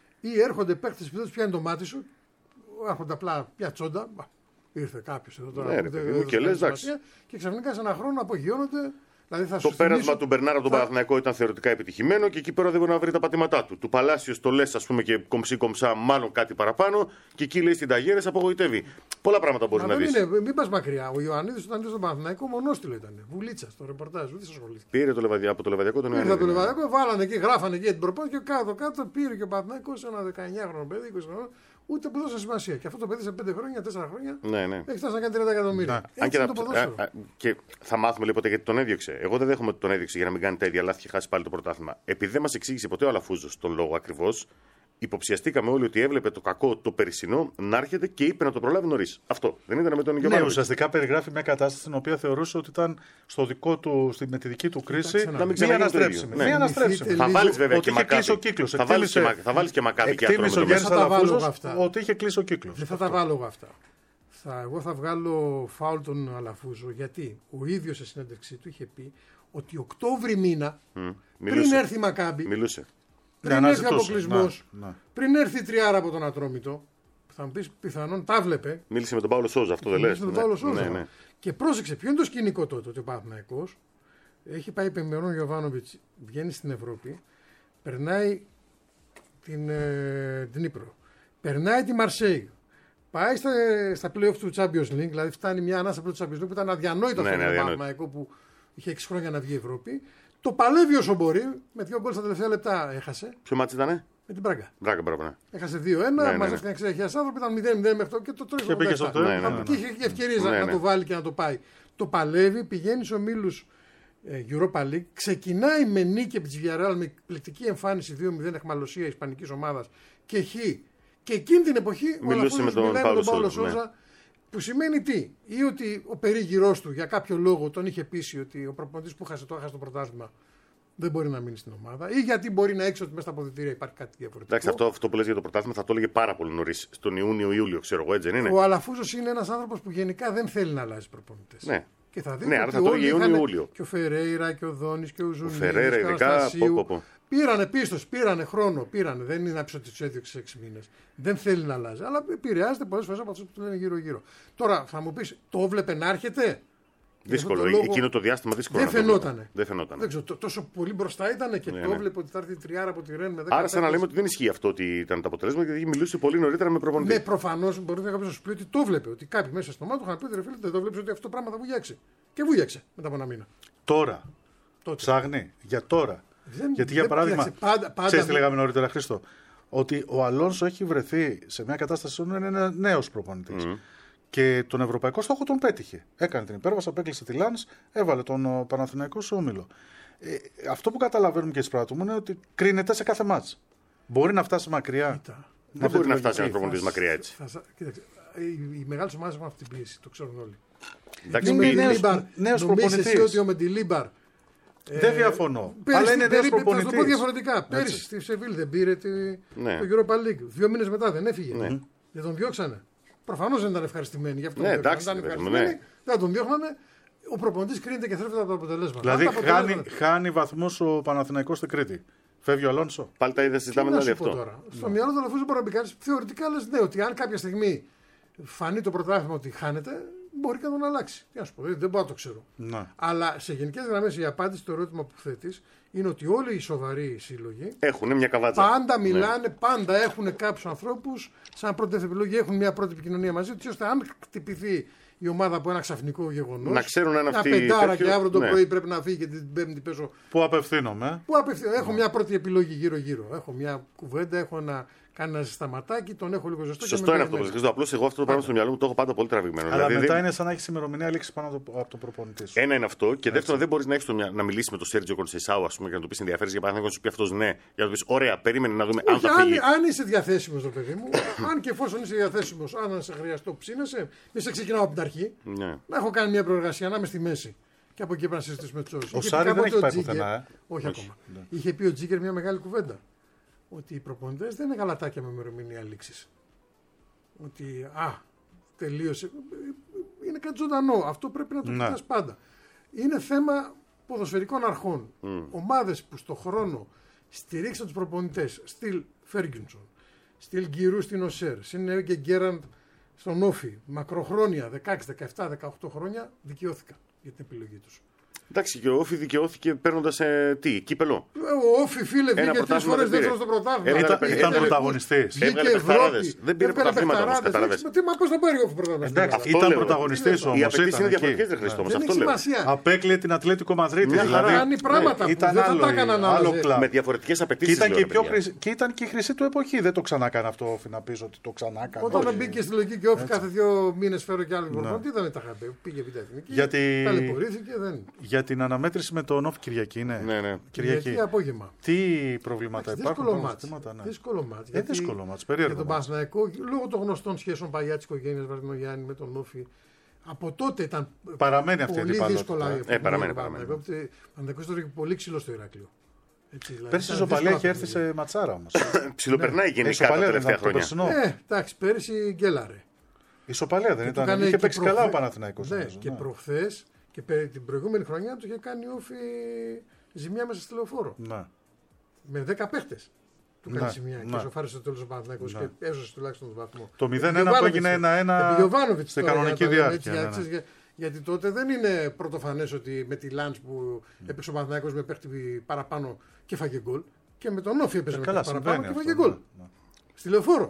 Ή έρχονται παίχτε που δεν του πιάνει το μάτι σου, έρχονται απλά μια τσόντα. Μπα, ήρθε κάποιο εδώ τώρα. Ναι, ρε που δεν- παιδί μου, δεν και τους λες, κάνει εντάξει. σημασία, και ξαφνικά σε ένα χρόνο απογειώνονται Δηλαδή θα το σου πέρασμα θυμίσω... του Μπερνάρ από τον θα... Παναθηναϊκό ήταν θεωρητικά επιτυχημένο και εκεί πέρα δεν μπορεί να βρει τα πατήματά του. Του Παλάσιο το λε, α πούμε, και κομψή κομψά, μάλλον κάτι παραπάνω, και εκεί λέει στην Ταγέρε απογοητεύει. Πολλά πράγματα μπορεί να δει. Μην πα μακριά. Ο Ιωαννίδης όταν ήταν στον Παναθηναϊκό μονόστιλο ήταν. Βουλίτσα στο ρεπορτάζ, δεν σα ασχολήθηκε. Πήρε το λεβαδιά, από το Λεβαδιακό τον Ιωαννίδη. Πήρε Ιωαννίδη. το Λεβαδιακό, βάλανε εκεί, γράφανε εκεί την προπόνηση και κάτω κάτω πήρε και ο Παναθηναϊκός ένα δεκαεννιάχρονο παιδί, είκοσι χρονών. Ούτε που δώσε σημασία. Και αυτό το παιδί σε πέντε χρόνια, τέσσερα χρόνια Ναι, ναι. έχει φτάσει να κάνει τριάντα εκατομμύρια. Αν Έτσι και, είναι να... το ποδόσφαιρο. α, α, και θα μάθουμε λίγο ποτέ γιατί τον έδιωξε. Εγώ δεν δέχομαι ότι τον έδιωξε για να μην κάνει τα ίδια λάθη και χάσει πάλι το πρωτάθλημα. Επειδή δεν μα εξήγησε ποτέ ο Αλαφούζο τον λόγο ακριβώ, υποψιαστήκαμε όλοι ότι έβλεπε το κακό το περσινό να έρχεται και είπε να το προλάβει νωρίς. Αυτό. Δεν ήταν με τον Γιωβάνοβιτς. Ναι, ουσιαστικά περιγράφει μια κατάσταση στην οποία θεωρούσε ότι ήταν στο δικό του, στη, με τη δική του κρίση να μην μία αναστρέψιμη. Ναι. Μία αναστρέψιμη. Θα βάλει βέβαια ότι και είχε κλείσει ο μακάβι. κύκλος. Θα βάλει και, θα βάλεις και μακάβι και εκτίμησε ο Γιάννης Αλαφούζος αυτά. ότι είχε κλείσει ο κύκλος. Δεν θα τα βάλω εγώ αυτά. Θα, εγώ θα βγάλω φάουλ τον Αλαφούζο γιατί ο ίδιος σε συνέντευξή του είχε πει ότι Οκτώβρη μήνα Mm. πριν έρθει η Μακάμπι, Μιλούσε. πριν Ναι, έρθει ο αναζητούσε. αποκλεισμός, Να, να. πριν έρθει η τριάρα από τον Ατρόμητο, θα μου πεις πιθανόν τα βλέπε. Μίλησε με τον Παύλο Σόζα, αυτό δεν λε. Μίλησε με τον Παύλο Σόζα. Ναι, ναι. Και πρόσεξε, ποιο είναι το σκηνικό τότε, ότι ο Παναθηναϊκός έχει πάει πεμερών Γιωβάνοβιτς, βγαίνει στην Ευρώπη, περνάει την ε, Δνίπρο, περνάει τη Μαρσέη, πάει στα, στα play-off του Champions League, δηλαδή φτάνει μια ανάσα από το Champions League που ήταν αδιανόητο Ναι, αυτό ναι, το Παναθηναϊκό που είχε έξι χρόνια να βγει η Ευρώπη. Το παλεύει όσο μπορεί, με δύο γκολ στα τελευταία λεπτά έχασε. Ποιο μάτι ήτανε? Με την Μπράγκα. Μπράγκα, μπράβο, ναι. Έχασε δύο ένα, Ναι, ναι, μαζεύτηκαν εξήντα χιλιάδες άνθρωποι, ήταν μηδέν μηδέν μέχρι το και το τρώει. Και πήγε στο τέλος. Ναι, ναι, ναι. Και είχε και ευκαιρίες Ναι, να ναι. το βάλει και να το πάει. Το παλεύει, πηγαίνει στους ομίλους ε, Europa League, ξεκινάει με νίκη από τη Villarreal με εκπληκτική εμφάνιση δύο μηδέν αιχμαλωσία ισπανικής ομάδας και χ. Και εκείνη την εποχή ο Μιλούσε Αλαφούζος με τον μιλάει Παύλο Παύλο Σόζα, Σόζα, που σημαίνει τι, ή ότι ο περίγυρός του για κάποιο λόγο τον είχε πείσει ότι ο προπονητής που χάσε το, έχασε το πρωτάθλημα δεν μπορεί να μείνει στην ομάδα, ή γιατί μπορεί να έξω ότι μέσα στα αποδυτήρια υπάρχει κάτι διαφορετικό. Εντάξει, αυτό, αυτό που λες για το πρωτάθλημα θα το έλεγε πάρα πολύ νωρίς. Στον Ιούνιο-Ιούλιο, ξέρω εγώ, έτσι δεν είναι. Ο Αλαφούζος είναι ένας άνθρωπος που γενικά δεν θέλει να αλλάζει προπονητές. Ναι. Και θα δείτε Ναι, άρα ότι θα το όλοι έλεγε είχαν- Ιούνιο-Ιούλιο. Και ο Φερέιρα και ο Δόνης και ο Ζουνίδης Φερέιρα και ο ειδικά, Αναστασίου. πω, πω, πω. Πήρανε πίστος, πήρανε χρόνο, πήρανε. Δεν είναι να πεις ότι του έδιωξε σε έξι μήνες. Δεν θέλει να αλλάζει. Αλλά επηρεάζεται πολλές φορές από αυτό που του λένε γύρω-γύρω. Τώρα θα μου πεις, το έβλεπε να έρχεται. Δύσκολο. Για αυτόν τον λόγο Εκείνο το διάστημα δύσκολο. Δεν να το βλέπω. φαινότανε. Δεν φαινότανε. Δεν ξέρω, τό- τόσο πολύ μπροστά ήταν και Ναι, το ναι. έβλεπε ότι θα έρθει η τριάρα από τη Ρεν με δέκα. Άρα, σαν να λέμε παίκτες. ότι δεν ισχύει αυτό ότι ήταν το αποτέλεσμα, γιατί μιλούσε πολύ νωρίτερα με προπονητή. Ναι, προφανώ μπορεί κάποιο να σου πει ότι το βλέπει. Ότι κάποιοι μέσα στο μάτι του είχαν πει: Ρε φίλε, δεν το βλέπει ότι αυτό το πράγμα θα βουλιάξει. Και βούλιαξε μετά από ένα μήνα. Τώρα. Τότε. Ψάχνει για τώρα. Δεν- Γιατί για δεν- παράδειγμα. κοίταξε, πάντα- πάντα- Ξέρεις τι λέγαμε νωρίτερα, Χρήστο. Ότι ο Αλόνσο έχει βρεθεί σε μια κατάσταση όπου είναι ένα νέο προπονητή. Και τον ευρωπαϊκό στόχο τον πέτυχε. Έκανε την υπέρβαση, απέκλεισε τη Λάνς, έβαλε τον ο, Παναθηναϊκό σε όμιλο. Ε, αυτό που καταλαβαίνουμε και εισπράττουμε είναι ότι κρίνεται σε κάθε μάτς. Μπορεί να φτάσει μακριά. Κοίτα. Δεν αυτή μπορεί τη να φτάσει ένα λογική. προπονητή μακριά έτσι. Θα, σα- κοίταξε, οι, οι μεγάλε ομάδε έχουν αυτή την πίεση, το ξέρουν όλοι. Εντάξει, Είναι πει- νέος- Μεντιλίμπαρ, νέος νομίζεις προπονητής. εσύ ότι ο Μεντιλίμπαρ. Δεν διαφωνώ. Πέρυσι Αλλά είναι στην νέο περίπτωση- Θα σου το πω προπονητή. διαφορετικά. Πέρυσι στη Σεβίλ δεν πήρε τη, Ναι. το Europa League. Δύο μήνε μετά δεν έφυγε. Ναι. Δεν τον διώξανε. Προφανώ δεν ήταν ευχαριστημένοι. Γι' αυτό Ναι, τον διώξανε. εντάξει, Αν ήταν ρε παιδί μου, ευχαριστημένοι, ναι. δεν θα τον διώχνανε. Ο προπονητή κρίνεται και θρέφεται από τα αποτελέσματα. Δηλαδή Αν τα χάνει, αποτελέσματα- χάνει βαθμούς ο Παναθηναϊκός στην Κρήτη. Φεύγει ο Αλόνσο. Πάλι τα είδα, Τι συζητάμε να δηλαδή σου πω αυτό. τώρα. Στο μυαλό του Αλαφούζου μπορεί να μπει κάτι. Θεωρητικά λε ναι, ότι αν κάποια στιγμή φανεί το πρωτάθλημα ότι χάνεται, μπορεί και να τον αλλάξει. Τι να σου πω, δεν, δεν μπορώ να το ξέρω. Ναι. Αλλά σε γενικέ γραμμέ η απάντηση στο ερώτημα που θέτει είναι ότι όλοι οι σοβαροί σύλλογοι Έχουν μια καβάτσα. πάντα Ναι. μιλάνε, πάντα έχουν κάποιου ανθρώπου σαν πρώτη επιλογή, έχουν μια πρώτη επικοινωνία μαζί του, ώστε αν χτυπηθεί η ομάδα από ένα ξαφνικό γεγονό. Να ξέρουν αν Μια αυτοί πεντάρα τέτοιο- και αύριο το ναι. πρωί πρέπει να φύγει και την Πέμπτη παίζω. Πού απευθύνομαι. Πού απευθύνω. Έχω μια πρώτη επιλογή γύρω-γύρω. Έχω μια κουβέντα, έχω ένα, κάνει ένα ζεσταματάκι, τον έχω λίγο ζεστό. Σωστό και είναι με αυτό που περιμένει. λες. Απλώ εγώ αυτό το πράγμα στο μυαλό μου το έχω πάντα πολύ τραβηγμένο. Αλλά Δηλαδή, μετά δεν- είναι σαν να έχει ημερομηνία λήξη πάνω από το- από τον προπονητή σου. Ένα είναι αυτό. Και δεύτερον, δεν μπορεί να, έχεις το μυα- να μιλήσει με τον Σέρτζιο Κονσεϊσάου, α πούμε, και να του πει ενδιαφέρει για παράδειγμα, να σου πει αυτό ναι. Για να του πει ωραία, περίμενε να δούμε αν Όχι, θα αν, φύγει. αν είσαι διαθέσιμο, ρε παιδί μου, αν και εφόσον είσαι διαθέσιμο, αν σε χρειαστώ ψήνεσαι, μη σε ξεκινάω από την αρχή. Ναι. Να έχω κάνει μια προεργασία, να είμαι στη μέση. Και από εκεί πρέπει να συζητήσουμε του όρου. Ο Σάρι δεν έχει πάει πουθενά, ε. Όχι, ακόμα. Είχε πει ο Τζίγκερ μια μεγάλη κουβέντα. Ότι οι προπονητέ δεν είναι γαλατάκια με ημερομηνία λήξη. Ότι α, τελείωσε. Είναι κάτι ζωντανό. Αυτό πρέπει να το Ναι. κοιτάς πάντα. Είναι θέμα ποδοσφαιρικών αρχών. Mm. Ομάδες που στο χρόνο στηρίξαν τους προπονητές, στυλ Φέργκινσον, στυλ Γκυρού στην Οσέρ, συνέβη και Γκέραντ στον Όφι, μακροχρόνια, δεκαέξι, δεκαεπτά, δεκαοκτώ χρόνια, δικαιώθηκαν για την επιλογή τους. Εντάξει, και ο Όφη δικαιώθηκε παίρνοντας ε, τι, κύπελο. Ο Όφη, φίλε, βγήκε τρεις φορές δεύτερο στο πρωτάθλημα. Ήταν, ήταν πρωταγωνιστής. Έβγαλε παιχταράδες. Δεν πήρε πρωταθλήματα όμως, κατάλαβες. Τι, μα πώς θα πάρει ο Όφη πρωταθλήματα. Εντάξει, ήταν πρωταγωνιστής όμως. Οι απαιτήσεις είναι διαφορετικές, δεν Χριστό, Δεν αυτό έχει λέω. σημασία. Απέκλειε την Ατλέτικο Μαδρίτη. Μια χαρά. Κάνει πράγματα που ήταν δεν θα άλλο, τα έκαναν άλλο άλλα. κλαμπ. Με διαφορετικές Και απαιτήσεις. ήταν, λέω, και, ρε πιο παιδιά. χρυσή, και ήταν και η χρυσή του εποχή. Δεν το ξανάκανε αυτό ο Όφη να πεις ότι το ξανάκανε. Όταν μπήκε στη λογική και Όφη κάθε δύο μήνες φέρω κι άλλο προπονητή, δεν τα είχα πει. Πήγε β' εθνική. Γιατί- Ταλαιπωρήθηκε, δεν. Για την αναμέτρηση με τον Όφη Κυριακή, ναι. Ναι, ναι. Κυριακή. Κυριακή απόγευμα. Τι προβλήματα υπάρχουν. Δύσκολο υπάρχουν μάτς. ζητήματα, ναι. Δύσκολο μάτς. Ε, δύσκολο μάτς, περίεργο Για τον μάτς. Παναθηναϊκό, λόγω των γνωστών σχέσεων παλιά της οικογένειας Βαρδινογιάννη με τον Όφη, από τότε ήταν Παραμένει αυτή η πολύ αντιπαλότητα. δύσκολα. Ε, η επικοινωνία παραμένει, του Παναθηναϊκού. Ο Παναθηναϊκός τώρα έχει πολύ ξύλο στο Ηράκλειο. Έτσι, δηλαδή, Πέρσι η ήταν Ισοπαλία δύσκολα είχε έρθει παιχνίδια. σε ματσάρα όμως. Ψιλοπερνάει Η γενικά τα Ισοπαλία δεν τελευταία ήταν το χρόνια. περσινό. Ε, εντάξει, πέρυσι γκέλαρε. Η Ισοπαλία δεν Του ήταν. έκανε Είχε και παίξει προχθέ- καλά ο Παναθηναϊκός. Ναι, νομίζω, και ναι. προχθές και πε- την προηγούμενη χρονιά του είχε κάνει Όφη ζημιά μέσα στη λεωφόρο. Ναι. Με δέκα παίχτες. Του κάνει Ναι, ζημιά ναι. και σοφάρισε το τέλος ο Παναθηναϊκός Ναι. και έσωσε τουλάχιστον τον βαθμό. Το μηδέν ένα Επί που Γιωβάνοβιτς- έγινε ένα ένα επί Γιωβάνοβιτς στην τώρα, κανονική για να το λέμε διάρκεια. έτσι, ναι, για- ναι. για- Γιατί τότε δεν είναι πρωτοφανές ότι με τη Λάντς που έπαιξε ο Παναθηναϊκός με παίχτη παραπάνω και φάγε γκολ. Και με τον Όφη έπαιζε Ε, με Καλά, παίχτη παραπάνω συμβαίνει και αυτό. φάγε γκολ. ναι, ναι. Στη λεωφόρο.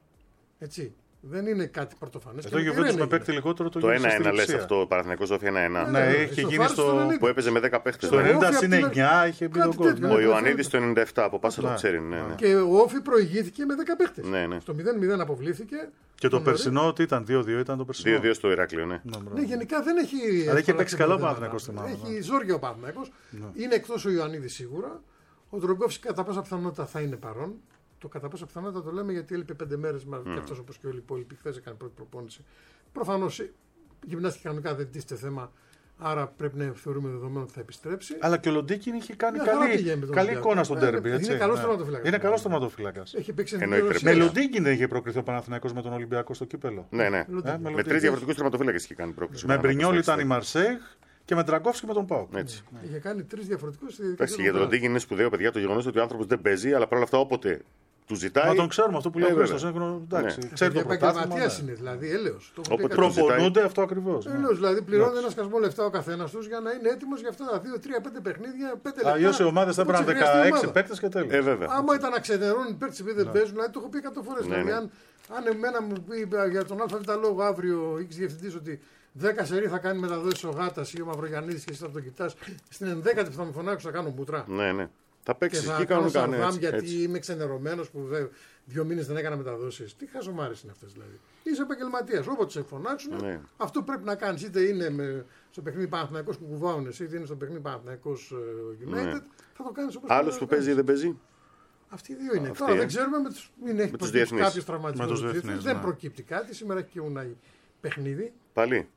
Έτσι. Δεν είναι κάτι πρωτοφανές. Εδώ και ο με τη Γιουβέντους Ρεν με έγινε. παίκτη λιγότερο το Το γύρισε στη ένα ένα λες λειψία. αυτό, Παναθηναϊκός Όφη ένα ένα. Ναι, Ναι, είχε ισοφάρισε γίνει στο στο. ενενήντα. Που έπαιζε με δέκα παίχτες. Στο ναι. ενενήντα Όφη απ' συν την- εννιά είχε μπει Κάτι τον γκολ. τέτοιο. ναι. Ο Ιωαννίδης το ενενήντα επτά από πάσα το Ναι. ξέρει. Ναι, ναι. Και ο Όφη προηγήθηκε με δέκα παίχτες. Ναι, ναι. Στο μηδέν μηδέν αποβλήθηκε. Και το Τον περσινό τι ήταν, δύο δύο ήταν το περσινό. δύο δύο στο Ηράκλειο, ναι. Ναι, μπράβο. Ναι, γενικά δεν έχει. είχε εύκολα παίξει καλό ο θέματα. Παναθηναϊκός, θυμάμαι, Έχει ναι. ζόρια ο Παναθηναϊκός. Είναι εκτός ο Ιωαννίδης σίγουρα. Ο Ντρογκόφσκι κατά πάσα πιθανότητα θα είναι παρόν. Το κατά πάσα πιθανότητα το λέμε γιατί έλειπε πέντε μέρες mm. και αυτός όπως και όλοι οι υπόλοιποι. Χθες έκανε πρώτη προπόνηση. Προφανώς η γυμνάστηκε κανονικά δεν τίθεται θέμα. Άρα πρέπει να θεωρούμε δεδομένο ότι θα επιστρέψει. Αλλά και ο Λοντίκιν είχε κάνει Μια χαρά πήγε καλή, με τον καλή Ολυμπιακό. εικόνα στον Ε, τέρμπι. είναι έτσι. καλός Ναι. τερματοφύλακας. Είναι καλό τερματοφύλακα. Έχει παίξει Εννοείται, εθνική πρέπει. Με Ρωσία. Λοντίκιν δεν είχε προκριθεί ο Παναθηναϊκός με τον Ολυμπιακό στο κύπελο. Ναι, ναι. Ε, με Με Λοντίκιν. τρεις διαφορετικούς τερματοφύλακες είχε κάνει πρόκληση. Με Μπρινιόλ ήταν η Μαρσέιγ και με Τραγκόφσκι με τον Πάοκ. Έτσι. Είχε κάνει τρεις διαφορετικούς. Εντάξει, για τον Ροντίγκιν είναι σπουδαίο, παιδιά, το γεγονός ότι ο άνθρωπος δεν παίζει, αλλά παρόλα αυτά όποτε του ζητάει. Μα τον ξέρουμε αυτό που λέει Ε, ο Χρήστος. βέβαια. Σύγχρονο, εντάξει, Ναι. ξέρει το πρωτάθλημα. Επαγγελματίας ναι. είναι, δηλαδή έλεος. Το έχω πει Όποτε εκατό φορές. Προπονούνται αυτό ακριβώς. ναι. Έλεος, δηλαδή πληρώνει ένα σκασμό λεφτά ο καθένας τους για να είναι έτοιμος για αυτά τα δύο, τρία, πέντε παιχνίδια, πέντε λεπτά. Αλλιώς οι ομάδες θα όπως έπρεπε να είναι χρειαστεί η δεκαέξι ομάδα. παίκτες και τέλος. Ε, βέβαια. Άμα ήταν να ξενερώνουν οι παίκτες επειδή δεν παίζουν, δηλαδή το έχω πει εκατό φορές. Ναι, Δηλαδή, ναι. αν, αν εμένα μου πει για τον ΑΒ λόγο αύριο ο X διευθυντής ότι δέκα σερί θα κάνει μεταδόσεις ο Γάτας ή ο Μαυρογιαννίδης και εσύ θα το κοιτάς, στην ενδέκατη που θα με φωνάξουν θα κάνω μούτρα. Ναι, ναι. Θα Και παίξει θα εκεί κάνω κανονικά. Ναι, σαρδάμ έτσι, γιατί έτσι. είμαι ξενερωμένος που δε, δύο μήνες δεν έκανα μεταδόσεις. Τι χαζομάρες είναι αυτές δηλαδή. Είσαι επαγγελματίας. Όποτε σε φωνάξουν, Ναι. αυτό πρέπει να κάνεις. Είτε είναι με, στο παιχνίδι Παναθηναϊκός που κουβάουν εσύ, είτε είναι στο παιχνίδι Παναθηναϊκός ε, United. Ναι. Θα το κάνεις όπως Άλλος πρέπει που να παίζει ή κάνεις. δεν παίζει. Αυτοί οι δύο είναι. Αυτοί, Τώρα ε. δεν ξέρουμε με τους, είναι, έχει τους προκύψει διεθνείς. κάποιος τραυματισμός Με τους στους διεθνείς. διεθνείς, Δεν ναι. προκύπτει κάτι. Σήμερα έχει και Ουνάι παιχνίδι. Πάλι.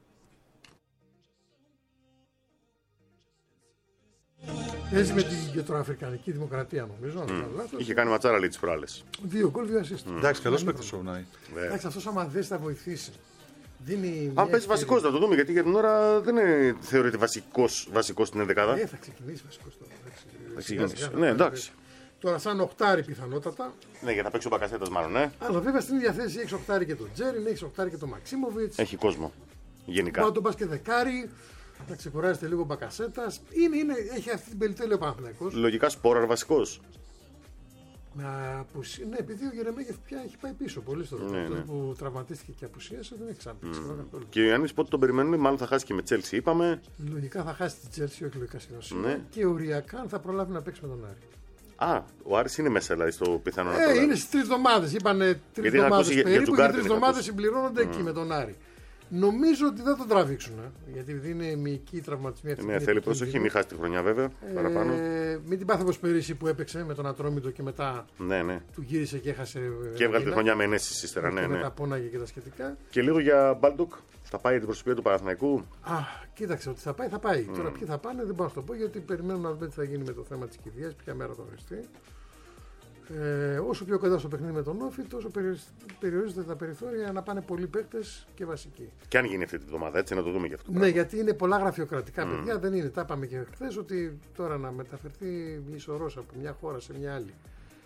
Παίζει με την Κεντροαφρικανική Δημοκρατία νομίζω. αν δεν κάνω λάθος. Είχε κάνει ματσάρα λέει τις προάλλες. Δύο γκολ, δύο assist. Εντάξει, καλός παίκτης ο Ουνάι. Ναι. Εντάξει, αυτός άμα δες θα βοηθήσει. Δίνει μια Αν παίζει ευκαιρία. βασικός να το δούμε, γιατί για την ώρα δεν είναι, θεωρείται βασικός, βασικός στην ενδεκάδα. Ε, θα ξεκινήσει βασικός τώρα. εντάξει. Θα Σιγά ξεκινήσει. σιγά θα Ναι, πάει. εντάξει. Τώρα σαν οχτάρι πιθανότατα. Ναι, για να παίξει ο Μπακασέτας μάλλον, ναι. Αλλά βέβαια στην ίδια θέση έχει οχτάρι και τον Τζέριν, έχει οχτάρι και τον Μαξίμοβιτ. Έχει κόσμο. Γενικά. Μπορεί να τον πα και δεκάρι. Θα ξεκουράζεται λίγο ο Μπακασέτα. Είναι, είναι, έχει αυτή την περιτέλεια ο Παναθηναϊκός. Λογικά Σπόραρ βασικός. Να απουσι... Ναι, επειδή ο Γερεμέγεφ πια έχει πάει πίσω πολύ στο Ναι, ναι, ναι. που τραυματίστηκε και απουσίασε, δεν έχει ξαναπέξει. Mm. Και ο Ιωάννης πότε τον περιμένουμε, μάλλον θα χάσει και με Chelsea, είπαμε. Λογικά θα χάσει την Chelsea, όχι λογικά σχεδόν. Ναι. Και οριακά θα προλάβει να παίξει με τον Άρη. Α, ο Άρης είναι μέσα δηλαδή στο πιθανό να Ε, προλάβει. είναι στι τρει εβδομάδε. Είπανε τρει Γιατί είχα εβδομάδε ακούσει για- για περίπου τον και Γκάρντεν τρει είχα εβδομάδε ακούσει. συμπληρώνονται εκεί με τον Άρη. Νομίζω ότι δεν τον τραβήξουν. ε, Γιατί επειδή είναι μυϊκή τραυματισμοί αυτή. Ναι, είναι θέλει προσοχή, επικίνδυνη. μην χάσει τη χρονιά βέβαια. Παραπάνω. Ε, μην την πάθει όπως πέρυσι που έπαιξε με τον Ατρόμητο και μετά Ναι, ναι. του γύρισε και έχασε. Και έβγαλε τη χρονιά με ενέσεις ύστερα, ναι, Και ναι. μετά πόναγε και τα σχετικά. Και λίγο για Μπάλντοκ. Θα πάει την προσωπία του Παναθηναϊκού. Α, κοίταξε ότι θα πάει, θα πάει. Τώρα ποιοι θα πάνε δεν μπορώ να σου το πω γιατί περιμένουμε να δούμε τι θα γίνει με το θέμα της κηδείας, ποια μέρα θα οριστεί. Ε, όσο πιο κοντά στο παιχνίδι με τον Όφη, τόσο περιορισ- περιορίζονται τα περιθώρια να πάνε πολλοί παίκτες και βασικοί. Και αν γίνει αυτή τη βδομάδα, έτσι να το δούμε γι' αυτό. Ναι, γιατί είναι πολλά γραφειοκρατικά παιδιά. Δεν είναι, τα είπαμε και χθε, ότι τώρα να μεταφερθεί η ισορρόσα από μια χώρα σε μια άλλη.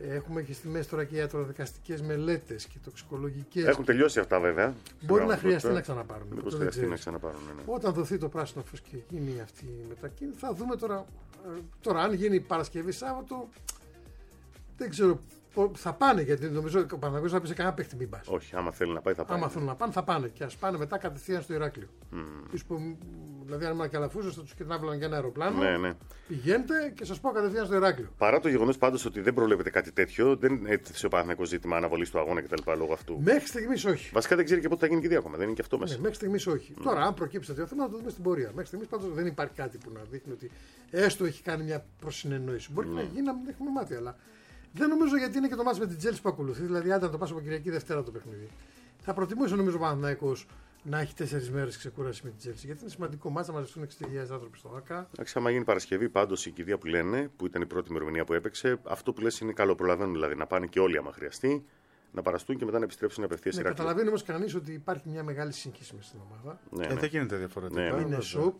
Έχουμε και στη μέση τώρα και ιατροδικαστικές μελέτες και τοξικολογικές. Έχουν τελειώσει αυτά βέβαια. Μπορεί να χρειαστεί να ξαναπάρουν. Μήπως χρειαστεί να ξαναπάρουν. Ναι. Όταν δοθεί το πράσινο φως και γίνει αυτή η μετακίνηση, θα δούμε τώρα. Τώρα, αν γίνει Παρασκευή Σάββατο, δεν ξέρω. Θα πάνε, γιατί νομίζω ότι ο Παναθηναϊκός θα πει σε κανένα παίχτη μην πας. Όχι, άμα θέλει να πάει θα πάνε. Άμα θέλουν να πάνε, θα πάνε. Και ας πάνε μετά κατευθείαν στο Ηράκλειο. Mm. Που, δηλαδή, αν ήμουν καλαφούζος, θα τους κοιτάβαλαν για ένα αεροπλάνο. Ναι, ναι. Πηγαίνετε και σας πω κατευθείαν στο Ηράκλειο. Παρά το γεγονός πάντως ότι δεν προβλέπεται κάτι τέτοιο, δεν έθεσε ο Παναθηναϊκός ζήτημα αναβολής του αγώνα κτλ. Λόγω αυτού. Μέχρι στιγμής όχι. Βασικά δεν ξέρει και πότε θα γίνει και δύο ακόμα. Δεν είναι και αυτό μέσα. Ναι, μέχρι στιγμής όχι. Mm. Τώρα, αν προκύψει τέτοιο θέμα, θα το δούμε στην πορεία. Μέχρι στιγμής πάντως δεν υπάρχει κάτι που να δείχνει ότι έστω έχει κάνει μια προσυνεννόηση. Μπορεί mm. να γίνει να μην έχουμε μάθει, αλλά. Δεν νομίζω, γιατί είναι και το μάτς με την Chelsea που ακολουθεί. Δηλαδή, αν το πάω από Κυριακή Δευτέρα το παιχνίδι. Θα προτιμούσε νομίζω ο Παναθηναϊκός να έχει τέσσερις μέρες ξεκούραση με την Chelsea. Γιατί είναι σημαντικό μάτς να μαζευτούν εξήντα χιλιάδες άνθρωποι στο ΆΚΑ. Εντάξει, άμα γίνει Παρασκευή, πάντως η κηδεία που λένε, που ήταν η πρώτη ημερομηνία που έπαιξε, αυτό που λες είναι καλό. Προλαβαίνουν δηλαδή να πάνε και όλοι άμα χρειαστεί, να παραστούν και μετά να επιστρέψουν απευθείας σε ναι, καταλαβαίνει όμως κανείς ότι υπάρχει μια μεγάλη σύγχυση μέσα στην ομάδα. Ναι, ναι. Δεν γίνεται διαφορετικά. Ναι, είναι σοκ.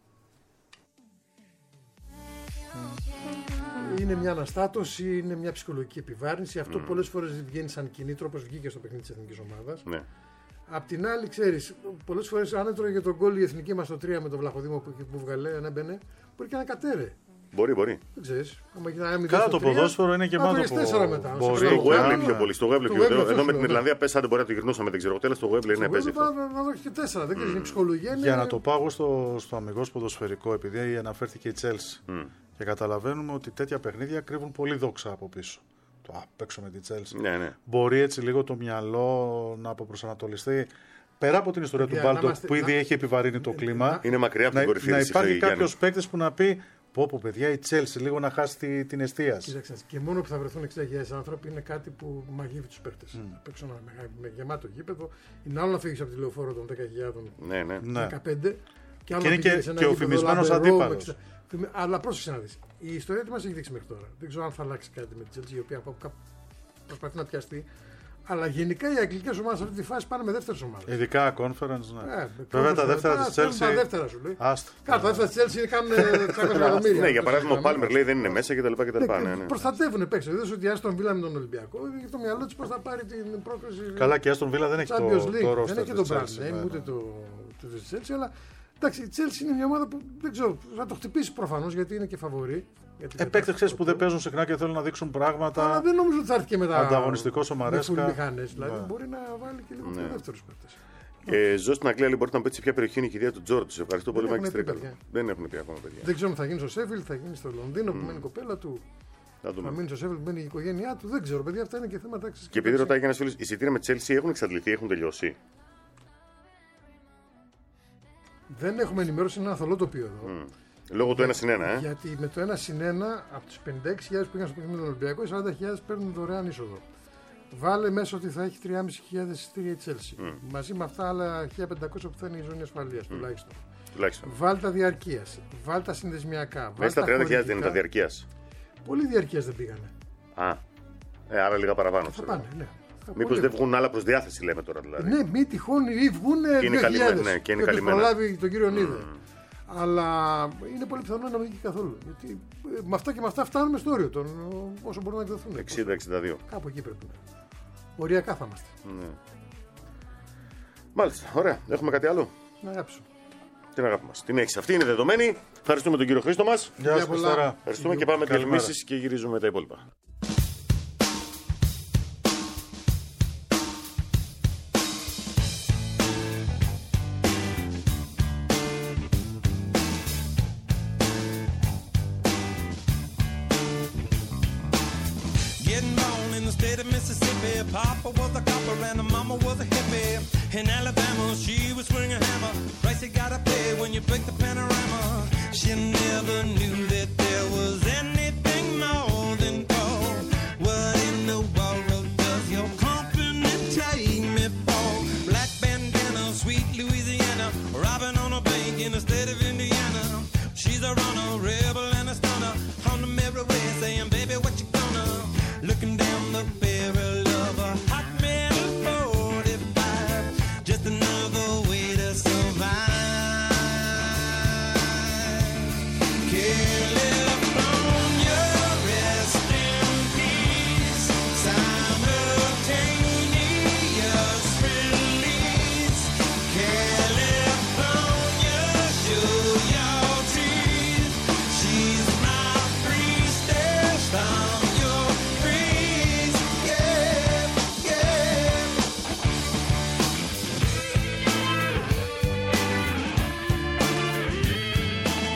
Είναι μια αναστάτωση, είναι μια ψυχολογική επιβάρυνση. Αυτό mm. πολλές φορές βγαίνει σαν κινήτρο, όπως βγήκε στο παιχνίδι της εθνικής ομάδας. Ναι. Απ' την άλλη, ξέρεις, πολλές φορές αν έτρωγε τον γκολ η εθνική μας το τρία με τον Βλαχοδήμο που, που βγαλέ, ένα μπαινέ, μπορεί και να κατέρε. Μπορεί, μπορεί. Δεν ξέρεις. Καλά, το ποδόσφαιρο είναι γεμάτο από τέσσερα μετά. Μπορεί. Στο Wembley πιο πολύ. Στο Wembley πιο πολύ. Εδώ με την Ιρλανδία πες, αν μπορεί να το γυρνούσαμε, δεν ξέρω. Τέλος στο Wembley είναι παίζει. Να δώσει και τέσσερα. Δεν ξέρεις, είναι ψυχολογία. Για να το πάω στο, στο αμυγός ποδοσφαιρικό, επειδή αναφέρθηκε η Chelsea. Και καταλαβαίνουμε ότι τέτοια παιχνίδια κρύβουν πολύ δόξα από πίσω. Το απ' έξω με τη Chelsea. Ναι, ναι. Μπορεί έτσι λίγο το μυαλό να αποπροσανατολιστεί πέρα από την ιστορία του Μπάλντοκ που ήδη να... έχει επιβαρύνει το κλίμα. Είναι μακριά από την κορυφή. Να υπάρχει κάποιο παίκτη που να πει: Πω, πω, παιδιά, η Chelsea λίγο να χάσει τη, την εστίαση. Κοίταξε, και μόνο που θα βρεθούν εξήντα χιλιάδες άνθρωποι είναι κάτι που μαγεύει του παίκτες. Mm. Παίξω ένα με, με γεμάτο γήπεδο. Είναι άλλο να φύγει από τη λεωφόρο των δέκα χιλιάδες ναι, ναι. δεκαπέντε. Και, και είναι και, και ο φημισμένος αντίπαλος. Αλλά πρόσεξε να δεις. Η ιστορία τι μας έχει δείξει μέχρι τώρα. Δεν ξέρω αν θα αλλάξει κάτι με τη Chelsea, η οποία προσπαθεί να πιαστεί. Αλλά γενικά οι αγγλικές ομάδες σε αυτή τη φάση πάνε με δεύτερες ομάδες. Ειδικά conference, ναι. Ε, βέβαια τα δεύτερα της Chelsea. Τα δεύτερα σου λέει. Άστο. Κάτι τα δεύτερα της Chelsea κάνουν τριακόσια εκατομμύρια. Ναι, για παράδειγμα ο Πάλμερ λέει δεν είναι μέσα κτλ. Προστατεύουν παίξω. Δεν ότι η Άστον Βίλα με τον Ολυμπιακό. Για το μυαλό της πώς θα πάρει την πρόκληση. Καλά, και η Άστον Βίλα δεν έχει το ρόστερ. Δεν έχει τον Brand ούτε το της Chelsea, αλλά. Εντάξει, η Chelsea είναι μια ομάδα που δεν ξέρω, θα το χτυπήσει προφανώς γιατί είναι και φαβορή. Παίκτες ξέρεις που δεν παίζουν συχνά και θέλουν να δείξουν πράγματα. Αλλά δεν νομίζω ότι θα έρθει και μετά. Ανταγωνιστικός ο Μαρέσκα. Μηχανές, δηλαδή ναι. Μπορεί να βάλει και λίγο πιο δεύτερους παίκτες. Ε, ζω στην Αγγλία, μπορείτε να πείτε σε ποια περιοχή είναι η κηδεία του Τζόρτζ. Ευχαριστώ πολύ, Μάκη Στρίκαλο. Δεν έχουν πει ακόμα, παιδιά. Δεν ξέρω αν θα γίνει στο Σέφιλ, θα γίνει στο Λονδίνο που μένει η κοπέλα του. Θα μείνει στο Σέφιλ που μένει η οικογένειά του. Δεν ξέρω, παιδιά, αυτά είναι και θέματα άξιση. Και επειδή ρωτάει ένα φίλο, οι εισιτήρια με Chelsea έχουν εξαντληθεί, έχουν τελειώσει. Δεν έχουμε ενημέρωση, είναι ένα θολό τοπίο εδώ. Mm. Λόγω του ένα συν ένα, ε. Γιατί με το ένα συν ένα από τους πενήντα έξι χιλιάδες που πήγαν στο παιχνίδι με τον Ολυμπιακό, οι σαράντα χιλιάδες παίρνουν δωρεάν είσοδο. Βάλε μέσα ότι θα έχει τρεις χιλιάδες πεντακόσια εισιτήρια η Chelsea. Mm. Μαζί με αυτά άλλα χίλια πεντακόσια που θα είναι η ζώνη ασφαλείας mm. τουλάχιστον. τουλάχιστον. Βάλ τα διαρκείας, βάλ τα συνδεσμιακά. Μέσα στα τριάντα χιλιάδες είναι τα διαρκείας. Πολλοί διαρκείας δεν πήγανε. Α, ε, άρα λίγα παραπάνω. Θα πάνε, ναι. Μήπως δεν βγουν άλλα προς διάθεση, λέμε τώρα δηλαδή. Ναι, μη τυχόν ή βγουν δύο χιλιάδες. Ναι, και είναι καλυμμένα. καλυμμένα. Προλάβει τον κύριο Νίδε. Mm. Αλλά είναι πολύ πιθανό να μην βγει καθόλου. Γιατί με αυτά και με αυτά φτάνουμε στο όριο των όσο μπορούν να εκδοθούν. εξήντα εξήντα δύο. Κάπου εκεί πρέπει να. Οριακά θα είμαστε. Ναι. Μάλιστα, ωραία. Έχουμε κάτι άλλο. Να γράψω. Την αγάπη μας. Την έχεις. Αυτή είναι δεδομένη. Ευχαριστούμε τον κύριο Χρήστο μας. Γεια σας. Ευχαριστούμε και πάμε διαφημίσεις και γυρίζουμε τα υπόλοιπα. Papa was a copper and the mama was a hippie. In Alabama, she was swinging a hammer. Price you gotta pay when you break the panorama. She never knew that there was anything more than gold. What in the world does your company take me for? Black bandana, sweet Louisiana, robbing on a bank in the state of Indiana. She's a runner, rebel and a stunner. On the mirror way saying, baby, what you gonna? Looking down the barrel. California, rest in peace.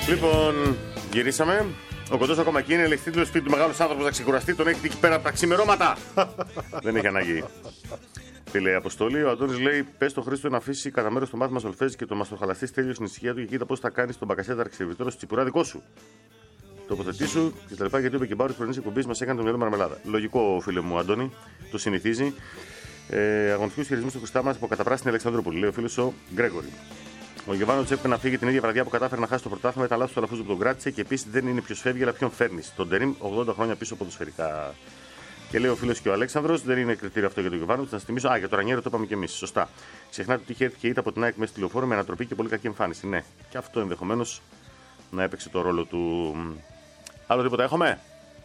Λοιπόν, γυρίσαμε. Ο κοντός ακόμα εκεί είναι ελεγχτή σπίτι του μεγάλου άνθρωπο να ξεκουραστεί. Τον έχει τύχει πέρα από τα ξημερώματα. Δεν έχει ανάγκη. Φίλε Αποστολή, ο Αντώνης λέει: Πες στο Χρήστο να αφήσει κατά μέρο το μάθημα Σολφέζη και το μαστροχαλαστή τέλειο στην ησυχία του και κοίτα πώς θα κάνει τον μπακασέτα αρξεβιτόρο στο τσιπουρά δικό σου. Τοποθετήσου και τα λοιπά, γιατί είπε και μπάρου τη πρωινή εκπομπή μα έκανε το μυαλό μαρμελάδα. Λογικό, φίλε μου, Αντώνη, το συνηθίζει. Ε, Αγωνιστικού χειρισμού του Χριστά μα από καταπράσινη Αλεξανδρούπολη, λέει ο φίλο ο Γκρέγορη. Ο Γιωβάνο έπρεπε να φύγει την ίδια βραδιά που κατάφερε να χάσει το πρωτάθλημα. Ήταν λάθο του Αλαφούζου που τον κράτησε και επίση δεν είναι ποιο φεύγει, αλλά ποιον φέρνει. Τον Τερίμ ογδόντα χρόνια πίσω ποδοσφαιρικά. Και λέει ο φίλο και ο Αλέξανδρος, δεν είναι κριτήριο αυτό για τον Γιωβάνο. Θα σα θυμίσω, α, για το Ρανιέρο το είπαμε και εμεί. Σωστά. Ξεχνάτε ότι είχε έρθει και ήττα από την ΑΕΚ μέσα στη λεωφόρο με ανατροπή και πολύ κακή εμφάνιση. Ναι, και αυτό ενδεχομένω να έπαιξε το ρόλο του. Άλλο τίποτα έχουμε.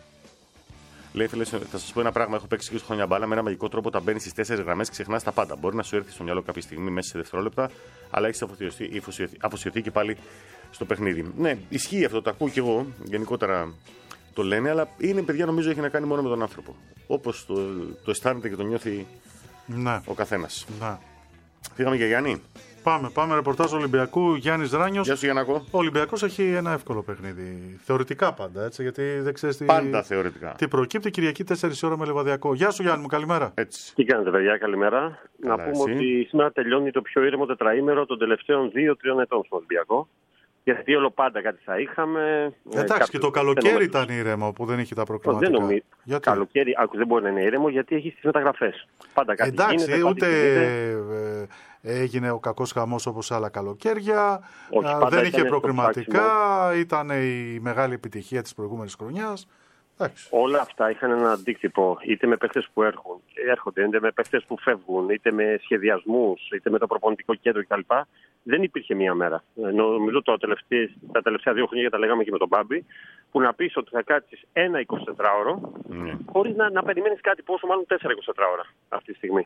Λέει φίλε, θα σα πω ένα πράγμα. Έχω παίξει είκοσι χρόνια μπάλα με ένα μαγικό τρόπο. Τα μπαίνει στι τέσσερις γραμμές και ξεχνά τα πάντα. Μπορεί να σου έρθει στο μυαλό κάποια στιγμή μέσα σε δευτερόλεπτα, αλλά έχει αφοσιωθεί και πάλι στο παιχνίδι. Ναι, ισχύει αυτό, το ακούω κι εγώ. Γενικότερα το λένε, αλλά είναι παιδιά, νομίζω έχει να κάνει μόνο με τον άνθρωπο. Όπως το, το αισθάνεται και το νιώθει ναι. ο καθένας. Ναι. Φύγαμε για Γιάννη. Πάμε, πάμε. Ρεπορτάζ Ολυμπιακού, Γιάννης Δράνιος. Γεια σου, Γιαννάκο. Ο Ολυμπιακός έχει ένα εύκολο παιχνίδι. Θεωρητικά πάντα, έτσι, γιατί δεν ξέρεις τι, πάντα θεωρητικά. τι προκύπτει. Κυριακή τέσσερις ώρα με Λεβαδιακό. Γεια σου, Γιάννη μου, καλημέρα. Έτσι. Τι κάνετε, παιδιά, καλημέρα. Καλά, να πούμε εσύ. Ότι σήμερα τελειώνει το πιο ήρεμο τετραήμερο των τελευταίων δύο τριών ετών στον Ολυμπιακό. Γιατί όλο πάντα κάτι θα είχαμε. Εντάξει, και το καλοκαίρι ήταν ήρεμο που δεν είχε τα προκληματικά. Δεν νομίζω. Γιατί? Καλοκαίρι, άκου, δεν μπορεί να είναι ήρεμο γιατί έχει τις μεταγραφές. Πάντα κάτι εντάξει, γίνεται, ούτε ε, έγινε ο κακός χαμός όπως άλλα καλοκαίρια. Όχι, ε, δεν είχε προκριματικά. Ήταν η μεγάλη επιτυχία της προηγούμενης χρονιάς. Εντάξει. Όλα αυτά είχαν ένα αντίκτυπο, είτε με παίχτες που έρχονται, είτε με παίχτες που φεύγουν, είτε με σχεδιασμούς, είτε με το προπονητικό κέντρο κτλ. Δεν υπήρχε μία μέρα. Νομίζω το τελευταία, τα τελευταία δύο χρόνια, τα λέγαμε και με τον Μπάμπη, που να πεις ότι θα κάτσεις ένα εικοσιτετράωρο, mm. χωρίς να, να περιμένεις κάτι, πόσο μάλλον τέσσερα εικοσιτετράωρα αυτή τη στιγμή.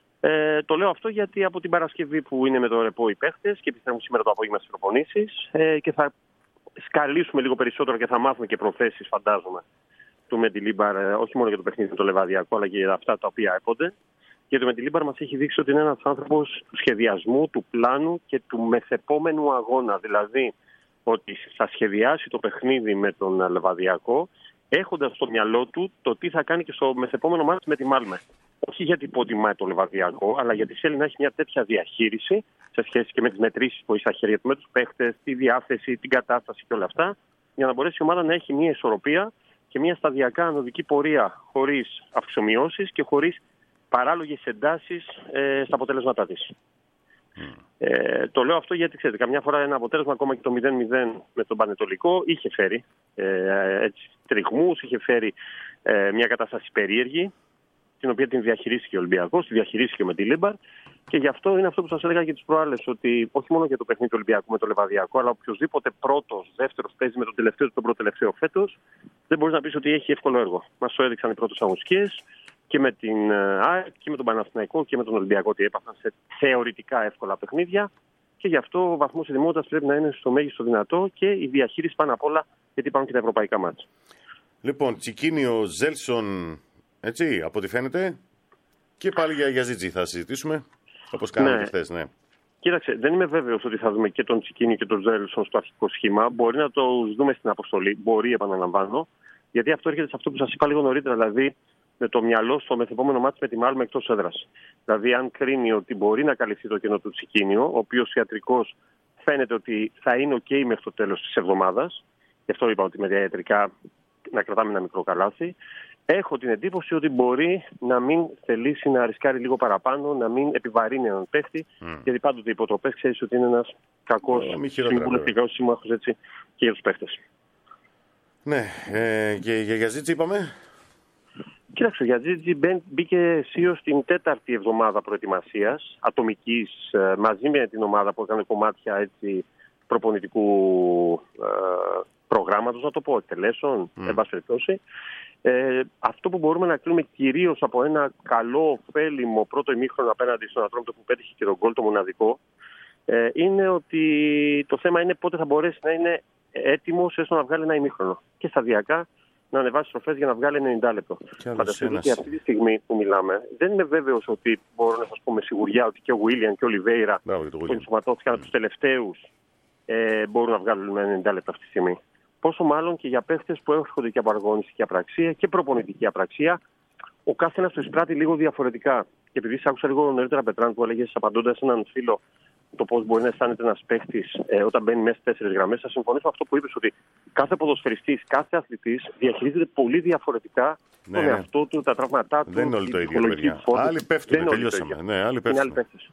Ε, το λέω αυτό γιατί από την Παρασκευή που είναι με το ρεπό οι παίχτες και επιστρέφουν σήμερα το απόγευμα στις προπονήσεις ε, και θα σκαλίσουμε λίγο περισσότερο και θα μάθουμε και προθέσεις, φαντάζομαι, του Μεντιλίμπαρ, όχι μόνο για το παιχνίδι με το Λεβαδιακό, αλλά και για αυτά τα οποία έπονται. Γιατί ο Μεντιλίμπαρ μας έχει δείξει ότι είναι ένας άνθρωπος του σχεδιασμού, του πλάνου και του μεθεπόμενου αγώνα. Δηλαδή, ότι θα σχεδιάσει το παιχνίδι με τον Λεβαδιακό, έχοντας στο μυαλό του το τι θα κάνει και στο μεθεπόμενο μάτι με τη Μάλμε. Όχι γιατί υποτιμάει το Λεβαδιακό, αλλά γιατί θέλει να έχει μια τέτοια διαχείριση σε σχέση και με τις μετρήσεις που έχει στα χέρια του, με τους παίχτες, τη διάθεση, την κατάσταση και όλα αυτά, για να μπορέσει η ομάδα να έχει μια ισορροπία και μια σταδιακά ανωδική πορεία χωρίς αυξομοιώσεις και χωρίς παράλογες εντάσεις ε, στα αποτέλεσματά της. Mm. Ε, το λέω αυτό γιατί ξέρετε, καμιά φορά ένα αποτέλεσμα ακόμα και το μηδέν μηδέν με τον Πανετολικό είχε φέρει ε, έτσι, τριγμούς, είχε φέρει ε, μια κατάσταση περίεργη, την οποία την διαχειρίστηκε ο Ολυμπιακός, τη διαχειρίστηκε με τη Λίμπαρ και γι' αυτό είναι αυτό που σας έλεγα και τις προάλλες, ότι όχι μόνο για το παιχνίδι του Ολυμπιακού με το Λεβαδιακό, αλλά οποιοδήποτε πρώτος, δεύτερος παίζει με τον τελευταίο, τον προτελευταίο φέτος, δεν μπορείς να πεις ότι έχει εύκολο έργο. Μας το έδειξαν οι πρώτες αγωνιστικές και με την ΑΕΚ και με τον Παναθηναϊκό και με τον Ολυμπιακό, ότι έπαθαν σε θεωρητικά εύκολα παιχνίδια και γι' αυτό ο βαθμός ετοιμότητας πρέπει να είναι στο μέγιστο δυνατό και η διαχείριση πάνω απ' όλα, γιατί υπάρχουν και τα ευρωπαϊκά μάτια. Λοιπόν, Τσικίνιο, Ζέλσον, έτσι, από ό,τι φαίνεται, και πάλι για, για Ζιτζή θα συζητήσουμε, όπως κάναμε ναι. και χθες, ναι. Κοίταξε, δεν είμαι βέβαιος ότι θα δούμε και τον Τσικίνιο και τον Ζέλσον στο αρχικό σχήμα. Μπορεί να το δούμε στην αποστολή, μπορεί, επαναλαμβάνω, γιατί αυτό έρχεται σε αυτό που σας είπα λίγο νωρίτερα, δηλαδή με το μυαλό στο μεθεπόμενο μάτι με τη Μάλμε εκτός έδρας. Δηλαδή, αν κρίνει ότι μπορεί να καλυφθεί το κενό του Τσικίνιο, ο οποίος ιατρικός φαίνεται ότι θα είναι OK μέχρι το τέλος της εβδομάδας, γι' αυτό είπα ότι με διατρικά να κρατάμε ένα μικρό καλάθι. Έχω την εντύπωση ότι μπορεί να μην θελήσει να ρισκάρει λίγο παραπάνω, να μην επιβαρύνει έναν παίχτη, mm. γιατί πάντοτε οι υποτροπές ξέρεις ότι είναι ένας κακός συμβουλευτικός σύμμαχος έτσι, και για τους παίχτες. Ναι, ε, και για Γιαζίτζη είπαμε. Κοίταξε, ο Γιαζίτζη μπήκε αισίως στην τέταρτη εβδομάδα προετοιμασίας, ατομικής, μαζί με την ομάδα που έκανε κομμάτια έτσι, προπονητικού ε, προγράμματος, να το πω, εκτελέσεων, mm. εν πάση περιπτώσει. Ε, αυτό που μπορούμε να κρίνουμε κυρίως από ένα καλό, ωφέλιμο πρώτο ημίχρονο απέναντι στον Ατρόμητο που πέτυχε και τον γκολ το μοναδικό, ε, είναι ότι το θέμα είναι πότε θα μπορέσει να είναι έτοιμος έστω να βγάλει ένα ημίχρονο και σταδιακά να ανεβάσει τροφές για να βγάλει ενενήντα λεπτό. Φανταστείτε ότι αυτή τη στιγμή που μιλάμε δεν είμαι βέβαιος ότι μπορώ να σας πω με σιγουριά ότι και ο Βίλιαν και ο Ολιβέιρα που ενσωματώθηκαν από τους τελευταίους ε, μπορούν να βγάλουν ενενήντα λεπτά αυτή τη στιγμή. Πόσο μάλλον και για παίχτες που έρχονται και από αγωνιστική απραξία και προπονητική απραξία. Ο κάθε ένας το εισπράττει λίγο διαφορετικά. Και επειδή σ' άκουσα λίγο νωρίτερα, Πετράν, που έλεγε απαντώντας έναν φίλο το πώς μπορεί να αισθάνεται ένας παίχτης ε, όταν μπαίνει μέσα στις τέσσερις γραμμές, θα συμφωνήσω με αυτό που είπες, ότι κάθε ποδοσφαιριστής, κάθε αθλητής διαχειρίζεται πολύ διαφορετικά ναι, τον ναι. εαυτό του, τα τραύματά του. Δεν είναι όλο το ίδιο, παιδιά. Άλλοι πέφτουν, τελειώσαμε. Ναι, άλλοι πέφτουν.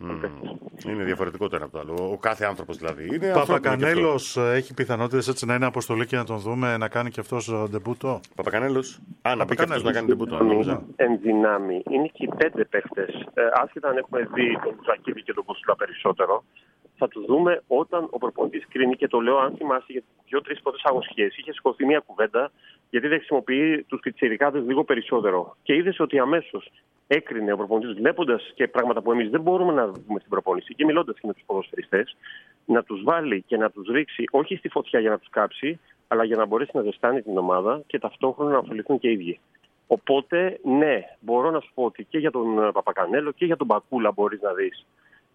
Mm. Είναι διαφορετικό το ένα από το άλλο. Ο κάθε άνθρωπος δηλαδή. Παπακανέλος έχει πιθανότητες έτσι να είναι αποστολή και να τον δούμε να κάνει και αυτός ντεμπούτο. Παπακανέλος. Α, να πει και αυτός να κάνει ντεμπούτο. Εν δυνάμει. Είναι και οι πέντε παίχτες. Ε, άσχετα αν έχουμε δει τον Μπουζακίδη και τον Κοστούλα περισσότερο, θα του δούμε όταν ο προπονητής κρίνει, και το λέω αν θυμάσαι για δύο-τρεις πρώτες αγωνιστικές. Είχε σηκωθεί μια κουβέντα γιατί δεν χρησιμοποιεί τους πιτσιρικάδες λίγο περισσότερο. Και είδε ότι αμέσως έκρινε ο προπονητής, βλέποντας και πράγματα που εμείς δεν μπορούμε να δούμε στην προπόνηση και μιλώντας και με τους ποδοσφαιριστές, να τους βάλει και να τους ρίξει όχι στη φωτιά για να τους κάψει, αλλά για να μπορέσει να ζεστάνει την ομάδα και ταυτόχρονα να ωφεληθούν και οι ίδιοι. Οπότε, ναι, μπορώ να σου πω ότι και για τον Παπακανέλο και για τον Μπακούλα μπορείς να δεις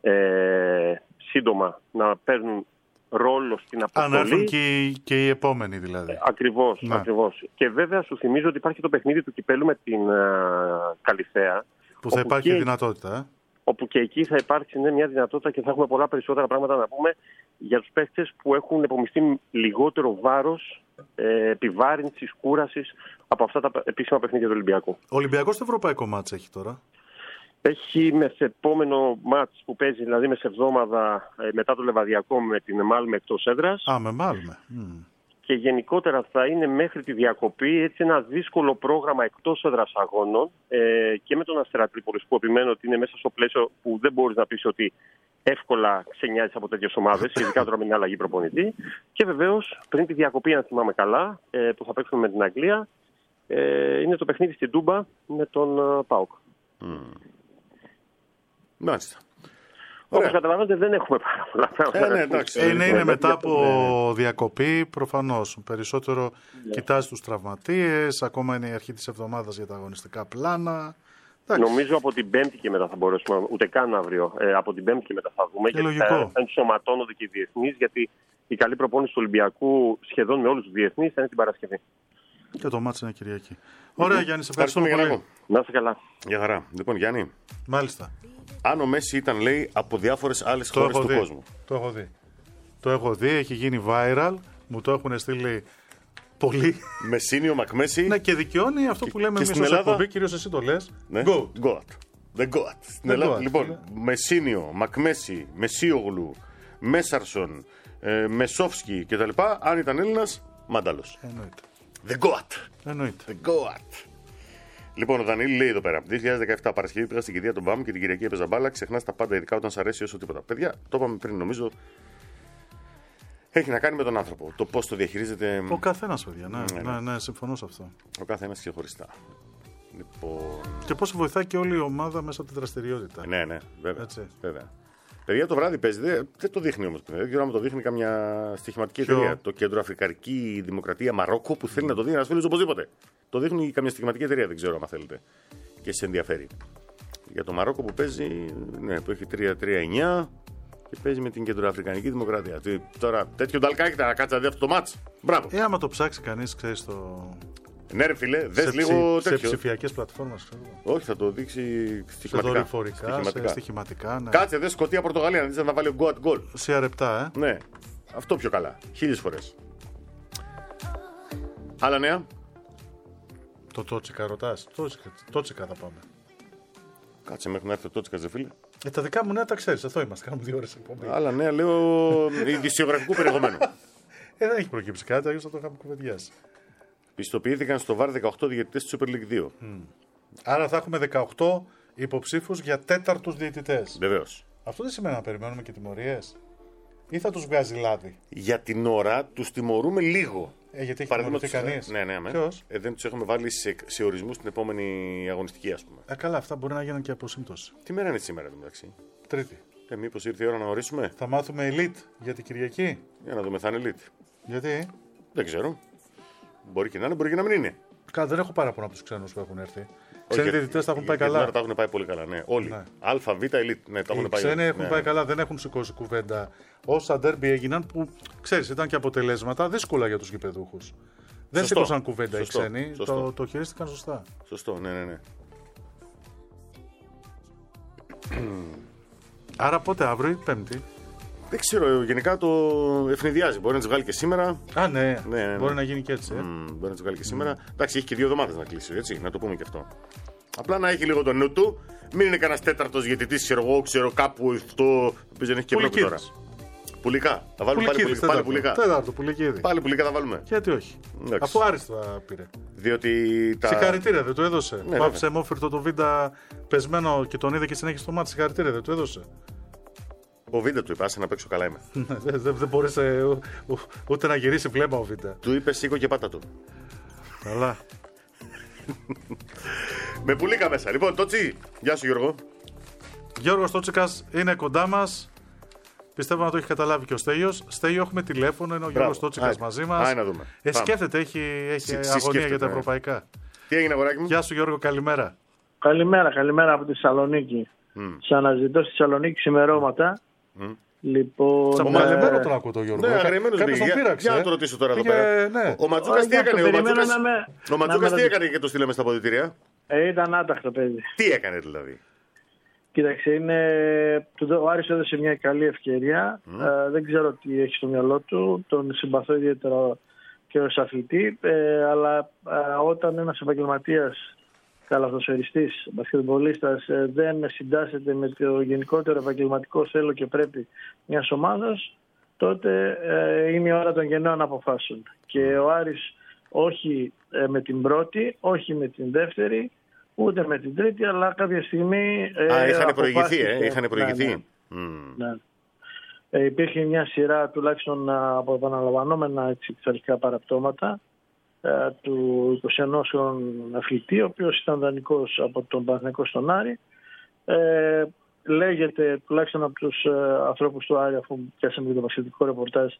ε, σύντομα να παίρνουν ρόλο στην αποστολή. Αν έρθουν και, οι, και οι επόμενοι δηλαδή. Ε, ακριβώς, ναι. ακριβώς. Και βέβαια σου θυμίζω ότι υπάρχει το παιχνίδι του κυπέλου με την uh, Καλυθέα. Που θα υπάρχει και, δυνατότητα. Ε? Όπου και εκεί θα υπάρξει ναι, μια δυνατότητα και θα έχουμε πολλά περισσότερα πράγματα να πούμε για τους παίχτες που έχουν επομιστεί λιγότερο βάρος ε, επιβάρυνσης, κούρασης από αυτά τα επίσημα παιχνίδια του Ολυμπιακού. Ο Ολυμπιακός το ευρωπαϊκό μάτς έχει τώρα. Έχει μεσεπόμενο μάτς που παίζει, δηλαδή μεσεβδόμαδα ε, μετά το Λεβαδιακό με την Μάλμε εκτός έδρας. Α, με Μάλμε. Mm. Και γενικότερα θα είναι μέχρι τη διακοπή έτσι ένα δύσκολο πρόγραμμα εκτός έδρας αγώνων ε, και με τον Αστέρα Τρίπολης, που επιμένω ότι είναι μέσα στο πλαίσιο που δεν μπορείς να πεις ότι εύκολα ξενιάζεις από τέτοιες ομάδες, ειδικά τώρα με την αλλαγή προπονητή. Και βεβαίως πριν τη διακοπή, αν θυμάμαι καλά, ε, που θα παίξουμε με την Αγγλία, ε, είναι το παιχνίδι στην Τούμπα με τον uh, ΠΑΟΚ. Mm. Μάλιστα. Όπως καταλαβαίνετε δεν έχουμε πάρα πολλά πράγματα. Ε, ναι, εντάξει. Ε, ναι, είναι μετά από διακοπή προφανώς. Περισσότερο yeah. κοιτάζει τους τραυματίες, ακόμα είναι η αρχή της εβδομάδας για τα αγωνιστικά πλάνα. Εντάξει. Νομίζω από την Πέμπτη και μετά θα μπορέσουμε, ούτε καν αύριο, ε, από την Πέμπτη και μετά θα δούμε. Και γιατί θα ενσωματώνονται και οι διεθνείς, γιατί η καλή προπόνηση του Ολυμπιακού σχεδόν με όλους τους διεθνείς θα είναι την Παρασκευή. Και το μάτς είναι Κυριακή. Ωραία, Γιάννη, σε ευχαριστούμε πολύ. Να είσαι καλά. Γεια χαρά. Λοιπόν, Γιάννη. Μάλιστα. Αν ο Μέση ήταν, λέει, από διάφορες άλλες χώρες του δει. κόσμου. Το έχω δει. Το έχω δει, έχει γίνει viral. Μου το έχουν στείλει πολύ. Μεσίνιο, Μακμέση. Ναι, και δικαιώνει αυτό που λέμε εμείς ως εκπομπή, κυρίως εσύ το λες. Ναι. Goat. Goat. The Goat. Στην Ελλάδα, λοιπόν, Μεσίνιο, Μακμέση, Μεσίογλου, Μέσαρσον, ε, Μεσόφσκι κτλ. Αν ήταν Έλληνας, Μάνταλος. Εννοείται. The Goat. Εννοείται. The Goat. Λοιπόν, ο Δανίλη λέει εδώ πέρα: δύο χιλιάδες δεκαεπτά Παρασκευή πήγα στην κηδεία των Μπαμ και την Κυριακή έπαιζα μπάλα. Ξεχνά τα πάντα, ειδικά όταν σ' αρέσει όσο τίποτα. Παιδιά, το είπαμε πριν, νομίζω. Έχει να κάνει με τον άνθρωπο. Το πώς το διαχειρίζεται. Ο καθένας, παιδιά. Ναι, ναι, ναι. ναι, ναι, συμφωνώ σε αυτό. Ο καθένας ξεχωριστά. Λοιπόν... Και πώς βοηθάει και όλη η ομάδα μέσα από τη δραστηριότητα. Ναι, ναι, βέβαια. Έτσι. βέβαια. Παιδιά, το βράδυ παίζει. Δεν, δεν το δείχνει όμως. Δεν ξέρω αν το δείχνει καμιά στοιχηματική Ποιο? εταιρεία. Το Κέντρο Αφρικανική Δημοκρατία Μαρόκο που θέλει να το δει ένα φίλο οπωσδήποτε. Το δείχνει καμιά στοιχηματική εταιρεία, δεν ξέρω αν θέλετε. Και σε ενδιαφέρει. Για το Μαρόκο που παίζει, ναι, που έχει τρία τρία εννιά και παίζει με την Κεντροαφρικανική Δημοκρατία. Τι, τώρα τέτοιο νταλκάκι θα κάτσει να δει αυτό το μάτς. Μπράβο. Ε, άμα το ψάξει κανείς, ξέρεις το. Ναι, ρε φίλε, δες λίγο ψη, τέτοιο. Σε ψηφιακές πλατφόρμες, ξέρω. Όχι, θα το δείξει στοιχηματικά. Σε δορυφορικά, στοιχηματικά. Σε στοιχηματικά, ναι. Κάτσε, δες Σκωτία Πορτογαλία, να δεις αν θα βάλει ο Goat goal. Σε αρεπτά, ε. Ναι, αυτό πιο καλά. Χίλιες φορές. Άλλα νέα. Το Τότσικα ρωτάς. Τότσικα, τότσικα θα πάμε. Κάτσε μέχρι να έρθει ο Τότσικας, δε φίλε. Ε, τα δικά μου νέα τα ξέρεις, αυτό είμαστε. Κάνουμε δύο ώρες εκπομπή. Άλλα νέα, λέω ειδησιογραφικού περιεχομένου. Ε, δεν έχει προκύψει κάτι, αλλιώς θα το είχαμε κουβεντιάσει. Πιστοποιήθηκαν στο βαρ δεκαοκτώ διαιτητές του Super League δύο. Mm. Άρα θα έχουμε δεκαοκτώ υποψήφους για τέταρτους διαιτητές. Βεβαίως. Αυτό δεν σημαίνει να περιμένουμε και τιμωρίες. Ή θα τους βγάζει λάδι. Για την ώρα τους τιμωρούμε λίγο. Ε, γιατί έχει τιμωρηθεί κανείς. Ναι, ναι, ναι. Ποιος? Ε, δεν τους έχουμε βάλει σε, σε ορισμούς την επόμενη αγωνιστική, ας πούμε. Ε, καλά, αυτά μπορεί να γίνουν και από σύμπτωση. Τι μέρα είναι σήμερα, εδώ μεταξύ. Τρίτη. Ε, μήπως ήρθε η ώρα να ορίσουμε. Θα μάθουμε elite για την Κυριακή. Για να δούμε, θα είναι elite. Γιατί? Δεν ξέρω. Μπορεί και να είναι, μπορεί και να μην είναι. Καλά, δεν έχω πάρα πολλά από τους ξένους που έχουν έρθει. Ξένοι διαιτητές τα έχουν πάει καλά. Τα έχουν πάει πολύ καλά, ναι. Όλοι. Ναι. Α, Β, Elite. Ναι, τα έχουν Οι πάει. ξένοι έχουν ναι. πάει καλά, δεν έχουν σηκώσει κουβέντα. Όσα ντέρμπι έγιναν που ξέρεις, ήταν και αποτελέσματα δύσκολα για τους γηπεδούχους. Δεν Σωστό. σήκωσαν κουβέντα Σωστό. οι ξένοι, Σωστό. το, το χειρίστηκαν σωστά. Σωστό, ναι, ναι, ναι. Άρα πότε αύριο, Πέμπτη. Δεν ξέρω, γενικά το ευνηδιάζει. Μπορεί να τι βγάλει και σήμερα. Α, ναι, Ναι, ναι, ναι. μπορεί να γίνει και έτσι. Ε. Μ, μπορεί να τι βγάλει και σήμερα. Εντάξει, έχει και δύο εβδομάδες να κλείσει, έτσι, να το πούμε και αυτό. Απλά να έχει λίγο το νου του. Μην είναι κανένα τέταρτο διαιτητή, ξέρω εγώ, ξέρω κάπου αυτό. Ο οποίο δεν έχει και πρόβλημα τώρα. Πουλικά. Θα βάλουμε πάλι, πουλικά. πάλι πουλικά. Τέταρτο, πουλικίδη. Πάλι πουλικά θα βάλουμε. Γιατί όχι. Εντάξει. Αφού άριστα πήρε. Διότι τα. Συγχαρητήρια, δεν του έδωσε. Ναι, Που άφησε μόφυρτο το βίντα πεσμένο και τον είδε και συνέχισε το μάτι. Συγχαρητήρια, δεν του έδωσε. Ο Βίντα του είπε, άσε να παίξω καλά είμαι. Δεν δεν μπορούσε ούτε να γυρίσει βλέμμα ο Βίντα. Του είπε σήκω και πάτα του. Καλά. Με πουλίκα μέσα. Λοιπόν, Τότσι, γεια σου Γιώργο. Γιώργος Τότσικας είναι κοντά μας. Πιστεύω να το έχει καταλάβει και ο Στέλιος. Στέλιο, έχουμε τηλέφωνο, είναι ο Γιώργος Τότσικας Άι, μαζί μας. άι, να δούμε. Ε, Πάμε. σκέφτεται, έχει, έχει Συ- αγωνία συσκέφτεται, για τα ναι. ευρωπαϊκά. Τι έγινε, αγοράκι μου. Γεια σου Γιώργο, καλημέρα. Καλημέρα, καλημέρα από τη Θεσσαλονίκη. Mm. Σε αναζητώ στη Θεσσαλονίκη ξημερώματα. Mm. Λοιπόν. Τσαμπαλεμένο ε, τον ακούω τον Γιώργο. Ναι, Κα- αγριεμένος κάποιος πήγε. τον Για- πείραξε. Για να ε. το ρωτήσω τώρα εδώ Πήγε, πέρα. ναι. Ο Ματζούκας Όχι, τι αυτό έκανε, ο περίμενα Ματζούκας, να με- ο Ματζούκας να τι με έκανε και το στείλαμε στα αποδυτήρια. ε, ήταν άταχτο παιδί. Τι έκανε δηλαδή. Κοίταξε, είναι... του- ο Άρης έδωσε μια καλή ευκαιρία. Ε, δεν ξέρω τι έχει στο μυαλό του. Τον συμπαθώ ιδιαίτερα και ως αθλητή. Ε, αλλά ε, όταν ένας επαγγελματίας, καλαθοσφαιριστής, μπασκετμπολίστας, ε, δεν συντάσσεται με το γενικότερο επαγγελματικό θέλω και πρέπει μιας ομάδας, τότε ε, είναι η ώρα των γενναίων αποφάσεων. Και ο Άρης όχι ε, με την πρώτη, όχι με την δεύτερη, ούτε με την τρίτη, αλλά κάποια στιγμή. Ε, Α, είχαν προηγηθεί, αποφάσισε- ε, είχαν προηγηθεί. Ναι, ναι. Μμ. Ναι. Ε, υπήρχε μια σειρά τουλάχιστον α, από επαναλαμβανόμενα έτσι, πειθαρχικά παραπτώματα ε, του είκοσι ενός χρόνου αθλητή, ο οποίος ήταν δανεικός από τον Παναθηναϊκό στον Άρη. Ε, λέγεται τουλάχιστον από τους ε, ανθρώπους του Άρη, αφού πιάσαμε και το βασιλικό ρεπορτάζ,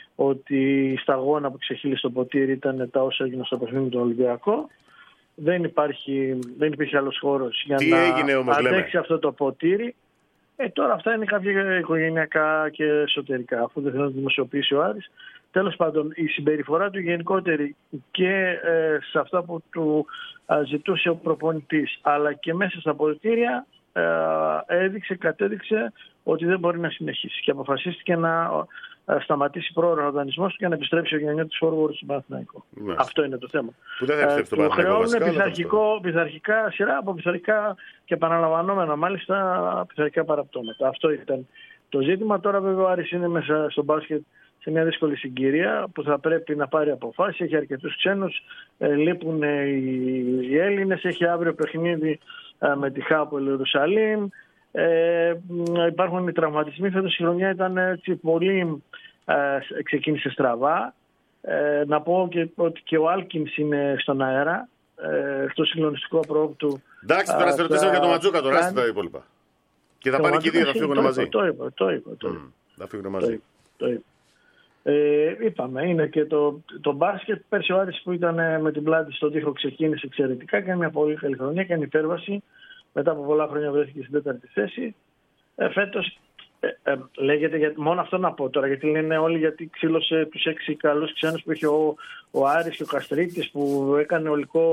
ότι η σταγόνα που ξεχύλισε το ποτήρι ήταν τα όσα έγιναν στο παιχνίδι με τον Ολυμπιακό. Δεν, υπάρχει, δεν υπήρχε άλλος χώρος για Τι να έγινε όμως, αντέξει λέμε. αυτό το ποτήρι. Ε, τώρα αυτά είναι κάποια οικογενειακά και εσωτερικά, αφού δεν θέλει να δημοσιοποιήσει ο Άρης. Τέλος πάντων, η συμπεριφορά του γενικότερη και ε, σε αυτά που του α, ζητούσε ο προπονητής, αλλά και μέσα στα αποδυτήρια, ε, έδειξε, κατέδειξε ότι δεν μπορεί να συνεχίσει. Και αποφασίστηκε να ε, σταματήσει πρόωρο ο δανεισμός του και να επιστρέψει ο γενιώτης forward στον Παναθηναϊκό. Ναι. Αυτό είναι το θέμα. Που δεν θα επιστρέψει στον του Παναθηναϊκό χρεώνουν βασικά, αλλά πειθαρχικό, πειθαρχικά σειρά από πειθαρχικά και επαναλαμβανόμενα μάλιστα πειθαρχικά παραπτώματα. Αυτό ήταν το ζήτημα. Τώρα βέβαια ο Άρης είναι μέσα στο μπάσκετ σε μια δύσκολη συγκυρία που θα πρέπει να πάρει αποφάσεις. Έχει αρκετούς ξένους, ε, λείπουν ε, οι, οι Έλληνες, έχει αύριο παιχνίδι ε, με τη Χάπολ Ιερουσαλήμ. Ε, μ, υπάρχουν οι τραυματισμοί. Φέτος η χρονιά ήταν έτσι, πολύ ε, ξεκίνησε στραβά. Ε, να πω και ότι και ο Άλκινς είναι στον αέρα, ε, στο συγκλονιστικό απρόπτου. Εντάξει, τώρα σε ρωτήσαμε για τον Ματζούκα, τώρα άστε τα υπόλοιπα. Και θα πάνε και οι δύο, θα φύγουν μαζί. Το είπα, το είπα. Το είπα. Μμ, Θα φύγουν Το μαζί. είπα, το είπα. Ε, είπαμε, είναι και το, το μπάσκετ. Πέρσι ο Άρης που ήταν ε, με την πλάτη στον τοίχο ξεκίνησε εξαιρετικά. Έκανε μια πολύ καλή χρονιά, έκανε υπέρβαση. Μετά από πολλά χρόνια βρέθηκε στην τέταρτη θέση. Ε, φέτος ε, ε, λέγεται, για, μόνο αυτό να πω τώρα, γιατί λένε όλοι γιατί ξύλωσε τους έξι καλούς ξένους που είχε ο, ο Άρης και ο Καστρίτης που έκανε ολικό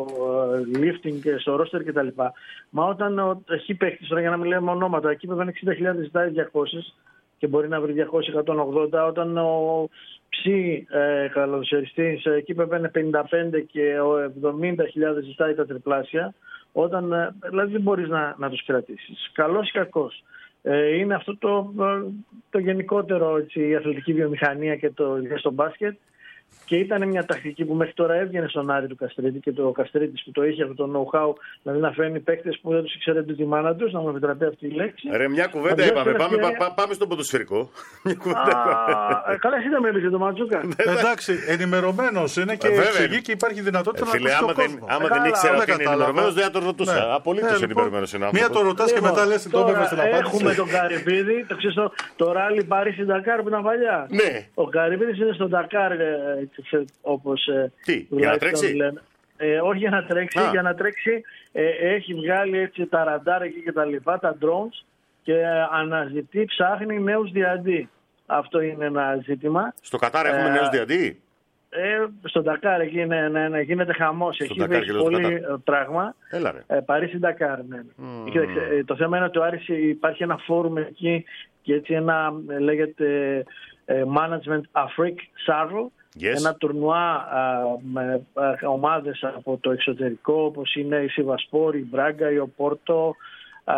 ε, lifting στο ρόστερ κτλ. Μα όταν ο, έχει παίχτης, τώρα για να μην λέμε ονόματα, εκεί βέβαια εξήντα χιλιάδες ζητάει διακόσιες και μπορεί να βρει διακόσια εκατόν ογδόντα, όταν ο ψι ε, καλοδοσιαριστής εκεί πρέπει να είναι πενήντα πέντε και ο εβδομήντα χιλιάδες ζητάει τα τριπλάσια, όταν, ε, δηλαδή δεν μπορείς να, να τους κρατήσεις. Καλός ή κακός. Ε, είναι αυτό το, το γενικότερο, έτσι, η αθλητική βιομηχανία και το στο μπάσκετ. Και ήταν μια τακτική που μέχρι τώρα έβγαινε στον Άρη του Καστρίτη και το Καστρίτης που το είχε αυτό το know-how, δηλαδή να φέρνει παίκτες που δεν τους ήξερε τη μάνα τους, να μου επιτραπεί αυτή η λέξη. Ρε, μια κουβέντα είπαμε. Πάμε, πα- πάμε στο ποδοσφαιρικό. Μια κουβέντα είπαμε. Α, καλά, εσύ δεν με έπεισε το Ματζούκα. Εντάξει, ενημερωμένο είναι και Ε, βέβαια. εξηγεί και υπάρχει δυνατότητα Ε, να Φίλε, ακούσει άμα τον δεν, κόσμο. άμα Ε, δεν καλά, ήξερα δεν ότι είναι κατάλαβα. ενημερωμένο, δεν θα τον ρωτούσα. Ναι. Απολύτω Ε, λοιπόν, ενημερωμένο είναι Μία το άνθρωπο. ρωτά και μετά λε το έπρεπε στην Τώρα, απάντηση. έχουμε τον Καρυπίδη, το ξέρεις το, το ράλι Παρίσι Ντακάρ που ήταν παλιά. Ναι. Ο Καρυπίδης είναι στον Ντακάρ, ε, όπως ε, Τι, για να τουλάχιστον τρέξει? λένε. Ε, όχι για να τρέξει, Α. για να τρέξει ε, έχει βγάλει έτσι τα ραντάρ εκεί και τα λοιπά, τα drones και ε, αναζητεί, ψάχνει νέους διαντί. Αυτό είναι ένα ζήτημα. Στο Κατάρ έχουμε Ε, νέους διαντί. Ε, στον Ντακάρ εκεί ναι, ναι, ναι, γίνεται χαμός. Στον Εκεί Ντακάρ έχει και λέω πολύ στο ε, πράγμα. Έλα ρε. Ε, Παρίσι Ντακάρ, ναι. ναι. Mm. Κοίταξε, ε, το θέμα είναι ότι ο Άρης υπάρχει ένα φόρουμ εκεί και έτσι ένα ε, λέγεται ε, Management Afrique Sarro. Yes. Ένα τουρνουά α, με α, ομάδες από το εξωτερικό όπως είναι η Σιβασπόρ, η Μπράγκα, η Οπόρτο, α,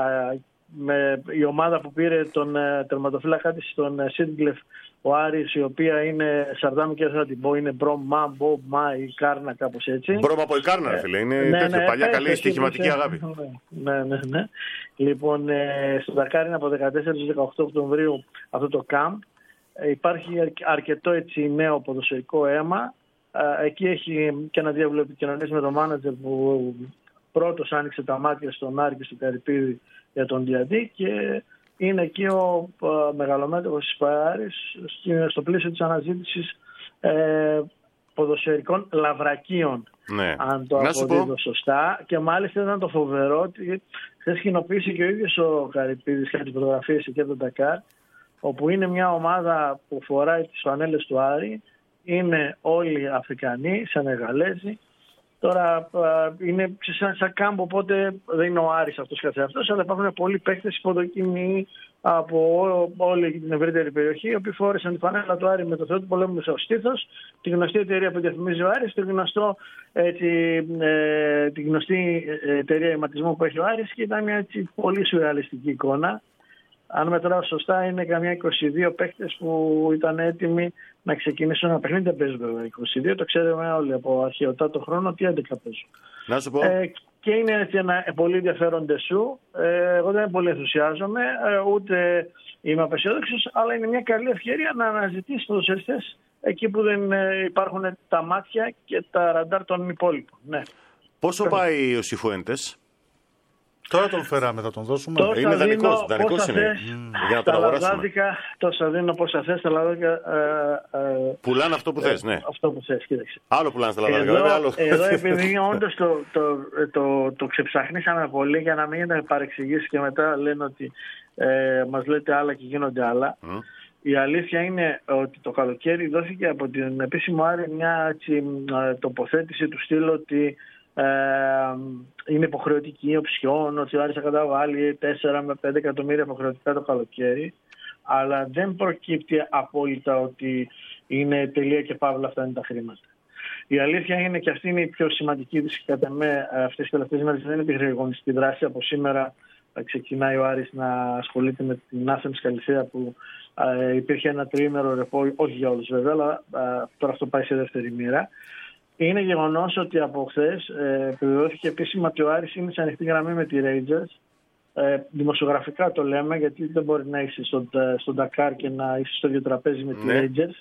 με η ομάδα που πήρε τον ε, τερματοφύλακα της στον ε, Σίτγκλεφ ο Άρης, η οποία είναι Σαρδάμ και θα την πω, είναι Μπρομά, Μπομπμά ή Κάρνα, κάπως έτσι. Μπρόμα από η Κάρνα, ρε φίλε. Είναι Ναι, τέτοιο, ναι, παλιά πες, καλή εσύ, στοιχηματική πες, αγάπη. Ναι, ναι, ναι. Λοιπόν, ε, στο Δακάρ είναι από δεκατέσσερα έως δεκαοκτώ Οκτωβρίου αυτό το camp. Ε, υπάρχει αρκετό έτσι νέο ποδοσφαιρικό αίμα. Ε, εκεί έχει και ένα διάβολο επικοινωνίας με τον μάνατζερ που πρώτος άνοιξε τα μάτια στον Άρη και στο Καρυπίδη για τον Διαντή και είναι εκεί ο ε, μεγαλομέτωχος της Πάρης στο πλαίσιο της αναζήτησης ε, ποδοσφαιρικών λαβρακίων. Ναι. Αν το Να σου αποδίδω πω. σωστά. Και μάλιστα ήταν το φοβερό ότι χθες κοινοποίησε και ο ίδιος ο Καρυπίδης κάτι φωτογραφίες εκεί από τον Ντακάρ, όπου είναι μια ομάδα που φοράει τις φανέλες του Άρη, είναι όλοι Αφρικανοί, Σενεγαλέζοι. Τώρα είναι σαν, σαν κάμπο, οπότε δεν είναι ο Άρης αυτός καθεαυτός, αλλά υπάρχουν πολλοί παίκτες υποδοκιμοί από ό, όλη την ευρύτερη περιοχή, οι οποίοι φόρεσαν τη φανέλα του Άρη με το Θεό του πολέμου στο στήθος, τη γνωστή εταιρεία που διαφημίζει ο Άρης, τη, γνωστό, έτσι, ε, τη γνωστή εταιρεία αιματισμού που έχει ο Άρης, και ήταν μια έτσι, πολύ σουρεαλιστική εικόνα. Αν μετράω σωστά, είναι καμιά είκοσι δύο παίκτες που ήταν έτοιμοι να ξεκινήσουν ένα παιχνίδι. Δεν παίζουν βέβαια είκοσι δύο, το ξέρουμε όλοι από αρχαιοτά χρόνο ότι έντεκα παίζουν. Να σου πω. Ε, και είναι έτσι ένα πολύ ενδιαφέρον ντεσού. Ε, εγώ δεν πολύ ενθουσιάζομαι, ε, ούτε είμαι απεσιόδοξος, αλλά είναι μια καλή ευκαιρία να αναζητήσει ποδοσφαιριστές εκεί που δεν ε, υπάρχουν τα μάτια και τα ραντάρ των υπόλοιπων. Ναι. Πόσο πάει ο Σιφουέντες? Τώρα τον φέραμε, θα τον δώσουμε. Τόσα Είναι δανεικός, δίνω, δανεικός πόσα είναι. θες, Mm. Για να τα τον αγοράσουμε. λαδάδικα, τόσα δίνω πόσα θες, τα λαδάδικα. Ε, ε, Πουλάνε αυτό που θες, ναι. Αυτό που θες, κοίταξε. Άλλο πουλάνε στα λαδάδικα, Εδώ, βέβαια. Άλλο. εδώ επειδή όντως το, το, το, το, το ξεψαχνίσαμε πολύ για να μην είναι παρεξηγήσεις και μετά λένε ότι ε, μας λέτε άλλα και γίνονται άλλα. Mm. Η αλήθεια είναι ότι το καλοκαίρι δόθηκε από την επίσημο Άρη μια έτσι, τοποθέτηση του στυλ ότι ε, είναι υποχρεωτική οψιόν, ότι ο Άρης θα καταβάλει τέσσερα με πέντε εκατομμύρια υποχρεωτικά το καλοκαίρι, αλλά δεν προκύπτει απόλυτα ότι είναι τελεία και παύλα αυτά είναι τα χρήματα. Η αλήθεια είναι, και αυτή είναι η πιο σημαντική της κατά με αυτές τις τελευταίες μέρες, δεν είναι επιχειρηγωνιστική δράση. Από σήμερα ξεκινάει ο Άρης να ασχολείται με την Άθεμς Καλυθέα, που ε, υπήρχε ένα τριήμερο ρεπό, όχι για όλους βέβαια, αλλά ε, τώρα αυτό πάει σε δεύτερη μοίρα. Είναι γεγονός ότι από χθες ε, επιβεβαιώθηκε επίσημα ότι ο Άρης είναι σε ανοιχτή γραμμή με τη Rangers. Ε, δημοσιογραφικά το λέμε, γιατί δεν μπορεί να είσαι στον στο Ντακάρ και να είσαι στο ίδιο τραπέζι με τη Ναι. Rangers.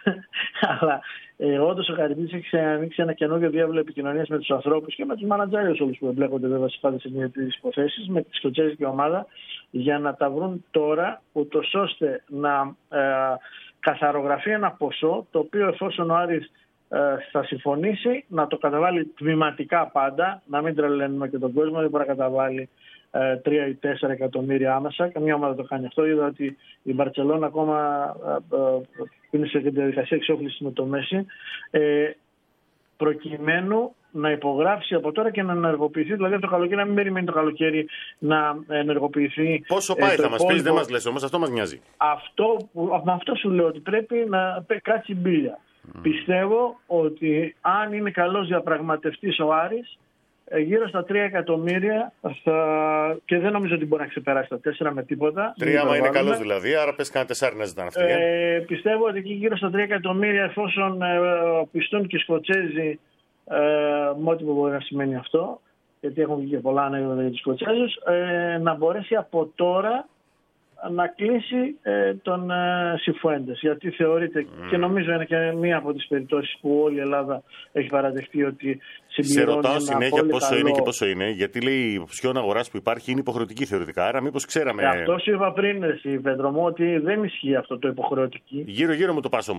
Αλλά ε, όντως ο Καρυπίδης έχει ανοίξει ένα καινούργιο διάβολο επικοινωνίας με τους ανθρώπους και με τους μανατζάριους όλους που εμπλέκονται βέβαια στις τις υποθέσεις, με τη σκοτσέζικη ομάδα, για να τα βρουν τώρα, ούτως ώστε να ε, καθαρογραφεί ένα ποσό, το οποίο εφόσον ο Άρης ε, θα συμφωνήσει να το καταβάλει τμηματικά πάντα, να μην τρελαίνουμε και τον κόσμο, δεν μπορεί να καταβάλει τρία ή τέσσερα εκατομμύρια άμεσα. Καμία ομάδα το κάνει αυτό. Είδα ότι η Μπαρτσελόνα ακόμα ε, ε, είναι σε διαδικασία εξόφλησης με το Μέση, ε, προκειμένου να υπογράψει από τώρα και να ενεργοποιηθεί. Δηλαδή αυτό το καλοκαίρι, να μην περιμένει το καλοκαίρι να ενεργοποιηθεί. Πόσο πάει, ε, θα μας υπόλοιπο... πεις, δεν μας λες όμως, αυτό μας νοιάζει. Αυτό, με αυτό σου λέω ότι πρέπει να κάτσει μπίλια. Mm. Πιστεύω ότι αν είναι καλός διαπραγματευτής ο Άρης, γύρω στα τρία εκατομμύρια θα... και δεν νομίζω ότι μπορεί να ξεπεράσει τα τέσσερα με τίποτα. Τρία, άμα είναι καλός δηλαδή, άρα πες κανένα τεσσάρι να ζητάνε αυτοί. Ε, πιστεύω ότι εκεί γύρω στα τρία εκατομμύρια, εφόσον ε, πιστούν και οι Σκοτσέζοι, ε, με ό,τι μπορεί να σημαίνει αυτό, γιατί έχουν βγει και πολλά ανέκδοτα για τους Σκοτσέζους, ε, να μπορέσει από τώρα να κλείσει ε, τον ε, Σιφουέντες, γιατί θεωρείται mm. και νομίζω είναι και μία από τις περιπτώσεις που όλη η Ελλάδα έχει παραδεχτεί ότι συμπληρώνει. Σε ρωτάω ένα συνέχεια πολύ πόσο καλό... είναι και πόσο είναι, γιατί λέει η οψιόν αγοράς που υπάρχει είναι υποχρεωτική θεωρητικά, άρα μήπως ξέραμε. Ε, αυτό σου είπα πριν, εσύ, Πέτρο μου, ότι δεν ισχύει αυτό το υποχρεωτική. Γύρω-γύρω μου το πας όμως.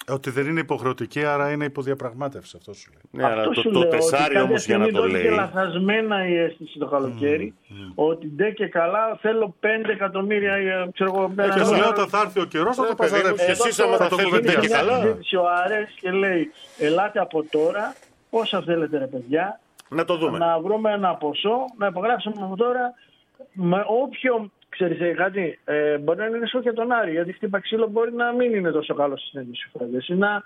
Ότι δεν είναι υποχρεωτική, άρα είναι υποδιαπραγμάτευση, αυτό σου λέει. Ναι, αλλά Αυτό το, σου το λέω, τεσάρι ότι όμως για να το τότε λέει. και λαθασμένα η αίσθηση το καλοκαίρι, mm, mm. ότι ντε και καλά θέλω πέντε εκατομμύρια, ξέρω εγώ, πέρα. Και σου λέω ότι θα έρθει ο καιρός να το παζαρέψει. Εσείς άμα θα θέλετε και καλά. Ο Άρες και λέει, ελάτε από τώρα, πόσα θέλετε ρε παιδιά, να το δούμε. Να βρούμε ένα ποσό, να υπογράψουμε από τώρα, με όποιο. Ξέρεις κάτι, ε, μπορεί να είναι σοκ για τον Άρη, γιατί χτύπα ξύλο μπορεί να μην είναι τόσο καλό στις νέες φράγες. Ή να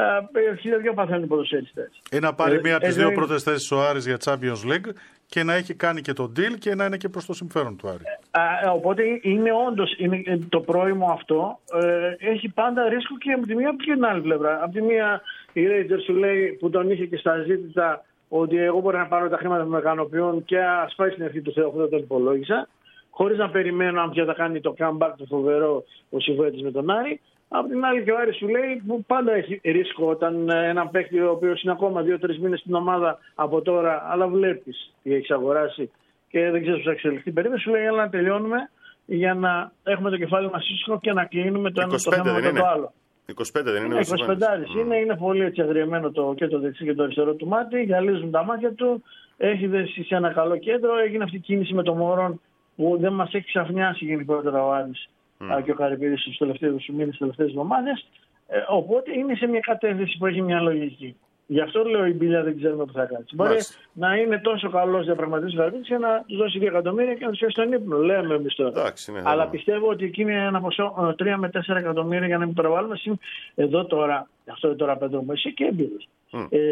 ε, χίλια δυο παθαίνουν οι ποδοσφαιριστές. Ή να πάρει ε, μία από τις ε, δύο ε, πρώτες θέσεις ο Άρης για Champions League και να έχει κάνει και το deal και να είναι και προς το συμφέρον του Άρη. Ε, ε, οπότε είναι όντως είναι, ε, το πρόημο αυτό ε, έχει πάντα ρίσκο και από τη μία και την άλλη πλευρά. Από τη μία η Rangers σου λέει που τον είχε και στα ζήτητα ότι εγώ μπορώ να πάρω τα χρήματα που με ικανοποιούν και ας πάει στην αρχή του Θεού, αυτό δεν τον υπολόγισα. Χωρίς να περιμένω αν πια θα κάνει το comeback το φοβερό ο Σιβέτης με τον Άρη. Απ' την άλλη και ο Άρης σου λέει που πάντα έχει ρίσκο όταν ένα παίκτη ο οποίος είναι ακόμα δύο τρεις μήνες στην ομάδα από τώρα, αλλά βλέπεις τι έχεις αγοράσει και δεν ξέρεις πώς θα εξελιχθεί. Περίπου σου λέει έλα να τελειώνουμε για να έχουμε το κεφάλι μας ήσυχο και να κλείνουμε το ένα το θέμα με το άλλο. είκοσι πέντε δεν είναι. είναι είκοσι πέντε mm. είναι, είναι πολύ έτσι αγριεμένο το, και το δεξί και το αριστερό του μάτι, γυαλίζουν τα μάτια του, έχει δέσει σε ένα καλό κέντρο, έγινε αυτή η κίνηση με το Μωρόν που δεν μας έχει ξαφνιάσει γενικότερα ο Άρης mm. και ο Καρυπίδης στους τελευταίους μήνες, στις τελευταίες εβδομάδες. Ε, οπότε είναι σε μια κατεύθυνση που έχει μια λογική. Γι' αυτό λέω η Μπίλια δεν ξέρουμε που θα κάνει. Μπορεί να είναι τόσο καλός διαπραγματευτής ο Καρυπίδης για να του δώσει δύο εκατομμύρια και να του φέρει στον ύπνο. Λέμε εμείς τώρα. Εντάξει, ναι, αλλά ναι. πιστεύω ότι εκεί είναι ένα ποσό τρία με τέσσερα εκατομμύρια για να μην προβάλλουμε. Εδώ τώρα, αυτό τώρα Πέτρο μου, εσύ και έμπειρος. Mm. Ε,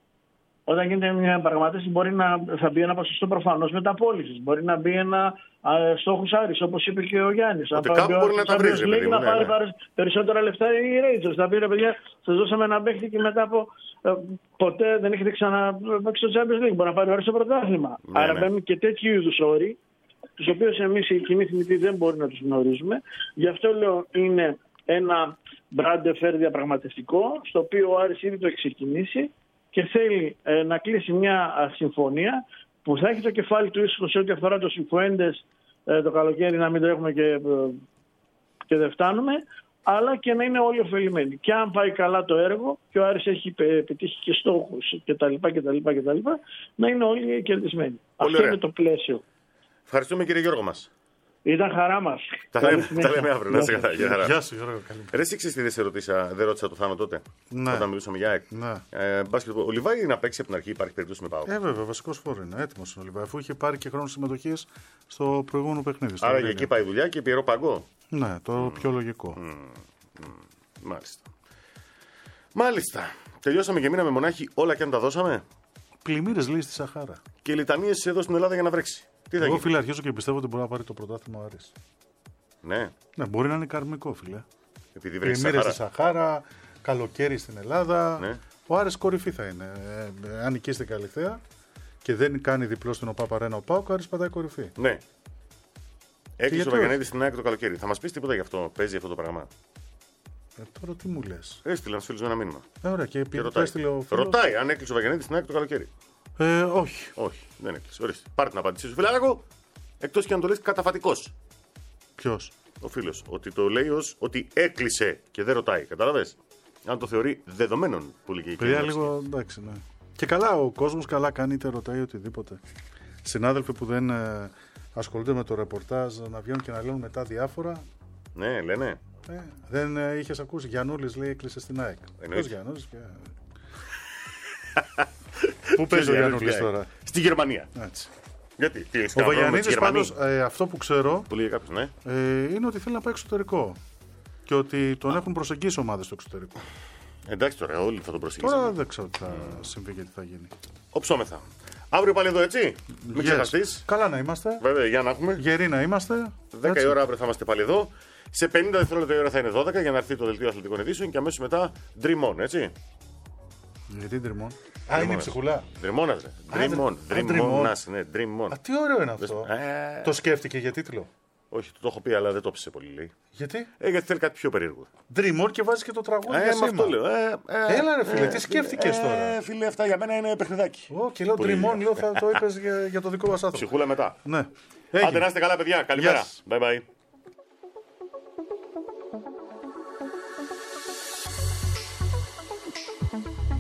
Όταν γίνεται μια διαπραγμάτευση, μπορεί να θα μπει ένα ποσοστό προφανώς μεταπώλησης. Μπορεί να μπει ένα στόχος Άρης, όπως είπε και ο Γιάννης. Ότι κάπου μπορεί να τα βρει. Να πάρει ναι. περισσότερα λεφτά οι Rangers. Θα πει ρε παιδιά, σας δώσαμε ένα παίχτη και μετά από ε, ποτέ δεν έχετε ξαναπαίξει στο Champions League. Μπορεί να πάρει ο Άρης στο πρωτάθλημα. Ναι, Άρα ναι. μπαίνουν και τέτοιου είδους όροι, τους οποίους εμείς οι κοινοί θνητοί δεν μπορεί να τους γνωρίζουμε. Γι' αυτό λέω είναι ένα brand fair διαπραγματευτικό, στο οποίο ο Άρης ήδη το έχει ξεκινήσει. Και θέλει ε, να κλείσει μια α, συμφωνία που θα έχει το κεφάλι του ίσως σε ό,τι αφορά το Σιφουέντες ε, το καλοκαίρι να μην τρέχουμε και, ε, και δεν φτάνουμε, αλλά και να είναι όλοι ωφελημένοι. Και αν πάει καλά το έργο και ο Άρης έχει πετύχει και στόχους κτλ, κτλ, κτλ, να είναι όλοι κερδισμένοι. Πολύ Αυτό ωραία. είναι το πλαίσιο. Ευχαριστούμε κύριε Γιώργο μας. Ήταν χαρά μας. Τα λέμε, τα λέμε αύριο. Να σε καλά. Γεια σου, Γιώργο. Ρε, εσύ ξέρεις τι δεν σε ρωτήσα, δεν ρώτησα το Θάνο τότε. Ναι. Όταν μιλούσαμε για ΑΕΚ. Ναι. Ε, μπάσκετ, ο Λιβάη να παίξει από την αρχή, υπάρχει περίπτωση με ΠΑΟΚ. Ε, βέβαια, βασικό φόρο είναι. Έτοιμο είναι ο Λιβάη, αφού είχε πάρει και χρόνο συμμετοχή στο προηγούμενο παιχνίδι. Άρα για εκεί πάει η δουλειά και Πιερό Παγκό. Ναι, το mm. πιο λογικό. Mm. Mm. Μάλιστα. Μάλιστα. Τελειώσαμε και μείναμε μονάχοι όλα και αν τα δώσαμε. Πλημμύρες λέει στη Σαχάρα. Και λιτανίες εδώ στην Ελλάδα για να βρέξει. Τι θα Εγώ φίλε αρχίζω και πιστεύω ότι μπορεί να πάρει το πρωτάθλημα ο Άρης. Ναι. Ναι, μπορεί να είναι καρμικό φίλε. Επειδή βρέξει Πλημμύρες στη Σαχάρα. Σαχάρα, καλοκαίρι στην Ελλάδα. Ναι. Ο Άρης κορυφή θα είναι. Ε, ε, αν νικήσει την Καλυθέα και δεν κάνει διπλό στην ΟΠΑ Παρένα ο ΠΑΟΚ, ο Άρης πατάει κορυφή. Ναι. Έκλεισε ο Βαγιανίδης στην ΑΕΚ το καλοκαίρι. Θα μας πεις τίποτα γι' αυτό, παίζει αυτό το πράγμα. Ε, τώρα τι μου λες. Έστειλε ένα φίλο με ένα μήνυμα. Ε, ωραία, και, και ρωτάει. φίλος... ρωτάει αν έκλεισε ο Βαγιανίδης στην ΑΕΚ το καλοκαίρι. Ε, όχι. Όχι, δεν έκλεισε. Ορίστε. Πάρε την απάντησή σου, φιλάρακο. Εκτός και αν το λες καταφατικός. Ποιος? Ο φίλος. Ότι το λέει ως ότι έκλεισε και δεν ρωτάει. Κατάλαβες. Αν το θεωρεί δεδομένων που λέει και η Παιδιά λίγο εντάξει, ναι. Και καλά, ο κόσμος καλά κάνει, είτε ρωτάει οτιδήποτε. Συνάδελφοι που δεν ε, ασχολούνται με το ρεπορτάζ να βγαίνουν και να λένε μετά διάφορα. Ναι, λένε. Ε, δεν ε, είχες ακούσει. Γιαννούλης λέει έκλεισε στην ΑΕΚ. Ποιος Γιαννούλης και... Πού παίζει ο Γιαννούλης τώρα? Στη Γερμανία. Έτσι. Γιατί, τι, ο Βαγιανίδης πάντως, ε, αυτό που ξέρω που λέει κάποιος, ναι. ε, είναι ότι θέλει να πάει εξωτερικό. Και ότι τον έχουν προσεγγίσει ομάδες στο εξωτερικό. Εντάξει τώρα, όλοι θα τον προσεγγίσουν. Τώρα δεν ξέρω τι θα συμβεί και τι θα γίνει. Οψόμεθα. Αύριο πάλι εδώ, έτσι. Μην yes. ξεχαστείς. Καλά να είμαστε. Βέβαια, για να έχουμε. Γεροί να είμαστε. δέκα η ώρα αύριο θα είμαστε πάλι εδώ. Σε πενήντα δευτερόλεπτα η ώρα θα είναι δώδεκα για να έρθει το δελτίο αθλητικών ειδήσεων και αμέσως μετά Dream On, έτσι. Γιατί Dream On? Α, είναι η ψυχουλά. Dream On, ρε. Dream On. Dream On. Ναι, Dream On. Α, τι ωραίο είναι αυτό. Ε... Το σκέφτηκε για τίτλο. Όχι, το, το έχω πει, αλλά δεν το ψησε πολύ, λέει. Γιατί? Ε, γιατί θέλει κάτι πιο περίεργο. Dream On και βάζει και το τραγούδι. Ε, με αυτό λέω. Ε, ε, Έλα ρε φίλε, ε, τι σκέφτηκες ε, τώρα? Ε, φίλε, αυτά για μένα είναι παιχνιδάκι. Ω, και λέω Dream On, λέω θα το είπες για, για το δικό μας άνθρωπο. Ψυχούλα μετά. Ναι. Άντε να είστε καλά, παιδιά. Καλημέρα. Yes. Bye bye. Thank you.